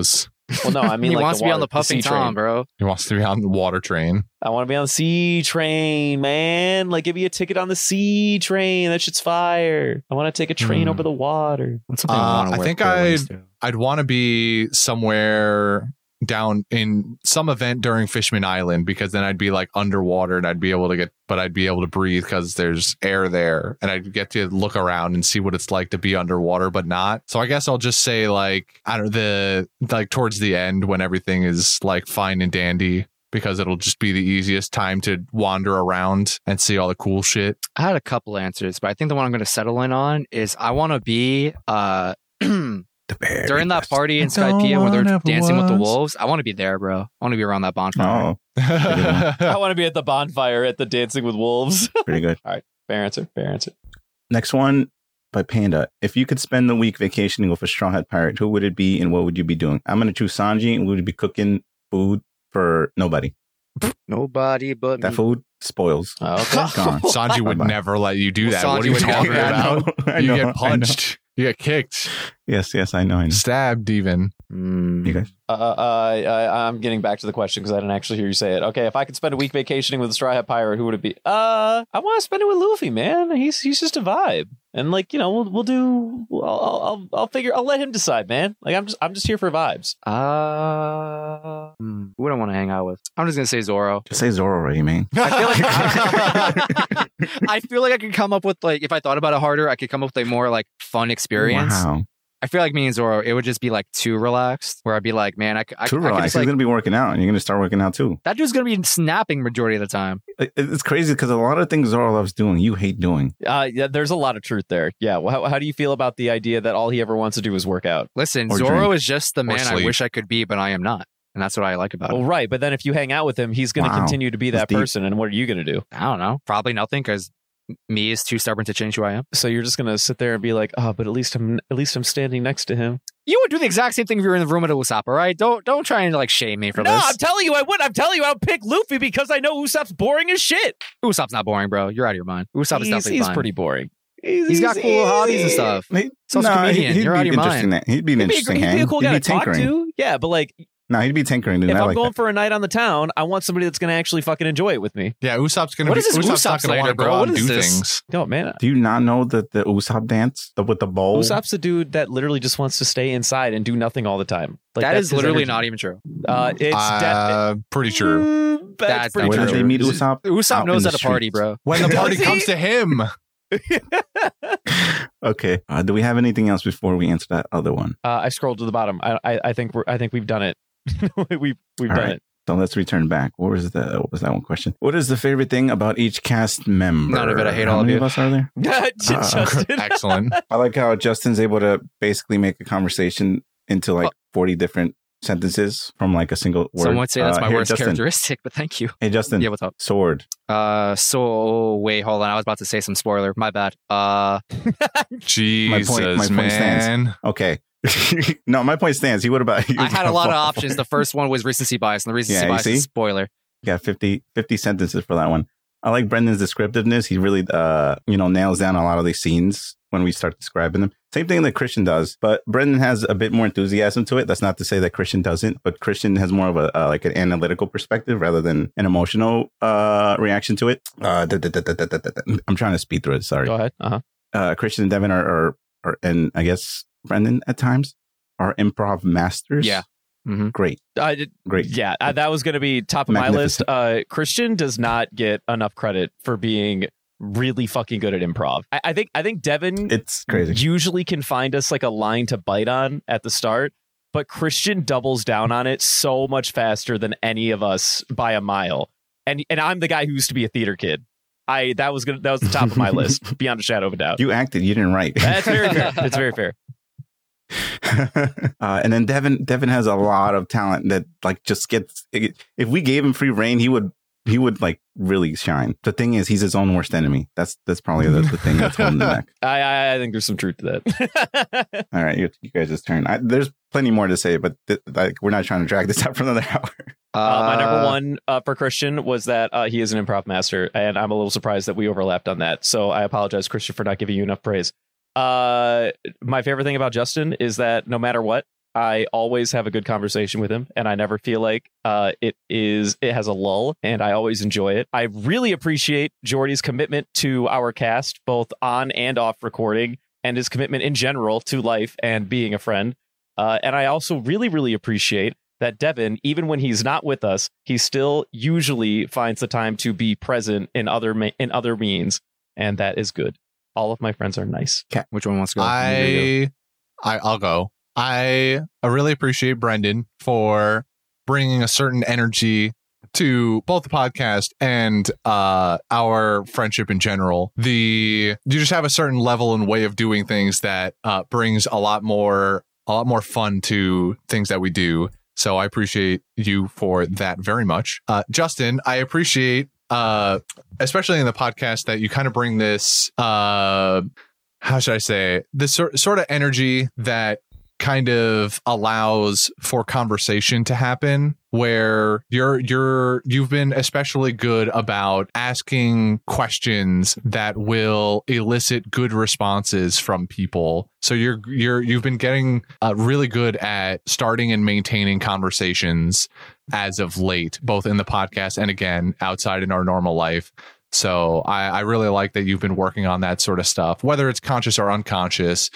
Well, no, I mean he like wants the to be on water- the puffing sea train. tom, bro. He wants to be on the water train. I want to be on the sea train, man. Like, give me a ticket on the sea train. That shit's fire. I want to take a train over the water. That's something I want to I think I'd want to be somewhere down in some event during Fishman Island, because then I'd be like underwater and I'd be able to breathe because there's air there, and I'd get to look around and see what it's like to be underwater but not. So I guess I'll just say like, I don't know, towards the end when everything is like fine and dandy, because it'll just be the easiest time to wander around and see all the cool shit. I had a couple answers, but I think the one I'm going to settle in on is I want to be during that party in Skypiea when they're dancing with the wolves. I want to be there, bro. I want to be around that bonfire. Oh, I want to be at the bonfire at the Dancing with Wolves. pretty good. All right. Fair answer. Next one by Panda. If you could spend the week vacationing with a Straw Hat Pirate, who would it be and what would you be doing? I'm going to choose Sanji, and we would be cooking food for nobody. Nobody but That me. food spoils. Oh, okay. Gone. Sanji would Bye-bye. never let you do that. Sanji What are you would talking never. about? I You know, get I know. punched. You get kicked. Yes, I know. Stabbed even. You guys. I'm getting back to the question because I didn't actually hear you say it. Okay, if I could spend a week vacationing with a Straw Hat Pirate, who would it be? I want to spend it with Luffy, man. He's just a vibe, and like, you know, we'll do. I'll let him decide, man. Like, I'm just here for vibes. Who would I want to hang out with? I'm just gonna say Zoro. Just say Zoro already, man. I feel like I could come up with, like, if I thought about it harder, I could come up with a more like fun experience. Wow. I feel like me and Zoro, it would just be like too relaxed, where I'd be like, man, I Too could relaxed. just, He's like, going to be working out, and you're going to start working out too. that dude's gonna be snapping majority of the time. It's crazy because a lot of things Zoro loves doing, you hate doing. Yeah, there's a lot of truth there. Yeah. Well, how do you feel about the idea that all he ever wants to do is work out? Listen, Or Zoro drink. is just the man I sleep. wish I could be, but I am not. And that's what I like about Well, him. right. But then if you hang out with him, he's going to Wow. continue to be that That's deep. person. And what are you going to do? I don't know. Probably nothing, because me is too stubborn to change who I am. So you're just going to sit there and be like, oh, but at least I'm standing next to him. You would do the exact same thing if you were in the room at Usopp, all right? Don't try and like shame me for No, this. I'm telling you I would. I'm telling you I would pick Luffy because I know Usopp's boring as shit. Usopp's not boring, bro. You're out of your mind. Usopp is definitely He's fine. pretty boring. He's got cool hobbies and stuff. So's a comedian. He'd You're be out of your interesting. mind. He'd be an interesting He'd be hang. a cool He'd guy be to talk tinkering. to. Yeah, but like, No, he'd be tinkering. Dude. if I I'm like going that. for a night on the town, I want somebody that's going to actually fucking enjoy it with me. Yeah, Usopp's gonna. What be, is this Usopp's not Usopp gonna want slander, to go bro? out What and is do this? things. No, man. Do you not know that the Usopp dance with the bowl? Usopp's a dude that literally just wants to stay inside and do nothing all the time. Like, That that's is his literally energy. not even true. It's Pretty true. That's That's pretty When not did true. they meet Usopp? Usopp Out in knows the how to party, streets. bro. When the Does party he? comes to him. Okay. Do we have anything else before we answer that other one? I scrolled to the bottom. I think we've done it. we've All done right. So let's return back. What was that one question? What is the favorite thing about each cast member? None of it. I hate How all of many you. of us are there? it. Justin. Excellent. I like how Justin's able to basically make a conversation into like 40 different sentences from like a single word. Some would say that's my here, worst Justin. characteristic, but thank you. Hey, Justin. Yeah, what's up? Sword. So wait, hold on. I was about to say some spoiler. My bad. Jesus, my point man. stands. Okay. No, my point stands. He would have. I had a lot of options. The first one was recency bias, and the recency Yeah, you bias see? is spoiler. Yeah, 50 sentences for that one. I like Brendan's descriptiveness. He really, nails down a lot of these scenes when we start describing them. Same thing that Christian does, but Brendan has a bit more enthusiasm to it. That's not to say that Christian doesn't, but Christian has more of a like an analytical perspective rather than an emotional reaction to it. I'm trying to speed through it. Sorry. Go ahead. Christian and Devin are, and I guess Brendan at times are improv masters. Yeah. Mm-hmm. Great. Great. Yeah, that was going to be top of my list. Christian does not get enough credit for being really fucking good at improv. I think Devin It's crazy. usually can find us like a line to bite on at the start, but Christian doubles down on it so much faster than any of us by a mile. And I'm the guy who used to be a theater kid. That was the top of my list, beyond a shadow of a doubt. You acted. You didn't write. That's very fair. It's very fair. And then Devin has a lot of talent that like just gets. If we gave him free reign, he would like really shine. The thing is, he's his own worst enemy. That's probably the thing that's holding him back. I think there's some truth to that. All right, you guys' turn. There's plenty more to say, but like we're not trying to drag this out for another hour. My number one for Christian was that he is an improv master, and I'm a little surprised that we overlapped on that. So I apologize, Christian, for not giving you enough praise. My favorite thing about Justin is that no matter what, I always have a good conversation with him, and I never feel like it has a lull, and I always enjoy it. I really appreciate Jordy's commitment to our cast, both on and off recording, and his commitment in general to life and being a friend. And I also really, really appreciate that Devin, even when he's not with us, he still usually finds the time to be present in other means, and that is good. All of my friends are nice. Cat, which one wants to go? I'll go. I really appreciate Brendan for bringing a certain energy to both the podcast and our friendship in general. You just have a certain level and way of doing things that brings a lot more fun to things that we do. So I appreciate you for that very much. Justin, I appreciate, especially in the podcast, that you kind of bring this, how should I say, this sort of energy that kind of allows for conversation to happen, where you've been especially good about asking questions that will elicit good responses from people. So you've been getting really good at starting and maintaining conversations as of late, both in the podcast and again outside in our normal life. So I really like that you've been working on that sort of stuff, whether it's conscious or unconscious.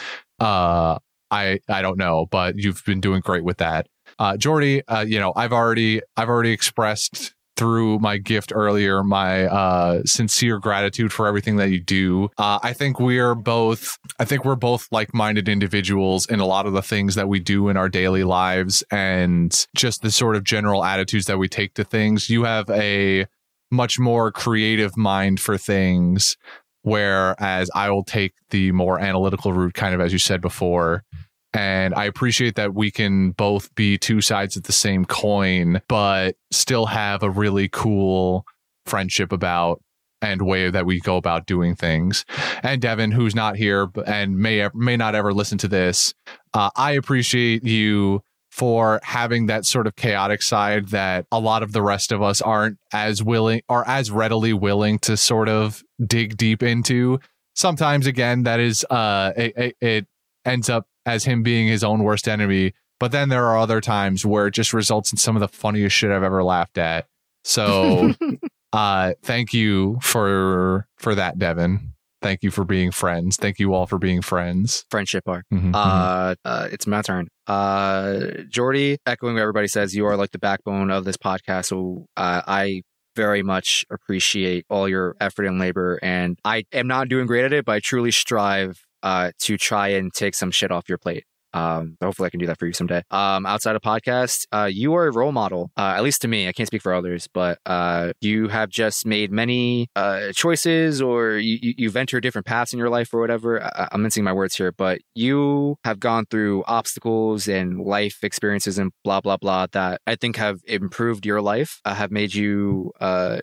I don't know, but you've been doing great with that. Jordy, I've already expressed through my gift earlier my sincere gratitude for everything that you do. I think we're both like-minded individuals in a lot of the things that we do in our daily lives, and just the sort of general attitudes that we take to things. You have a much more creative mind for things, whereas I will take the more analytical route, kind of as you said before. And I appreciate that we can both be two sides of the same coin, but still have a really cool friendship about and way that we go about doing things. And Devin, who's not here and may not ever listen to this, I appreciate you for having that sort of chaotic side that a lot of the rest of us aren't as willing or as readily willing to sort of dig deep into. Sometimes, again, that is it ends up as him being his own worst enemy. But then there are other times where it just results in some of the funniest shit I've ever laughed at. So thank you for that, Devin. Thank you for being friends. Thank you all for being friends. Friendship arc. Mm-hmm. It's my turn. Jordy, echoing what everybody says, you are like the backbone of this podcast. So I very much appreciate all your effort and labor. And I am not doing great at it, but I truly strive to try and take some shit off your plate. Hopefully I can do that for you someday. Outside of podcast, you are a role model, at least to me. I can't speak for others, but you have just made many choices, or you've entered different paths in your life or whatever. I'm mincing my words here, but you have gone through obstacles and life experiences and blah, blah, blah that I think have improved your life, have made you,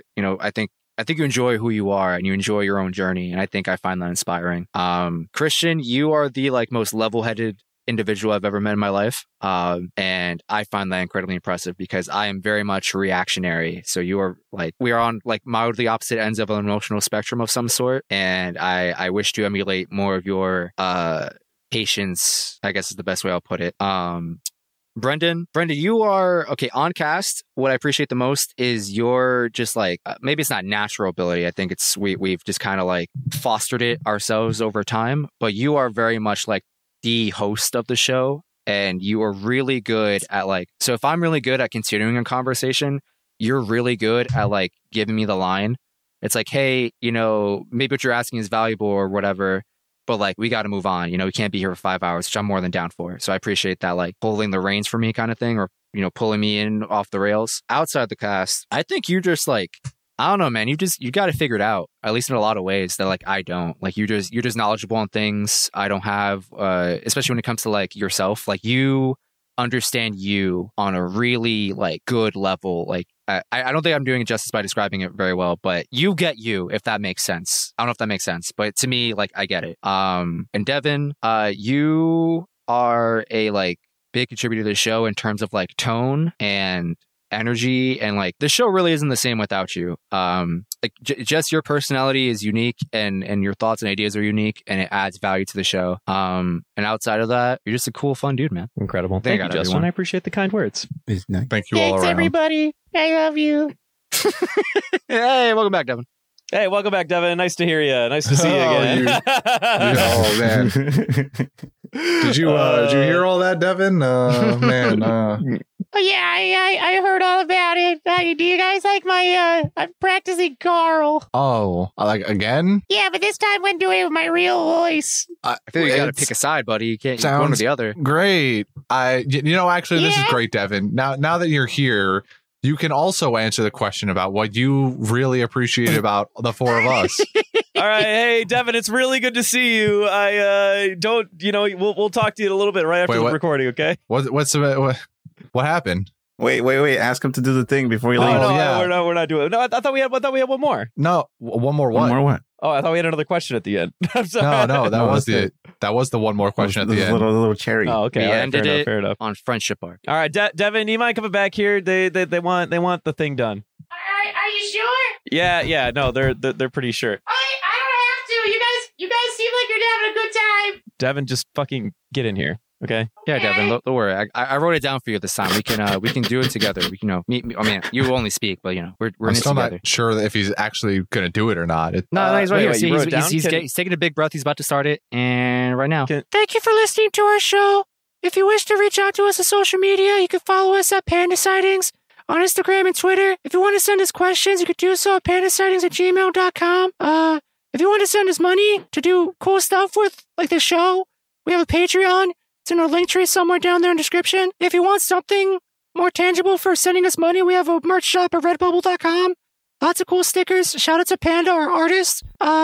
I think you enjoy who you are and you enjoy your own journey. And I think I find that inspiring. Christian, you are the most level-headed individual I've ever met in my life. And I find that incredibly impressive because I am very much reactionary. So we are on mildly opposite ends of an emotional spectrum of some sort. And I wish to emulate more of your patience, I guess is the best way I'll put it. Brendan, you are okay on cast. What I appreciate the most is your just maybe it's not natural ability. I think it's we've just kind of fostered it ourselves over time. But you are very much the host of the show, and you are really good at so if I'm really good at continuing a conversation, you're really good at giving me the line. It's hey, maybe what you're asking is valuable or whatever, but we got to move on. We can't be here for 5 hours, which I'm more than down for. So I appreciate that, pulling the reins for me kind of thing, or pulling me in off the rails. Outside the cast, I think you're just I don't know, man. You got to figure it out, at least in a lot of ways that I don't. You're just knowledgeable on things I don't have, especially when it comes to yourself. You understand you on a really good level. I don't think I'm doing it justice by describing it very well, but you get you, if that makes sense. I don't know if that makes sense, but to me, I get it. And Devin, you are a big contributor to the show in terms of tone and energy, and the show really isn't the same without you. like just your personality is unique, and your thoughts and ideas are unique, and it adds value to the show. And outside of that, you're just a cool, fun dude, man. Incredible. Thank you, Justin. Everyone. I appreciate the kind words. Thank you all Thanks, around. everybody. I love you. Hey, welcome back, Devin. Hey, welcome back, Devin. Nice to hear you. Nice to see you again. Oh man, did you hear all that, Devin? Man, Oh yeah, I heard all about it. Do you guys like my I'm practicing Carl? oh, like again? Yeah, but this time I'm doing it with my real voice. I feel you got to It's- pick a side, buddy. You can't go one or Sounds the other. Great. Actually, this is Yeah. great, Devin. Now that you're here, you can also answer the question about what you really appreciate about the four of us. All right, hey Devin, it's really good to see you. I don't, we'll talk to you in a little bit right after Wait, the what? recording, okay? What happened? Wait. Ask him to do the thing before you Oh leave. no, yeah. we're not doing. No, I thought we had one more. No, one more what? One more what? Oh, I thought we had another question at the end. I'm sorry. No, that No, was that's that was the one more question at the This end. little cherry. Oh, okay. We All right, ended fair enough, it fair enough. on Friendship Arc. All right, Devin, you mind coming back here? They want the thing done. Are you sure? Yeah. No, they're pretty sure. I don't have to. You guys seem like you're having a good time. Devin, just fucking get in here, okay? Yeah, Devin, don't worry. I wrote it down for you this time. We can do it together. We can meet. I mean, you only speak, but we're I'm in it still together. not sure if he's actually going to do it or not. No, he's right wait, here. wait, See, you wrote it down? he's taking a big breath. He's about to start it, and right now. Thank you for listening to our show. If you wish to reach out to us on social media, you can follow us at Panda Sightings on Instagram and Twitter. If you want to send us questions, you could do so at pandasightings@gmail.com. If you want to send us money to do cool stuff with, like the show, we have a Patreon. It's in our link tree somewhere down there in the description. If you want something more tangible for sending us money, we have a merch shop at redbubble.com. Lots of cool stickers. Shout out to Panda, our artist.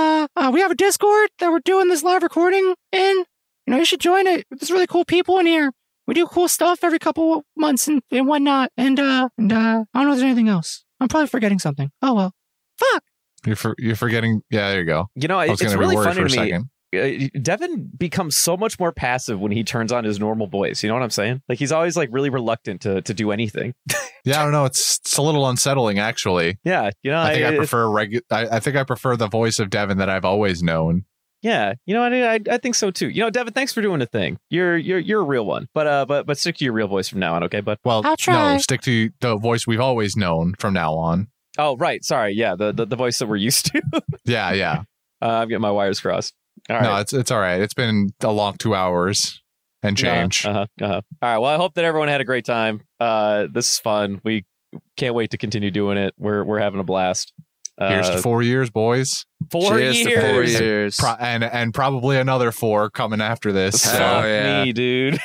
We have a Discord that we're doing this live recording in. You should join it. There's really cool people in here. We do cool stuff every couple months and whatnot. And I don't know if there's anything else. I'm probably forgetting something. Oh well. Fuck. You're forgetting. Yeah, there you go. I was It's going to really be worried funny for a to me. second. Devin becomes so much more passive when he turns on his normal voice. You know what I'm saying? Like he's always like really reluctant to do anything. Yeah, I don't know. It's a little unsettling, actually. Yeah, I think I prefer I think I prefer the voice of Devin that I've always known. Yeah, I think so too. Devin, thanks for doing the thing. You're a real one, but stick to your real voice from now on, okay? But I'll try. No, stick to the voice we've always known from now on. oh right, sorry, yeah, the voice that we're used to. Yeah. I'm getting my wires crossed. All right. No, it's all right. It's been a long 2 hours and change. All right. Well, I hope that everyone had a great time. This is fun. We can't wait to continue doing it. We're having a blast. Here's to 4 years, boys. 4 Cheers years. to 4 years. And probably another 4 coming after this. Hell Fuck yeah. me, dude.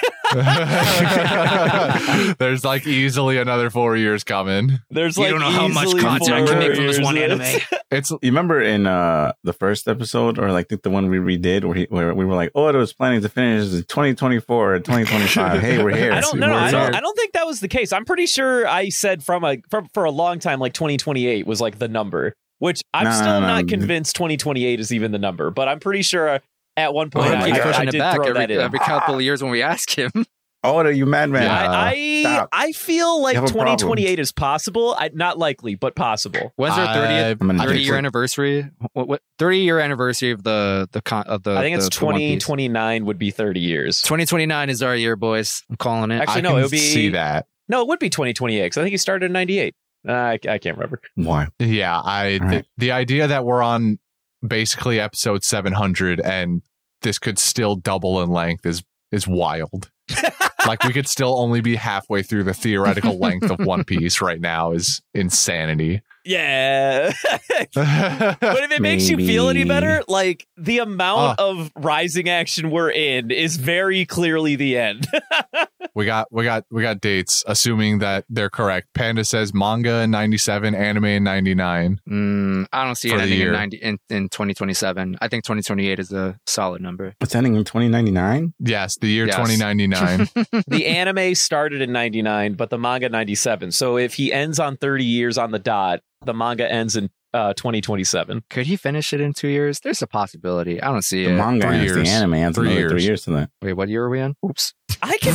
There's like easily another 4 years coming. There's You like don't know how much easily content I can 4 make from this years. one anime. It's You remember in the first episode, or like the one we redid, where we were like, "Oh, it was planning to finish in 2024 or 2025." Hey, we're here. I don't know. I don't think that was the case. I'm pretty sure I said for a long time like 2028 was like the number, which I'm still not convinced 2028 is even the number. But I'm pretty sure at one point He keeps I pushing it did back throw that in. every couple of years when we ask him. Oh, are you madman? Yeah. I feel like You have a problem. 2028 is possible. Not likely, but possible. When's our 30th? I'm gonna 30-year do it. anniversary. What 30-year anniversary of the I think it's the One Piece. 2029 would be 30 years. 2029 is our year, boys. I'm calling it. Actually, I no, can it would be see that. No, it would be 2028 because I think he started in 98. I can't remember. Why? Yeah, right. the idea that we're on basically episode 700 and this could still double in length is wild. Like we could still only be halfway through the theoretical length of One Piece right now is insanity. Yeah. But if it makes you feel any Maybe. better, like the amount of rising action we're in is very clearly the end. We got dates, assuming that they're correct. Panda says manga in 97, anime in 99. I don't see it For the ending year. in 2027. I think 2028 is a solid number. It's ending in 2099. Yes, the year Yes. 2099. The anime started in 99, but the manga 97. So if he ends on 30 years on the dot, the manga ends in 2027. Could he finish it in 2 years? There's a possibility. I don't see The it. manga 3 ends, years. the anime ends 3 another years. 3 years to that. Wait, what year are we in? Oops. I can.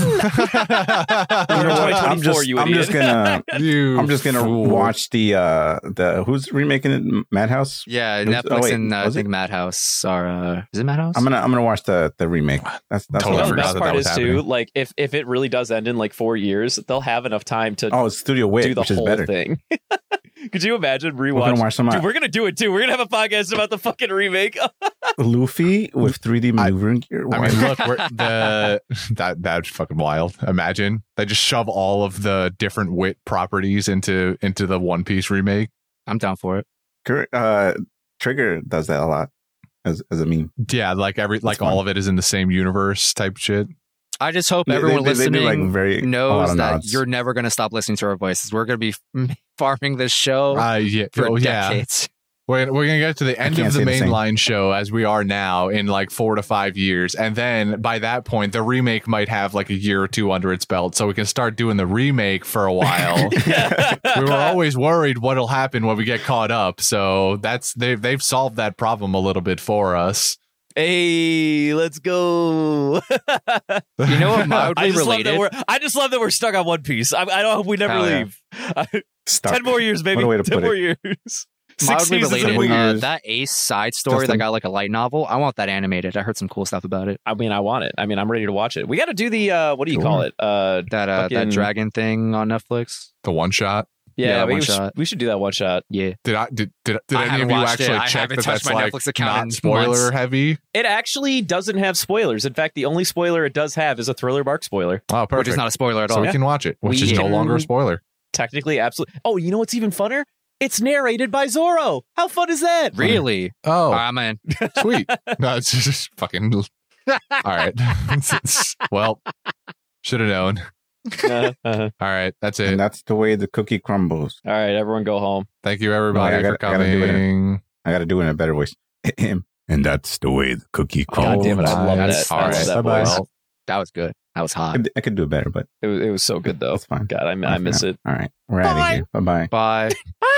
You know what? I'm just gonna fool. watch the who's remaking it? Madhouse. Yeah, Was- Netflix oh, wait, and I was think it? Madhouse are. Is it Madhouse? I'm gonna watch the remake. That's Totally Well, what the I'm forgot best that part was is too, happening. like if it really does end in like 4 years, they'll have enough time to Oh, it's Studio Wit, do the which is whole better. thing. Could you imagine We're gonna rewatch? watch some Dude, we're gonna do it too. We're gonna have a podcast about the fucking remake. Luffy with 3D maneuvering gear. I mean, look, that's fucking wild. Imagine they just shove all of the different Wit properties into the One Piece remake. I'm down for it. Trigger does that a lot as a meme. Yeah, like fun. all of it is in the same universe type shit. I just hope They- everyone they do, listening like, a lot knows of that nods. you're never going to stop listening to our voices. We're going to be farming this show Yeah, for yeah. decades. We're gonna get to the end can't of the say the same. mainline show as we are now in like 4 to 5 years, and then by that point the remake might have like a year or two under its belt, so we can start doing the remake for a while. We were always worried what'll happen when we get caught up, so they've solved that problem a little bit for us. Hey, let's go. You know what mildly related? I just love that we're stuck on One Piece. I don't hope we never Hell yeah. leave. Stuck. 10 more years, baby. What a way to 10 put more it. years. 6 Mildly seasons in a related. movie. That Ace side story Justin. that got like a light novel. I want that animated. I heard some cool stuff about it. I mean, I want it. I mean, I'm ready to watch it. We got to do the what do you call it? That Fucking- dragon thing on Netflix. The one shot. Yeah, one shot. we should do that one shot. Yeah. Did I any of haven't you watched it. actually I check haven't that touched that's my like Netflix account in not spoiler months. heavy? It actually doesn't have spoilers. In fact, the only spoiler it does have is a Thriller Bark spoiler. Oh, perfect. Which is not a spoiler at so all. we can watch it, which We is no can- longer a spoiler. Technically, absolutely. Oh, you know what's even funner? It's narrated by Zorro. How fun is that? Really? Oh, I'm in. sweet. No, it's just fucking. All right. Well, should have known. All right, that's it. And that's the way the cookie crumbles. All right, everyone go home. Thank you, everybody, No, I for gotta do it. coming. I got to do it in a better voice. And that's the way the cookie crumbles. God damn it, I love that. that's I love hard. that Bye-bye. voice. That was good. That was hot. I could do it better, but It was so good though. that's fine. God, I miss it. All right. We're out of here. Bye-bye. Bye. Bye.